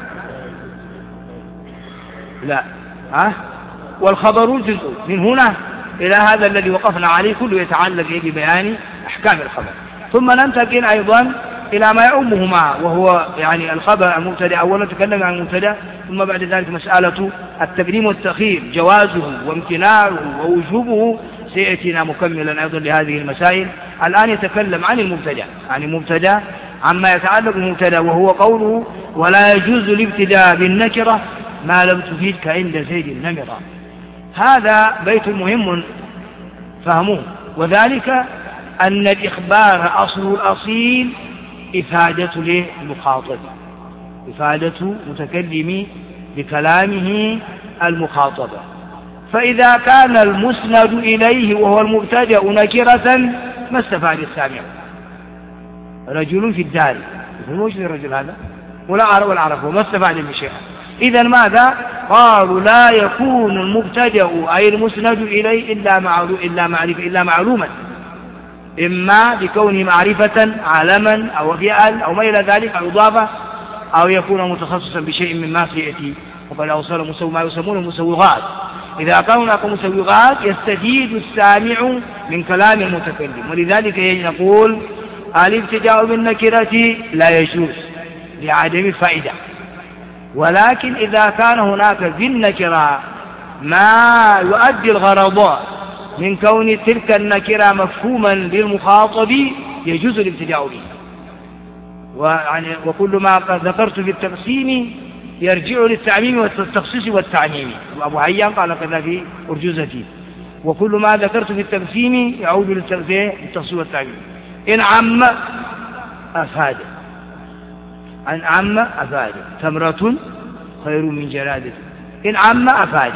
لا والخبر الجزء من هنا إلى هذا الذي وقفنا عليه كله يتعلق ببيان أحكام الخبر. ثم ننتقل أيضا إلى ما يعمهما، وهو يعني الخبر المبتدأ. أولا نتكلم عن المبتدأ، ثم بعد ذلك مسألة التقديم والتأخير، جوازه وامتناعه ووجوبه، سيأتينا مكملا أيضا لهذه المسائل. الآن يتكلم عن المبتدأ عما يتعلق بالمبتدأ، وهو قوله ولا يجوز الابتداء بالنكرة ما لم تفيد كعند زيد النمرة. هذا بيت مهم فهموه، وذلك أن الإخبار أصل الأصيل إفادة للمخاطب، إفادة متكلم بكلامه المخاطبة. فإذا كان المسند إليه وهو المبتدأ نكرة ما استفاد السامع. رجل في الدار، وش الرجل هذا؟ ولا عرفه ما استفاد من شيء. إذا ماذا؟ قالوا لا يكون المبتدأ أي المسند إليه إلا معلوما، إما بكونه معرفة علما أو فعل أو ما إلى ذلك أو إضافة، أو يكون متخصصا بشيء مما سيأتي. وقد أوصل ما يسمونه مسوغات. إذا كانوا هناك مسوغات يستفيد السامع من كلام المتكلم. ولذلك نقول الابتداء بالنكرة لا يجوز لعدم الفائدة، ولكن إذا كان هناك في النكرة ما يؤدي الغرض من كون تلك النكرة مفهوما للمخاطب يجوز الابتداء به. وكل ما ذكرت في التقسيم يرجع للتعميم والتخصيص والتعميم. أبو حيان قال كذا في أرجوزته. وكل ما ذكرت في التقسيم يعود للتخصيص والتعميم. إن عم أفاد، إن عم أفاد، تمرة خير من جلادة. إن عم أفاد،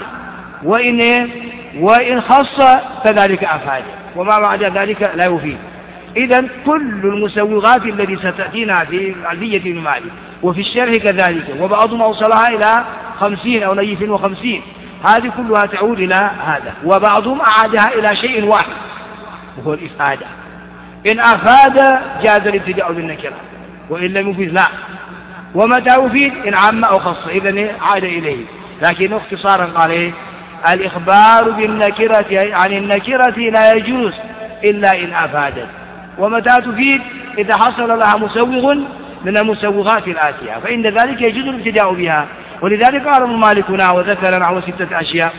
وإن خص كذلك أفاد، وما بعد ذلك لا يفيد. إذن كل المسوغات التي ستأتينا في ألفية ابن مالك وفي الشرح كذلك، وبعضهم أوصلها إلى 50 أو 50، هذه كلها تعود إلى هذا، وبعضهم أعادها إلى شيء واحد وهو الإفادة. إن أفاد جاز الابتداء بالنكرة، وإن لم يفيد لا. ومتى يفيد؟ إن عم أو خص، إذن عاد إليه. لكن اختصارا قال الإخبار بالنكرة عن النكرة لا يجوز إلا إن أفادت. ومتى تفيد؟ إذا حصل لها مسوغ من المسوغات الآتية، فإن ذلك يجوز الابتداء بها. ولذلك قال مالكنا وذكر نحو 6 أشياء.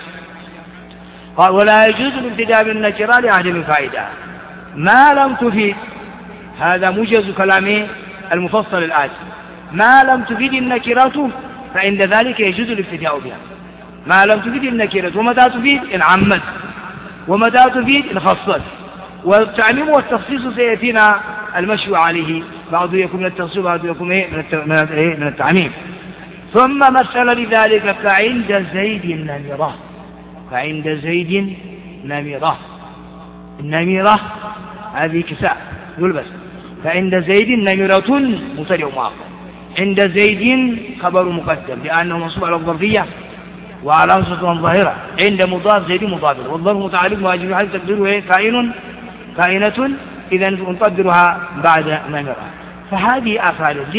قال ولا يجوز الابتداء بالنكرة لعدم الفائدة ما لم تفيد. هذا موجز كلام المفصل الآتي. ما لم تفيد النكرة فإن ذلك يجوز الابتداء بها. ما لم تفيد النكرة. ومتى تفيد؟ إن عمت. ومتى تفيد؟ إن خصت. والتعميم والتخصيص سيأتينا المشي عليه، بعضه يكون من التخصيص وبعضه يكون من التعميم. ثم مثل لذلك كعند زيد النمرة. كعند زيد نمرة. النمرة هذه كساء يلبس. فعند زيد نمرة مبتدأ مؤخر. عند زيد خبر مقدم لأنه منصوب على الظرفية وعلى أنصة ظاهرة. عند مضاف زيد مضاف، والظرف متعلق مهاجم حيث تقديره كائنة، إذا نقدرها بعد نمرة. فهذه أفادت.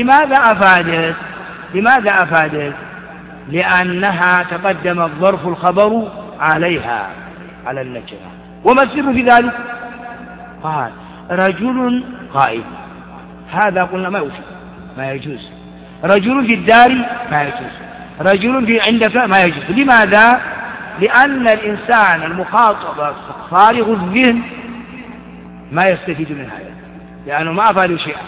لماذا أفادت؟ لأنها تقدم الظرف الخبر عليها على النكرة. وما السر في ذلك؟ قال رجل قائم، هذا قلنا ما يجوز. رجل في الدار ما يجوز. رجل في عندك ما يجوز. لماذا؟ لأن الإنسان المخاطب فارغ الذهن ما يستفيد من هذا، لأنه ما أفعل شيئا.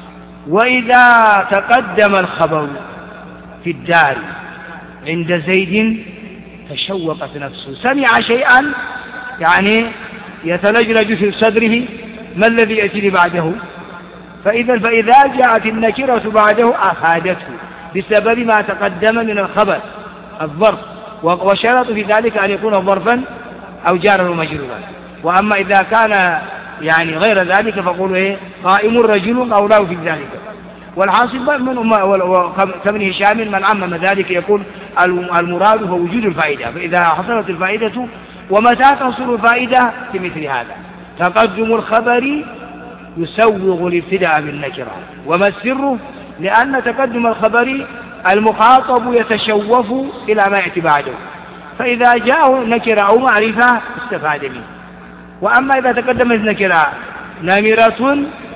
وإذا تقدم الخبر في الدار عند زيد تشوقت نفسه، سمع شيئا يعني يتلجلج في صدره، ما الذي يأتي بعده؟ فإذا جاءت النكرة بعده أفادته بسبب ما تقدم من الخبر الظرف. وشرط في ذلك أن يكون ظرفا أو جارا ومجرورا. وأما إذا كان يعني غير ذلك فقولوا قائم رجل أو لا في ذلك. والحاصل كابن هشام من عمم ذلك يقول المراد هو وجود الفائدة. فإذا حصلت الفائدة، ومتى تحصل الفائدة في مثل هذا؟ تقدم الخبر يسوغ الابتداء بالنكرة. وما السر؟ لأن تقدم الخبر المخاطب يتشوف إلى ما يأتي بعده، فإذا جاءه نكرة أو معرفة استفاد منه. وأما إذا تقدمت نكرة نمرة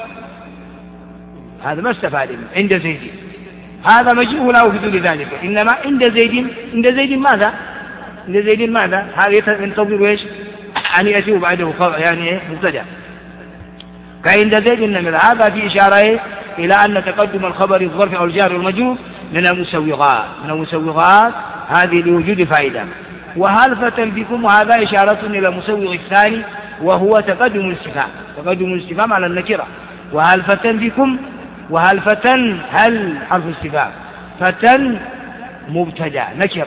هذا ما استفاد منه عند زيد، هذا مجهول له في دون ذلك. إنما عند زيد ماذا؟ عند زيد ماذا؟ هذا ينتظر ايش؟ أن يأتيه بعده يعني مبتدأ. كعند زيد النمرة. هذا في إشارة إلى أن تقدم الخبر الظرف أو الجار والمجرور من المسوغات هذه لوجود فائدة. وهلفة بكم، وهذا إشارة إلى المسوغ الثاني وهو تقدم الاستفهام على النكرة. وهلفة بكم، وهلفة هل حرف استفهام، فتن مبتدأ نكرة،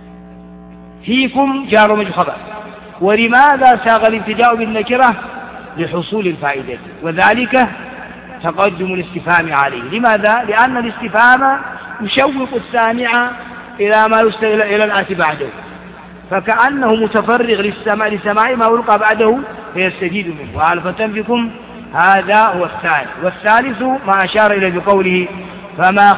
فيكم جار ومجرور خبر. ولماذا ساغ الابتداء بالنكرة؟ لحصول الفائدة، وذلك تقدم الاستفهام عليه. لماذا؟ لأن الاستفهام يشوق السامع إلى ما إلى الآتي بعده، فكأنه متفرغ لسماع ما يلقى بعده فيستفيد منه. وعلفة بكم هذا هو الثاني. والثالث ما أشار إليه بقوله فما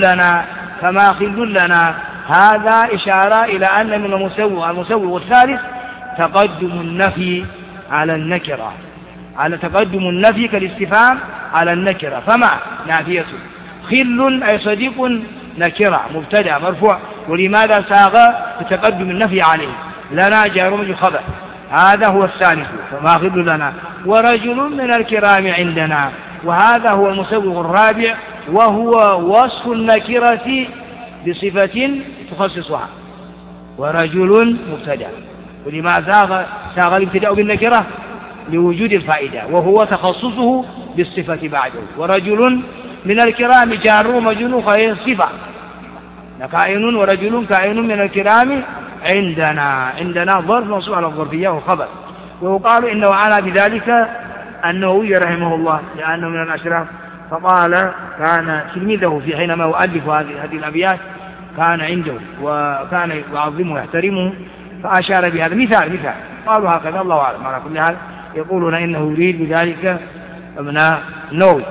خذ لنا، هذا إشارة إلى أن من المسوغ الثالث تقدم النفي على النكرة، على تقدم النفي كالاستفهام على النكرة. فما نافية، خل أي صديق نكرة مبتدأ مرفوع، ولماذا ساغ بتقدم النفي عليه؟ لنا جار ومجرور خبر، هذا هو الثالث فما خذ لنا. ورجل من الكرام عندنا، وهذا هو المسوغ الرابع، وهو وصف النكرة بصفة تخصصها. ورجل مبتدأ، ولماذا ساغ الابتداء بالنكرة؟ لوجود الفائدة، وهو تخصصه بالصفة بعده. ورجل من الكرام جار ومجرور خير صفة، كائن ورجل كائن من الكرام عندنا ظرف منصوب على الظرفية والخبر. ويقال إنه عانى بذلك النووي رحمه الله لأنه من الأشراف، فقال كان تلميذه في حينما يؤلف هذه الأبيات كان عنده وكان يعظمه ويحترمه، فأشار بهذا مثال قالوا هكذا، الله أعلم. على كل حال يقولون إنه يريد بذلك ابن النووي.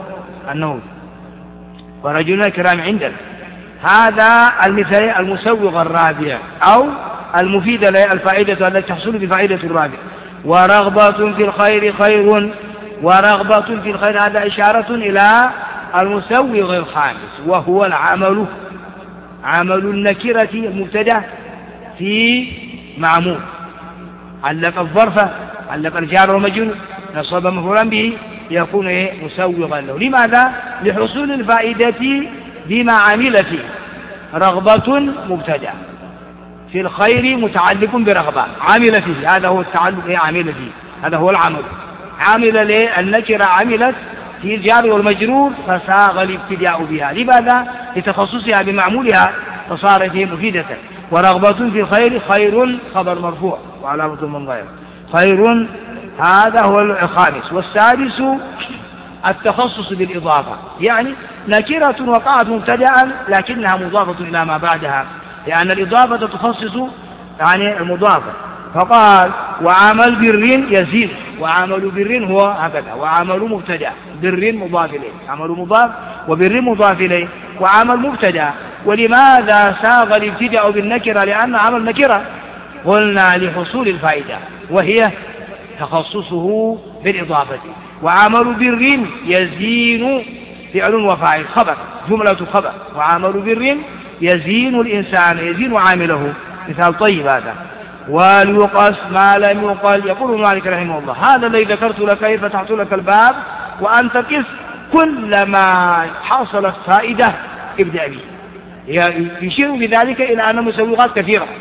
ورجل الكرام عندنا، هذا المثال المسوغ الرابع أو المفيد الفائدة التي تحصل بفائدة الرابع. ورغبة في الخير خير، ورغبة في الخير هذا إشارة إلى المسوغ الخامس، وهو عمل النكرة المبتدأ في معمول، علق الظرف، علق الجار والمجرور، نصب مفعولا به، يكون مسوغا له. لماذا؟ لحصول الفائدة بما عمل فيه. رغبة مبتدأ، في الخير متعلق برغبة، عمل فيه، هذا هو التعلق، عمل فيه، هذا هو العمل. عمل النكرة عملت في الجار والمجرور، فساغ الابتداء بها. لماذا؟ لتخصصها بمعمولها، فصارت مفيدة. ورغبة في الخير خير خبر مرفوع وعلامة من غير خير، هذا هو الخامس. والسادس التخصص بالإضافة، يعني نكرة وقعت مبتدأ لكنها مضافة إلى ما بعدها، لأن الإضافة تخصص يعني المضافة. فقال وعمل بر يزيد، وعمل بر هو هكذا، وعمل مبتدأ، بر مضاف إليه، عمل مضاف وبر مضاف إليه، وعمل مبتدأ. ولماذا ساغ الابتداء بالنكرة؟ لأن عمل نكرة، قلنا لحصول الفائدة، وهي تخصصه بالإضافة. وعمل بر يزين فعل وفاعل خبر، جملة خبر، وعمل بر يزين الإنسان، يزين عامله، مثال طيب هذا. وليقص ما لم يقل، يقول مالك رحمه الله هذا الذي ذكرت لك فتحت لك الباب وأنت قس كل ما حصلت فائدة ابدأ به. يشير بذلك إلى أن مسوغات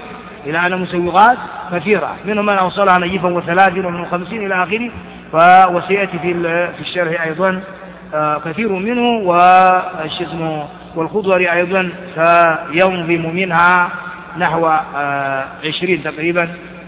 كثيرة، منهم من أوصلها نجيفا وثلاث ومن 50 إلى آخره، وسيأتي في الشرح أيضا كثير منه. والخضر أيضا فينظم منها نحو 20 تقريبا.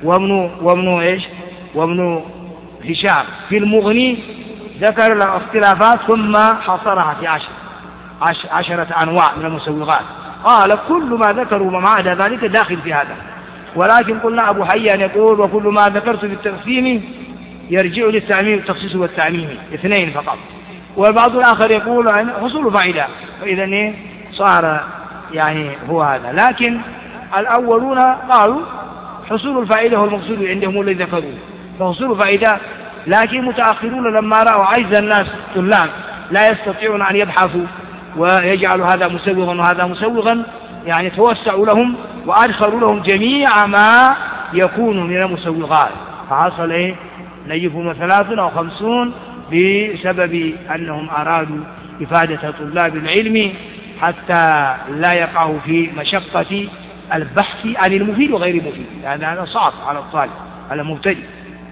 وابن هشام في المغني ذكر الاختلافات ثم حصرها في 10 أنواع من المسوغات، قال كل ما ذكروا وما عدا ذلك داخل في هذا. ولكن قلنا أبو حيان يقول وكل ما ذكرت بالتقسيم يرجع للتعميم، التخصيص والتعميم 2 فقط. والبعض الآخر يقول حصول فائدة، فإذا صار يعني هو هذا. لكن الأولون قالوا حصول الفائدة هو المقصود عندهم الذي ذكروه، فحصول فائدة. لكن متأخرون لما رأوا عجز الناس طلاب لا يستطيعون أن يبحثوا ويجعلوا هذا مسوغا وهذا مسوغا، يعني توسعوا لهم وأدخلوا لهم جميع ما يكون من المسوغات، فحصل نجفهم 30 أو 50 بسبب أنهم أرادوا إفادة طلاب العلم حتى لا يقعوا في مشقة البحث عن المفيد وغير المفيد، يعني هذا صعب على الطالب على المبتدئ.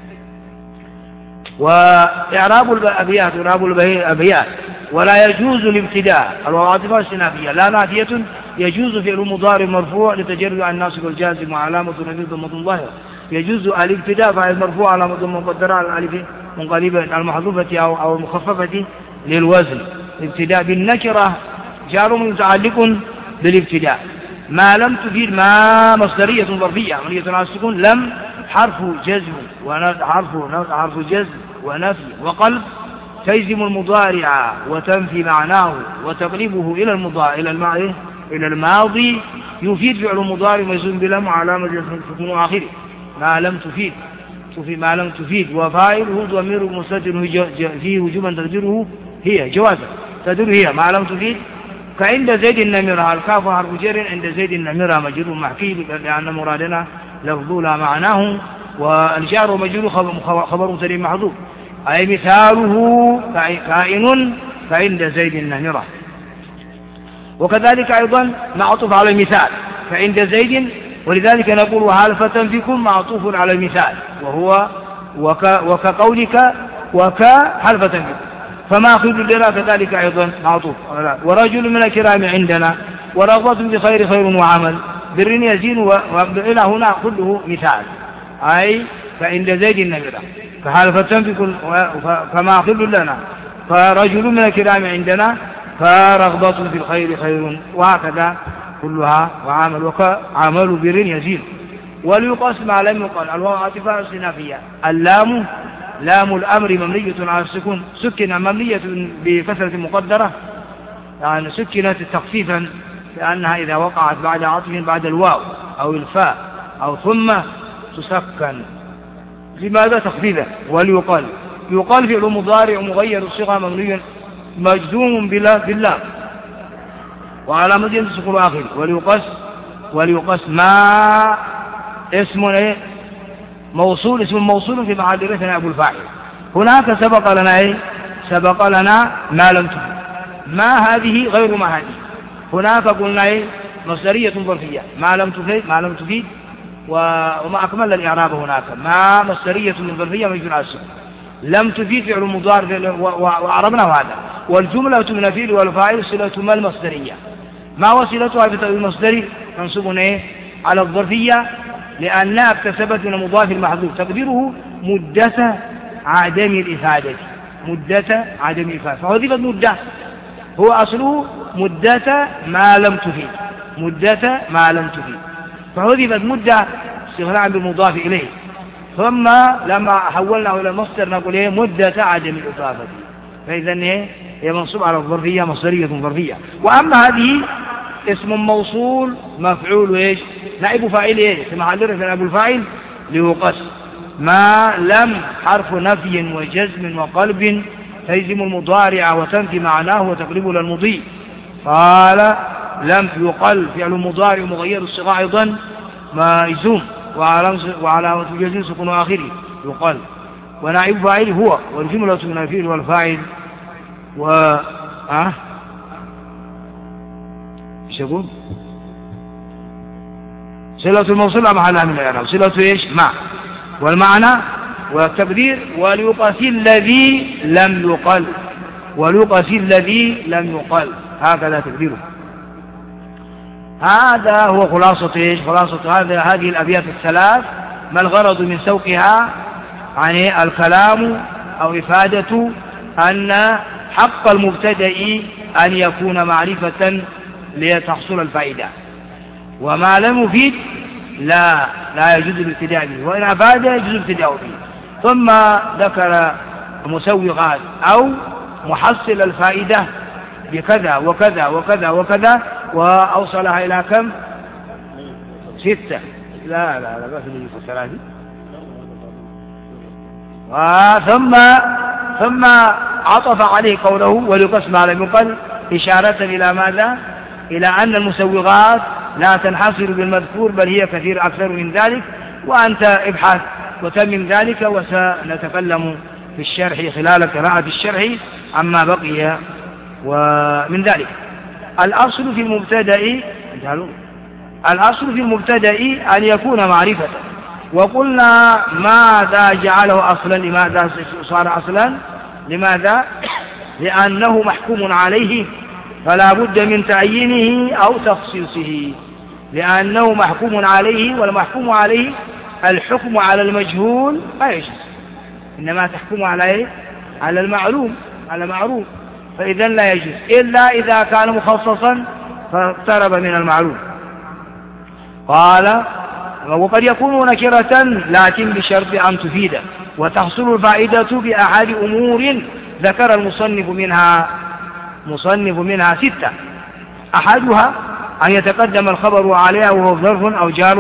وإعراب الأبيات ولا يجوز الابتداء الواضحة السنافية لا نافية، يجوز فعل مضارع مرفوع لتجرد عن الناصب والجازم وعلامة نفي ضمة ظاهرة. يجوز الابتداء فاعل مرفوع علامة ضمة مقدرة على الألف منقلبة المحذوفة أو المخففة للوزن. الابتداء بالنكرة جار متعلق بالابتداء. ما لم تفيد ما مصدرية ظرفية مبنية على السكون. لم حرف جزم حرف جزم ونفي وقلب تجزم المضارع وتنفي معناه وتقلبه إلى الماضي. يفيد فعل مضارع مجزوم بلم وعلامة سكون آخره. ما لم تفيد ما لم تفيد وفاعله ضمير مستتر فيه وجوبا تقديره هي جوازا تدل هي ما لم تفيد. فعند زيد النمرة الكاف حرف جر عند زيد النمرة مجرور محكي لأن مرادنا لفظ لا معناه. والجار مجرور خبر مبتدأ محذوف أي مثاله كائن فعند زيد النمرة. وكذلك أيضا معطوف على المثال فعند زيد. ولذلك نقول حالفة فيكم معطوف على المثال وهو وكقولك وكحلفة فيكم. فما خذ لنا كذلك أيضا معطوف. ورجل من الكرام عندنا ورغبة بخير خير وعمل بر يزين وإلى هنا كله مثال أي فعند زيد النمرة فحالفة فيكم. فما خذ لنا فرجل من الكرام عندنا فرغبة في الخير خير وهكذا كلها وعمل وكعمل بر يزين. وليقاس ما لم يقال الواو عاطفة استئنافية. اللام لام الأمر مبنية على السكون سكن مبنية بكسرة مقدرة يعني سكنت تخفيفا لأنها إذا وقعت بعد عطف بعد الواو أو الفاء أو ثم تسكن. لماذا تخفيفا؟ وليقال يقال فعل مضارع مغير الصيغة مبني مجزوم بالله وعلى مدينة سكون آخر. وليقاس ما اسم موصول اسم موصول في محل رفع أبو الفاعل. هناك سبق لنا ما لم تفيد. ما هذه غير ما هذه. هناك قلنا مصدرية ظرفية ما لم تفيد وما أكمل الإعراب. هناك ما مصدرية ظرفية مجزوم على السكون. لم تفيد فعل مضارع وعربنا هذا. والجملة من الفعل والفاعل صلة ما المصدرية. ما وصلتها بالمصدر منصوب على الظرفية لأنها اكتسبت من المضاف المحذوف تقديره مدة عدم الإفادة. فحذفت مدة هو أصله مدة ما لم تفيد فحذفت مدة استغناء بالمضاف إليه. ثم لما حولناه إلى المصدر نقول مدة عدم الإفادة. فإذا هي منصوب على الظرفية مصدرية ظرفية. وأما هذه اسم موصول مفعول نائب فاعل في محل رفع أبو الفاعل ليقاس. ما لم حرف نفي وجزم وقلب تجزم المضارع وتنفي معناه وتقلبه للمضي. قال لم يقل فعل مضارع مغير الصيغة أيضا مجزوم وعلامة جزم سكون آخره يقال. ونائب فاعل هو والجملة من الفعل والفاعل يقول صلة الموصول محلها من الإعراب. صلة مع والمعنى والتقدير وليقاس الذي لم يقل هكذا تقديره. هذا هو خلاصة هذه الأبيات الثلاث. ما الغرض من سوقها يعني الكلام أو إفادة أن حق المبتدأ أن يكون معرفة لتحصل الفائدة. وما لم يفيد لا يجوز الابتداء به وإن أفاد يجوز الابتداء به. ثم ذكر مسوغات أو محصل الفائدة بكذا وكذا وكذا وكذا وأوصلها إلى كم 6. لا بس نجي في 3. ثم عطف عليه قوله وليقسم على المقل إشارة إلى ماذا؟ إلى أن المسوغات لا تنحصر بالمذكور بل هي كثير أكثر من ذلك. وأنت ابحث وتمم ذلك وسنتكلم في الشرح خلال قراءة الشرح عما بقي ومن ذلك. الأصل في المبتدأ أن يكون معرفة. وقلنا ماذا جعله أصلا لماذا صار أصلا لماذا؟ لأنه محكوم عليه فلا بد من تعيينه أو تخصيصه. لأنه محكوم عليه والمحكوم عليه الحكم على المجهول لا يجوز. إنما تحكم على إيه؟ على المعلوم، على معروف، فإذا لا يجوز إلا إذا كان مخصصا فاقترب من المعلوم. قال وقد يكون نكرة لكن بشرط أن تفيد، وتحصل الفائدة بأحد أمور ذكر المصنف منها 6. أحدها أن يتقدم الخبر عليها وهو ظرف أو جار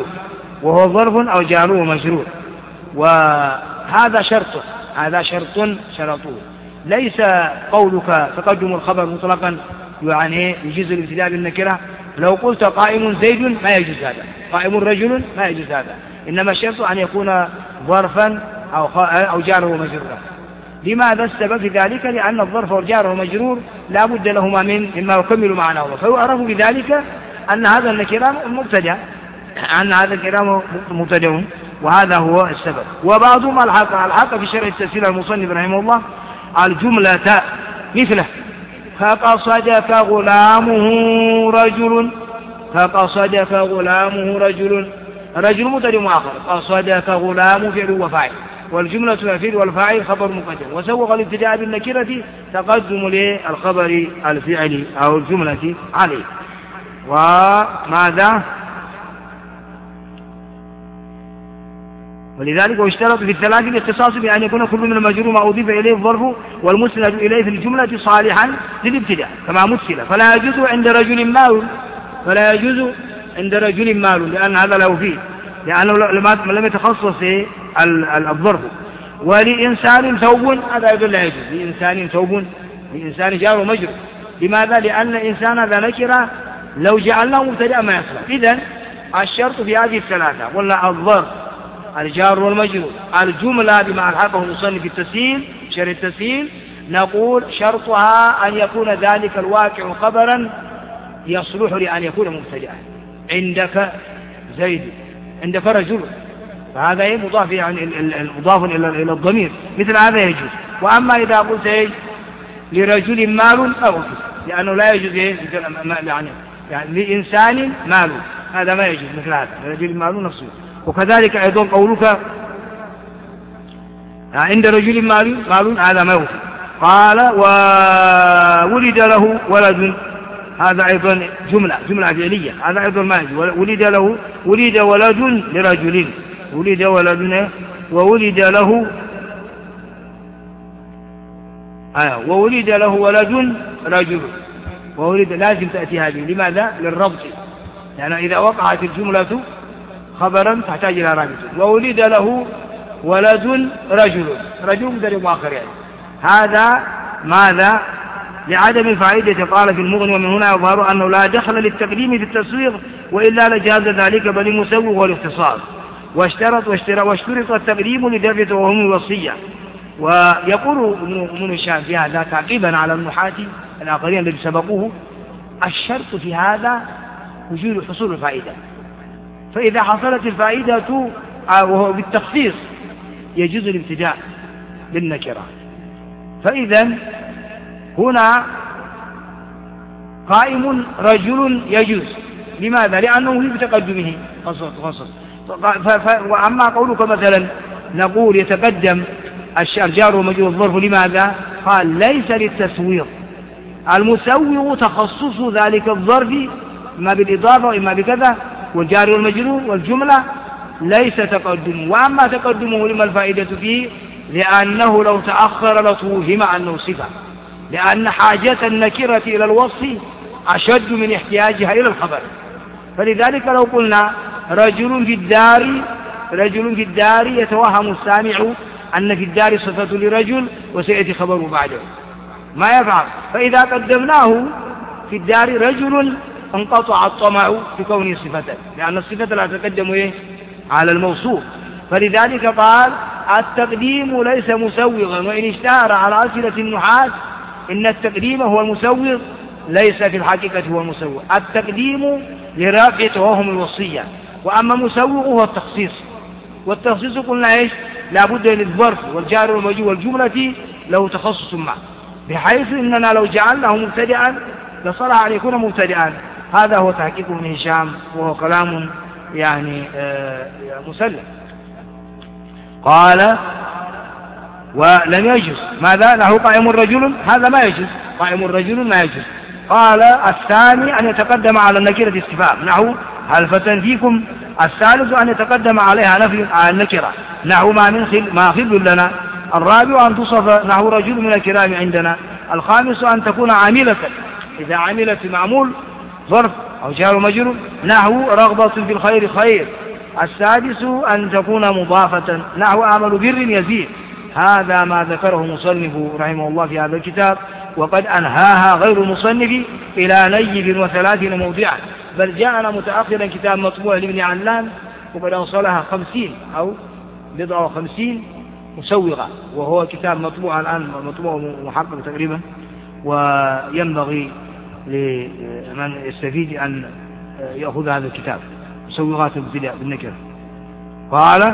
ومجرور، وهذا شرط، هذا شرطه. ليس قولك تقدم الخبر مطلقا يعني يجوز الابتداء بالنكرة. لو قلت قائم زيد ما يجوز هذا، قائم رجل ما يجوز هذا، إنما الشرط أن يكون ظرفا أو جار ومجرور. لماذا السبب في ذلك؟ لأن الظرف والجار والمجرور لا بد لهما مما يكمل معناهما، فيعرف بذلك أن هذا النكرة مبتدأ، وهذا هو السبب. وبعضهم الحق في شرح التفسير المصنف رحمه الله الجملة مثله فقصدك غلامه رجل، رجل مبتدأ مؤخر، قصدك غلام فعل وفاعل، والجملة الفعل والفاعل خبر مقدم، وسوغ الابتداء بالنكرة تقدم للخبر الفعل أو الجملة عليه. وماذا؟ ولذلك واشترط في الثلاث الاختصاص بأن يكون كل من المجرور ما أضيف إليه الظرف والمسند إليه في الجملة صالحا للابتداء كما مثل. فلا يجوز عند رجل مال لأن هذا له فيه، لأنه لم يتخصص الظرف. ولإنسان ثوب هذا يدل لا يجوز، لإنسان جار ومجرور. لماذا؟ لأن الإنسان هذا نكرة لو جعلناه مبتدأ ما يصلح. إذن الشرط في هذه الثلاثة قلنا الظرف، الجار والمجرور، الجملة بما ألحقه المصنف في التسهيل شرح التسهيل، نقول شرطها أن يكون ذلك الواقع خبرا يصلح لأن يكون مبتدأ. عندك زيد، عندك رجل، فهذا مضاف يعني مضاف إلى الضمير، مثل هذا يجوز. وأما إذا قلت لرجل مال أو لأنه لا يجوز يعني لإنسان مال، هذا ما يجوز مثل هذا، لرجل مال نفسه. وكذلك أيضا قولك عند رجل مال هذا ما يوفي. قال وولد له ولد، هذا أيضا جملة فعلية، هذا أيضا ما يجوز. ولد ولد لرجل، وولد له ولد رجل، وولد لازم تأتي هذه. لماذا؟ للربط، يعني إذا وقعت الجملة خبرا تحتاج إلى رابط. وولد له ولد رجل مدرب آخر يعني. هذا ماذا؟ لعدم الفائدة. قال في المغني ومن هنا يظهر أنه لا دخل للتقديم في التصوير وإلا لجاز ذلك بل المسوغ والاختصاص. واشترط التقديم لدفع توهم الوصية. ويقول ابن هشام في هذا تعقيبا على النحاة الآخرين الذين سبقوه الشرط في هذا وجود حصول الفائدة، فإذا حصلت الفائدة وهو بالتخصيص يجوز الابتداء بالنكرة. فإذا هنا قائم رجل يجوز. لماذا؟ لأنه في تقدمه خصص. وأما قولك مثلا نقول يتقدم الجار ومجرور الظرف، لماذا؟ قال ليس للتسوير، المسوغ تخصص ذلك الظرف إما بالإضافة وإما بكذا، والجار والمجرور والجملة ليس تقدمه. وأما تقدمه لما الفائدة فيه؟ لأنه لو تأخر لتوهم أنه صفة، لأن حاجة النكرة إلى الوصف أشد من احتياجها إلى الخبر. فلذلك لو قلنا رجل في الدار يتوهم السامع أن في الدار صفة لرجل وسيأتي خبره بعده، ما يفعل. فإذا قدمناه في الدار رجل انقطع الطمع في كونه صفة، لأن الصفة لا تقدم على الموصوف. فلذلك قال التقديم ليس مسوغا، وإن اشتهر على أسئلة النحاة إن التقديم هو المسوغ، ليس في الحقيقة هو المسوغ. التقديم لرفع توهم الوصية، وأما مسوغ هو التخصيص. والتخصيص قلنا لا بد للظرف والجار والمجرور والجملة له تخصص معه، بحيث إننا لو جعلناه مبتدئا لصلح أن يكون مبتدئا. هذا هو تحقيق ابن هشام، وهو كلام يعني مسلم. قال ولم يجوز. ماذا؟ له قائم رجل، هذا ما يجوز، قائم رجل ما يجوز. قال الثاني أن يتقدم على النكرة استفهام، نحو هل فتن فيكم. الثالث أن يتقدم عليها نفي على النكرة، نحو ما خل لنا. الرابع أن تصف نحو رجل من الكرام عندنا. الخامس أن تكون عاملة، إذا عملت معمول ظرف أو جار مجرور، نحو رغبة في الخير خير. السادس أن تكون مضافة، نحو أعمل بر يزيد. هذا ما ذكره مصنف رحمه الله في هذا الكتاب، وقد أنهاها غير مصنف إلى نيف 30 موضعا، بل جاءنا متأخرا كتاب مطبوع لابن علان وقد أوصلها 50 أو 50 مسوغة، وهو كتاب مطبوع الآن، مطبوع محقق تقريبا، وينبغي لمن يستفيد أن يأخذ هذا الكتاب مسوغات الابتداء بالنكرة. قال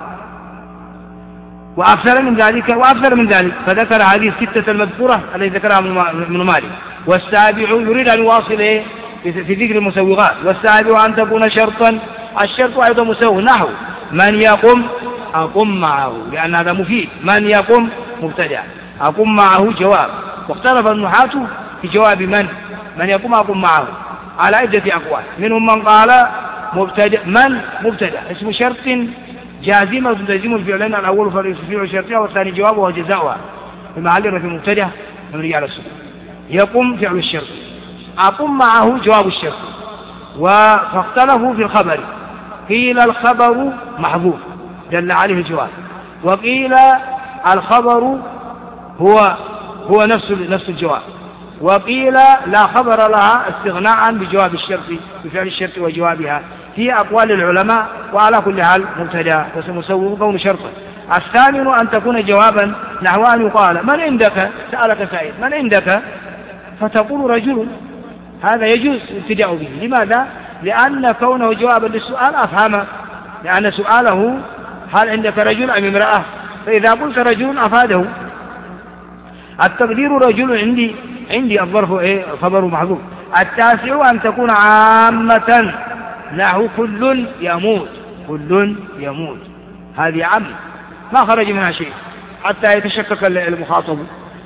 وأكثر من ذلك فذكر هذه الستة المذكورة التي ذكرها ابن مالك. والسابع يريد أن يواصل في ذكر المسوغات. والسابع أن تكون شرطا، الشرط أيضا مسوغ، نحو من يقم أقم معه، لأن هذا مفيد. من يقم مبتدأ، أقم معه جواب. واختلف النحاة في جواب من يقوم أقوم معه على عدة أقوال. منهم من قال من مبتدأ اسم شرط جازمة تلزم الفعلين، الأول فعل شرطها والثاني جوابه وجزاؤها، في محل رفع مبتدأ مبني على السكون. يقوم فعل الشرط، أقوم معه جواب الشرط. فاختلفوا في الخبر، قيل الخبر محذوف دل عليه الجواب، وقيل الخبر هو نفس الجواب، وقيل لا خبر لها استغناء بجواب الشرط بفعل الشرط وجوابها. في أقوال العلماء، وعلى كل حال مبتدأ وسمسوغ كون شرطا. الثامن أن تكون جوابا، نحو أن يقال من عندك، سألك سائل من عندك فتقول رجل، هذا يجوز ابتداء به. لماذا؟ لأن كونه جوابا للسؤال أفهم، لأن سؤاله هل عندك رجل أم امرأة، فإذا قلت رجل أفاده. التقدير رجل عندي الظرف خبر محذوف. التاسع أن تكون عامة، نحو كل يموت، هذه عام ما خرج منها شيء حتى يتشكك المخاطب.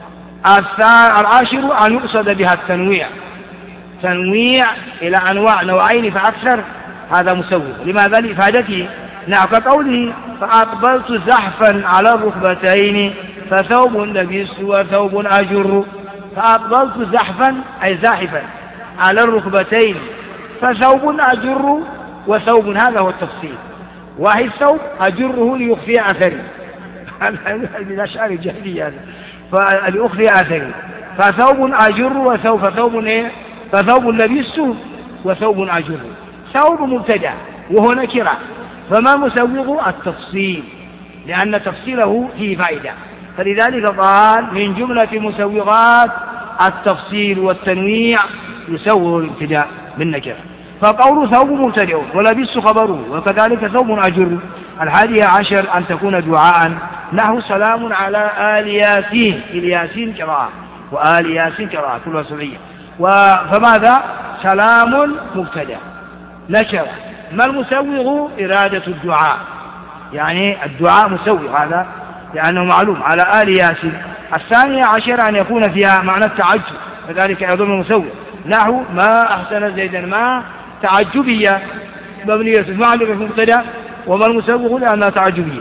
العاشر أن يقصد بها تنويع إلى أنواع نوعين فأكثر، هذا مسوغ. لماذا؟ لإفادته، نحو كقوله فأقبلت زحفا على الركبتين فثوب لبس وثوب أجر. فأقبلت زحفا أي زاحفا على الركبتين، فثوب أجر وثوب، هذا هو التفصيل. وهي الثوب أجره ليخفي أثري، من الأشعار الجاهلية، فليخفي أثري. فثوب أجر فثوب لبسه وثوب أجر. ثوب مبتدأ وهو نكرة، فما مسوغ التفصيل، لأن تفصيله فيه فائدة، فلذلك قال من جملة مسوغات التفصيل والتنويع يسوغ الابتداء بالنكرة. فقول ثوب مبتدأ ولبس خبره، وكذلك ثوب أجر. 11 أن تكون دعاء، نحو سلام على آل ياسين، الياسين قراءة وآل ياسين قراءة كلها سبعية. فماذا؟ سلام مبتدأ نكرة. ما المسوغ؟ إرادة الدعاء، يعني الدعاء مسوغ، هذا لأنه معلوم على آل ياسين. 12 أن يكون فيها معنى التعجب، فذلك يضم المسوغ، نحو ما أحسن زيدا ما تعجبية مبنية المعلومة في مبتدأ، وما المسوغ لأنها تعجبية.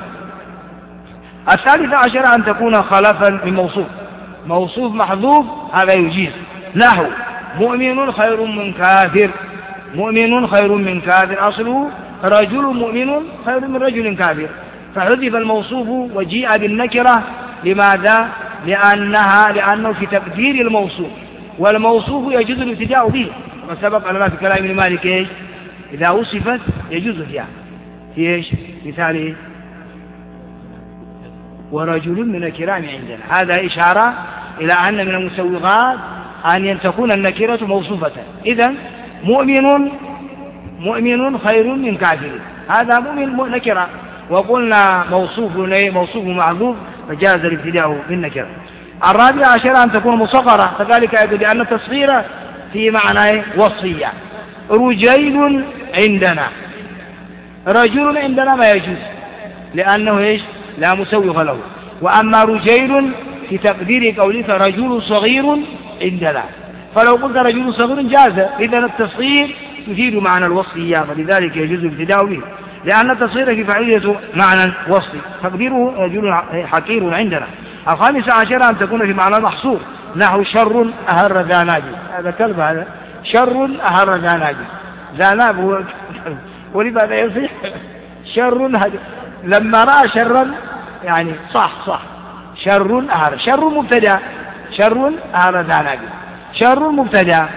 13 أن تكون خلفا من موصوف محذوف، هذا يجيز، نحو مؤمن خير من كافر، أصله رجل مؤمن خير من رجل كافر، فحذف الموصوف وجيء بالنكرة. لماذا؟ لأنه في تقدير الموصوف، والموصوف يجوز الابتداء به، وسبق لنا في كلام ابن مالك إذا وصفت يجوز فيها في مثاله ورجل من الكرام عندنا. هذا إشارة إلى أن من المسوغات أن تكون النكرة موصوفة. إذن مؤمن خير من كافر، هذا مؤمن نكرة، وقلنا موصوف معذوف، فجاز الابتداء بالنكرة. 14 أن تكون مصغرة، كذلك يقول لأن التصغير في معنى وصفية. رجيل عندنا، رجل عندنا ما يجوز، لأنه لا مسوغ له. وأما رجيل في تقدير قولك رجل صغير عندنا، فلو قلت رجل صغير جاز، إذن التصغير يفيد معنى الوصفية، فلذلك يجوز الابتداء به، لأن التصغير في فعلية معنى وصفي، تقديره رجل حقير عندنا. الخامس عشر أن تكون في معنى محصور، نحو شر أهر ذا ناجي، هذا كلب، هذا شر أهر ذا ناجي، ذا ناب هو ولماذا يصيح شر؟ لما رأى شرا يعني صح شر أهر، شر مبتدأ، شر أهر ذا ناجي، شر مبتدأ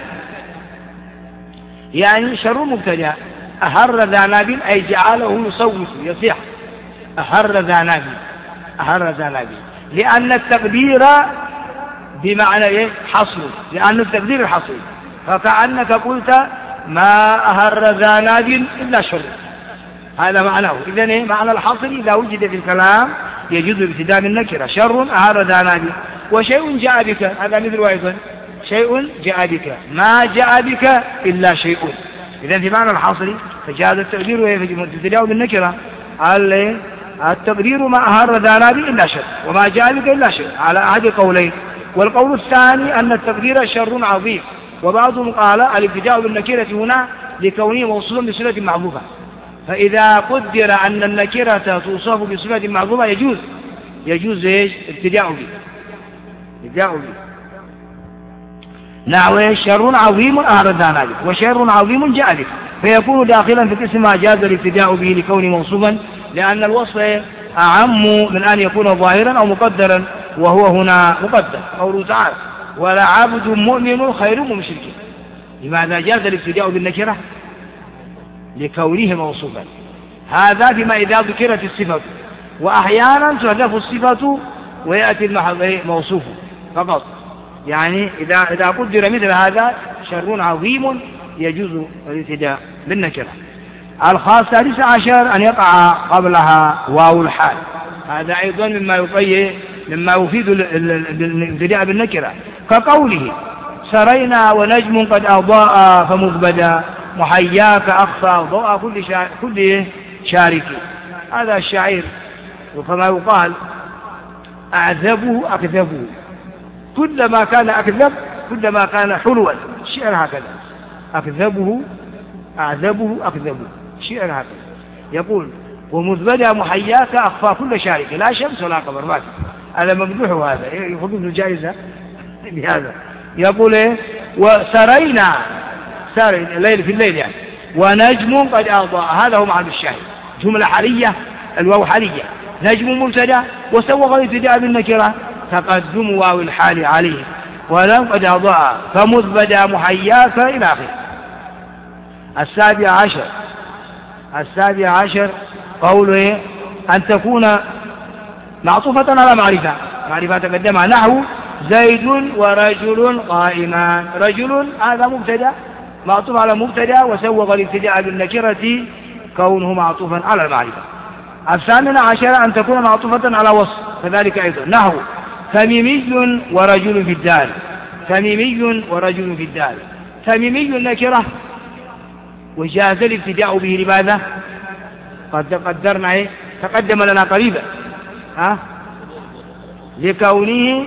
يعني شر مبتدأ، أهر ذا ناب أي جعله يصوت يصيح، أهر ذا ناب، أهر ذا ناب، لأن التقدير بمعنى إيه؟ حصر، لأن التقدير الحصر، فكأنك قلت ما أهر ذا ناب إلا شر، هذا معناه. إذن إيه؟ معنى الحصر إذا وجد في الكلام يجوز ابتداء النكرة، شر أهر ذا ناب، وشيء جاء بك، هذا مثل أيضا شيء جاء بك، ما جاء بك إلا شيء، إذن في معنى الحصر فجاز التقدير وابتداء بالنكرة، التقدير ما أهر ذا ناب إلا شر، وما جاء بك إلا شيء، على أحد قولين. والقول الثاني أن التقدير شر عظيم، وبعضهم قال الابتداء بالنكرة هنا لكونه موصولا بصفة محذوفة، فإذا قدر أن النكرة توصف بصفة محذوفة يجوز ابتداء به، نحو شر عظيم أهر ذا ناب، وشر عظيم جاء بك، فيكون داخلا في قسم ما جاز الابتداء به لكونه موصوفا، لأن الوصف أعم من أن يكون ظاهرا أو مقدرا، وهو هنا مقدر، قوله تعالى ولا عبد مؤمن خير من مشرك. لماذا جاز الابتداء بالنكرة؟ لكونه موصوفا، هذا فيما إذا ذكرت الصفة، وأحيانا تحذف الصفة ويأتي موصوف فقط، يعني إذا قدر مثل هذا شر عظيم يجوز الابتداء بالنكرة. السادس عشر أن يقع قبلها واو الحال، هذا أيضا مما يفيد الابتداء بالنكرة، كقوله سرينا ونجم قد أضاء فمذبدا محياك أخفى ضوء كل شارك، هذا الشعير، وكما يقال أعذبه أكذبه، كلما كان أكذب كلما كان حلوا، الشعر هكذا، أكذبه أعذبه أكذبه، الشعر هكذا يقول ومذبدا محياك أخفى كل شارك، لا شمس ولا قمر، ما هذا ممدوح، هذا يأخذ له جائزة بهذا. يقول إيه؟ وسرينا سار الليل في الليل يعني، ونجم قد أضاء، هذا هو معنى الشاهد، جملة حالية، الواو حالية، نجم مبتدا وسوغ الابتداء بالنكرة تقدم واو الحال عليه، ولم قد أضاء فمذبدا محياك إلى آخره. السابع عشر قوله أن تكون معطوفة على معرفة تقدمها، نحو زيد ورجل قائمان، رجل هذا مبتدا معطوف على مبتدا وسوغ الابتداء بالنكرة كونه معطوفا على المعرفة. الثامن عشر أن تكون معطوفة على وصف، كذلك أيضا، نحو تميمي ورجل في الدار، تميمي ورجل في الدار، تميمي النكرة وجاز الابتداء به، لماذا؟ قد قدرنا تقدم لنا قريبا، لكونه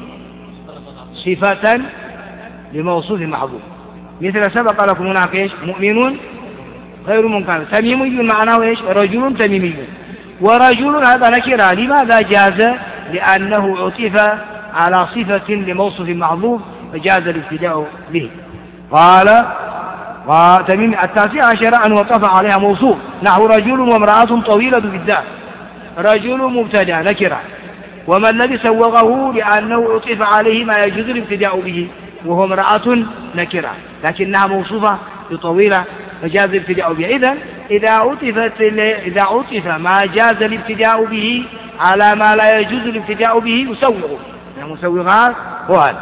صفة لموصوف محظوظ، مثل سبق لكم هناك ايش؟ مؤمن غير منكر، تميمي معناه ايش؟ رجل تميمي، ورجل هذا نكرة، لماذا جاز؟ لأنه عطف على صفة لموصوف محظوظ فجاز الابتداء به. قال تميم. التاسع عشر أن وقف عليها موصوف، نحو رجل وامرأة طويلة في الدار، رجل مبتدا نكرة، وما الذي سوغه؟ لأنه عطف عليه ما يجوز الابتداء به، وهو امرأة نكرة لكنها موصوفة بطويلة فجاز الابتداء به. إذن إذا عطف ما جاز الابتداء به على ما لا يجوز الابتداء به يسوغه، يعني مسوغات هو هذا.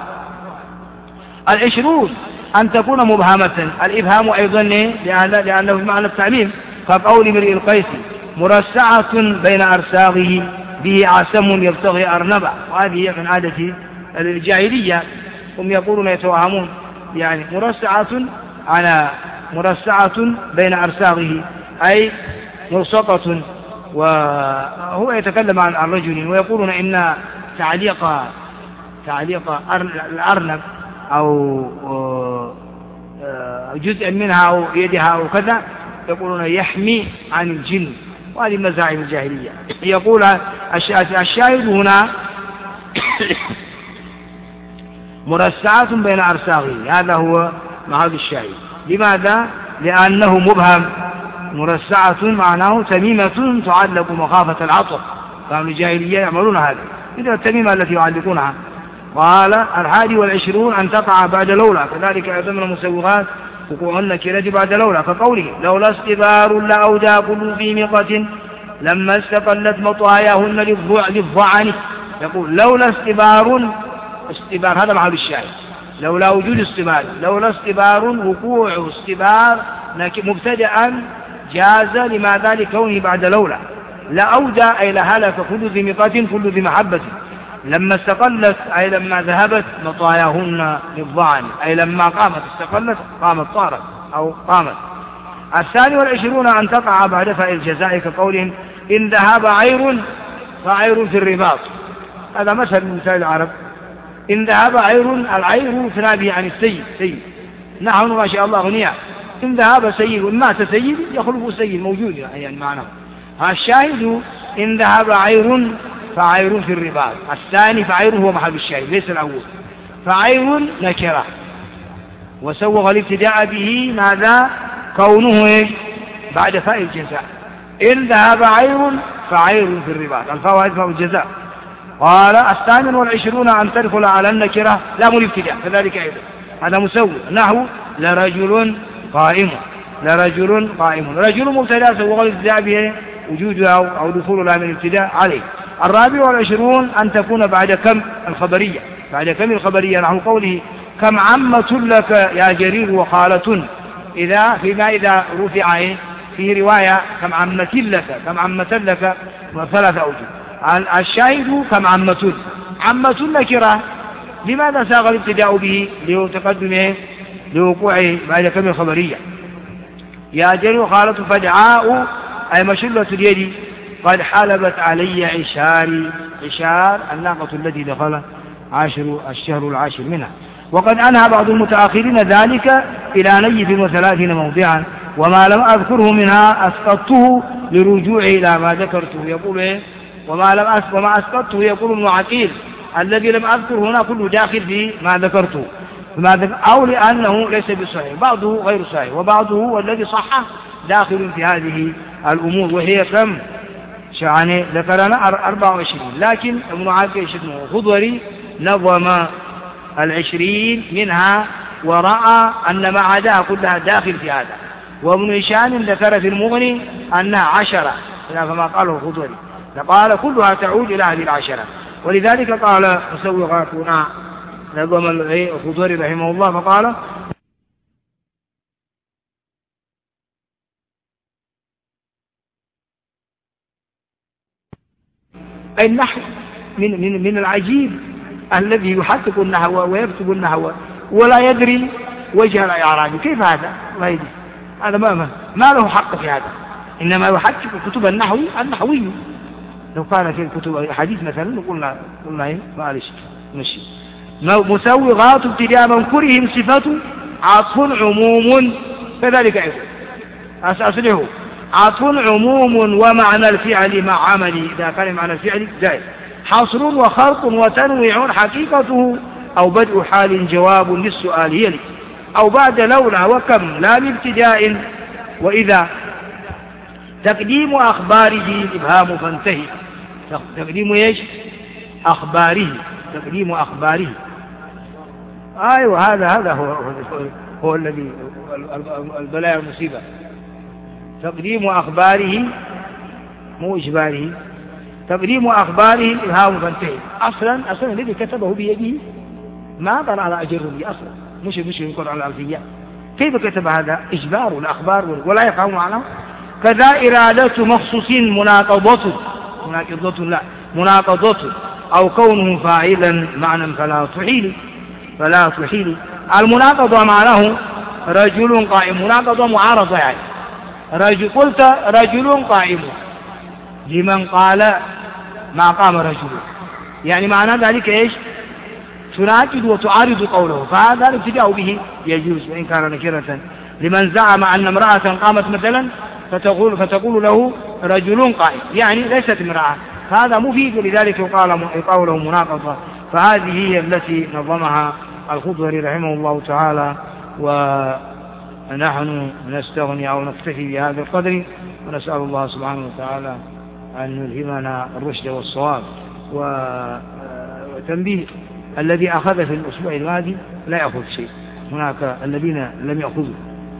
20 أن تكون مبهمة، الإبهام أيضا لأنه بمعنى التعميم، كقول امرئ القيس مرسعة بين أرساغه به عسم يبتغي أرنبا، وهذه من عادة الجاهلية، هم يقولون يتوهمون، يعني مرسعة بين أرساغه أي ملصقة وهو يتكلم عن رجل ويقولون إن تعليق الأرنب أو جزءا منها أو يدها أو كذا يقولون يحمي عن الجن، وهذه مزاعم الجاهلية. يقول الشاهد هنا مرسعة بين أرساغه، هذا هو محل الشاهد. لماذا؟ لأنه مبهم. مرسعة معناه تميمة تعلق مخافة العطف، كانوا الجاهلية يعملون هذا، إذا التميمة التي يعلقونها. قال 21 أن تقع بعد لولا، كذلك أيضا من المسوغات وقوع النكرة بعد لولا، كقوله لولا استبار لأودى كل ذي مقة لما استقلت مطاياهن للظعن. يقول لولا استبار هذا محل الشاهد، لولا وجود استبار، لولا استبار وقوع استبار مبتدأ جاز لماذا؟ لكونه بعد لولا. لأودى أي لهلك كل ذي مقة كل ذي محبة، لما استقلت أي لما ذهبت مطاياهن للظعن، أي لما قامت استقلت قامت طارت أو قامت. 22 أن تقع بعد فاء الجزاء، كقولهم إن ذهب عير فعير في الرباط، هذا مثل من مثال العرب. إن ذهب عير، العير تنابي عن السيد، نحن ما شاء الله غنياء. إن ذهب سيد، مات سيد يخلف سيد موجود يعني معناه. الشاهد إن ذهب عير فعير في الرباط. الثاني فعير هو محل الشاهد ليس الأول، فعير نكرة وسوغ الابتداء به ماذا؟ كونه بعد فاء الجزاء. إن ذهب عير فعير في الرباط، الفاء فاء الجزاء. قال 28 أن تدخل على النكرة لام الابتداء، كذلك أيضا هذا مسوغ، نحو لرجل قائم، لرجل قائم، رجل مبتدأ سوغ الابتداء به وجودها أو دخول لام الابتداء عليه. 24 أن تكون بعد كم الخبرية، بعد كم الخبرية، نحو قوله كم عمة لك يا جرير وخالة، إذا رفع في رواية كم عمة لك، كم عمة لك، وثلاث أوجه. الشاهد كم عمة نكرة، لماذا ساغ الابتداء به؟ لتقدمه لوقوعه بعد كم الخبرية. يا جرير وخالة فدعاء أي مشلة اليد قد حلبت علي عشاري، عشار الناقة التي دخل الشهر العاشر منها. وقد أنهى بعض المتأخرين ذلك إلى نيف 30 موضعا، وما لم أذكره منها أسقطته لرجوعه إلى ما ذكرته. يقول وما أسقطته يقول ابن عقيل الذي لم أذكر هنا كله داخل في ما ذكرته، أو لأنه ليس بصحيح، بعضه غير صحيح وبعضه والذي صحه داخل في هذه الأمور. وهي كم؟ يعني ذكرنا 24، لكن ابن عقيل الخضري نظم 20 منها ورأى أن ما عداها كلها داخل في هذا. وابن هشام ذكر في المغني أنها 10 كما قاله الخضري، فقال كلها تعود إلى هذه 10. ولذلك قال مسوغاتنا نظم الخضري رحمه الله فقال النحو من العجيب الذي يحقق النحو ويكتب النحو ولا يدري وجه الإعراب، كيف هذا؟ لا يدري، هذا ما له حق في هذا، إنما يحقق كتب النحوي. لو كان في الكتب الحديث مثلا قلنا إيه معلش مشي. مسوغات ابتداء منكرهم صفة عطف عموم، كذلك أيضا أصله عطف عموم ومعنى الفعل مع عمله، إذا كان معنى الفعل زائد، حصر وخرط وتنويع حقيقته، أو بدء حال جواب للسؤال يلي، أو بعد لولا وكم لا بابتداء وإذا. تقديم أخباره الإبهام فانتهي، تقديم ايش؟ أخباره، تقديم أخباره. أيوة هذا هو الذي البلاء المصيبة. تقديم أخباره مو إجباره، تقديم أخباره الإبهام فانتهي. أصلا الذي كتبه بيده ما ظل على أجره أصلا، مش يقول على الألفية. كيف كتب هذا؟ إجبار الأخبار ولا يفهم معناه. كذا إرادة مخصوص مناقضة أو كونه فاعلا معنى فلا تحيل. المناقضة معناه رجل قائم، مناقضة معارضة يعني. قلت رجل قائم، لمن قال ما قام رجل، يعني معنى ذلك إيش؟ تناقض وتعارض قوله، فهذا الابتداء به يجوز وإن كان نكرة. لمن زعم أن امرأة قامت مثلا فتقول له رجل قائم، يعني ليست امرأة، هذا مفيد، لذلك يقال له مناقضة. فهذه هي التي نظمها الخضري رحمه الله تعالى، ونحن نستغني أو نكتفي بهذا القدر، ونسأل الله سبحانه وتعالى أن يلهمنا الرشد والصواب. وتنبيه: الذي أخذ في الأسبوع الماضي لا يأخذ شيء، هناك الذين لم يأخذوا.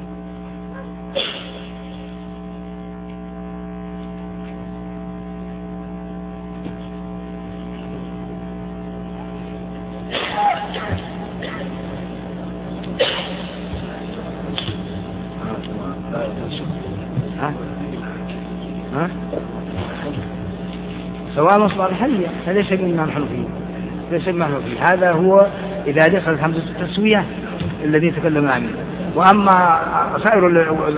سواء مصدر الحلية، هذا شيء مما نحن فيه، ليس ما نحن فيه. هذا هو إذا دخلت همزة التسوية الذي تكلم عنه. وأما سائر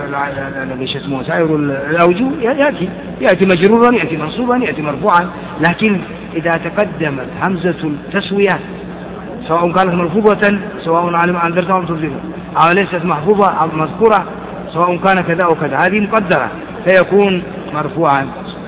الأوجه يأتي مجرورا، يأتي منصوبا، يأتي مرفوعا، لكن إذا تقدمت همزة التسوية سواء كانت مرفوعة، سواء علم أنذرتها أو تنذرها، أو ليست محفوظة أو مذكورة، سواء كان كذا أو كذا، هذه مقدرة فيكون مرفوعا.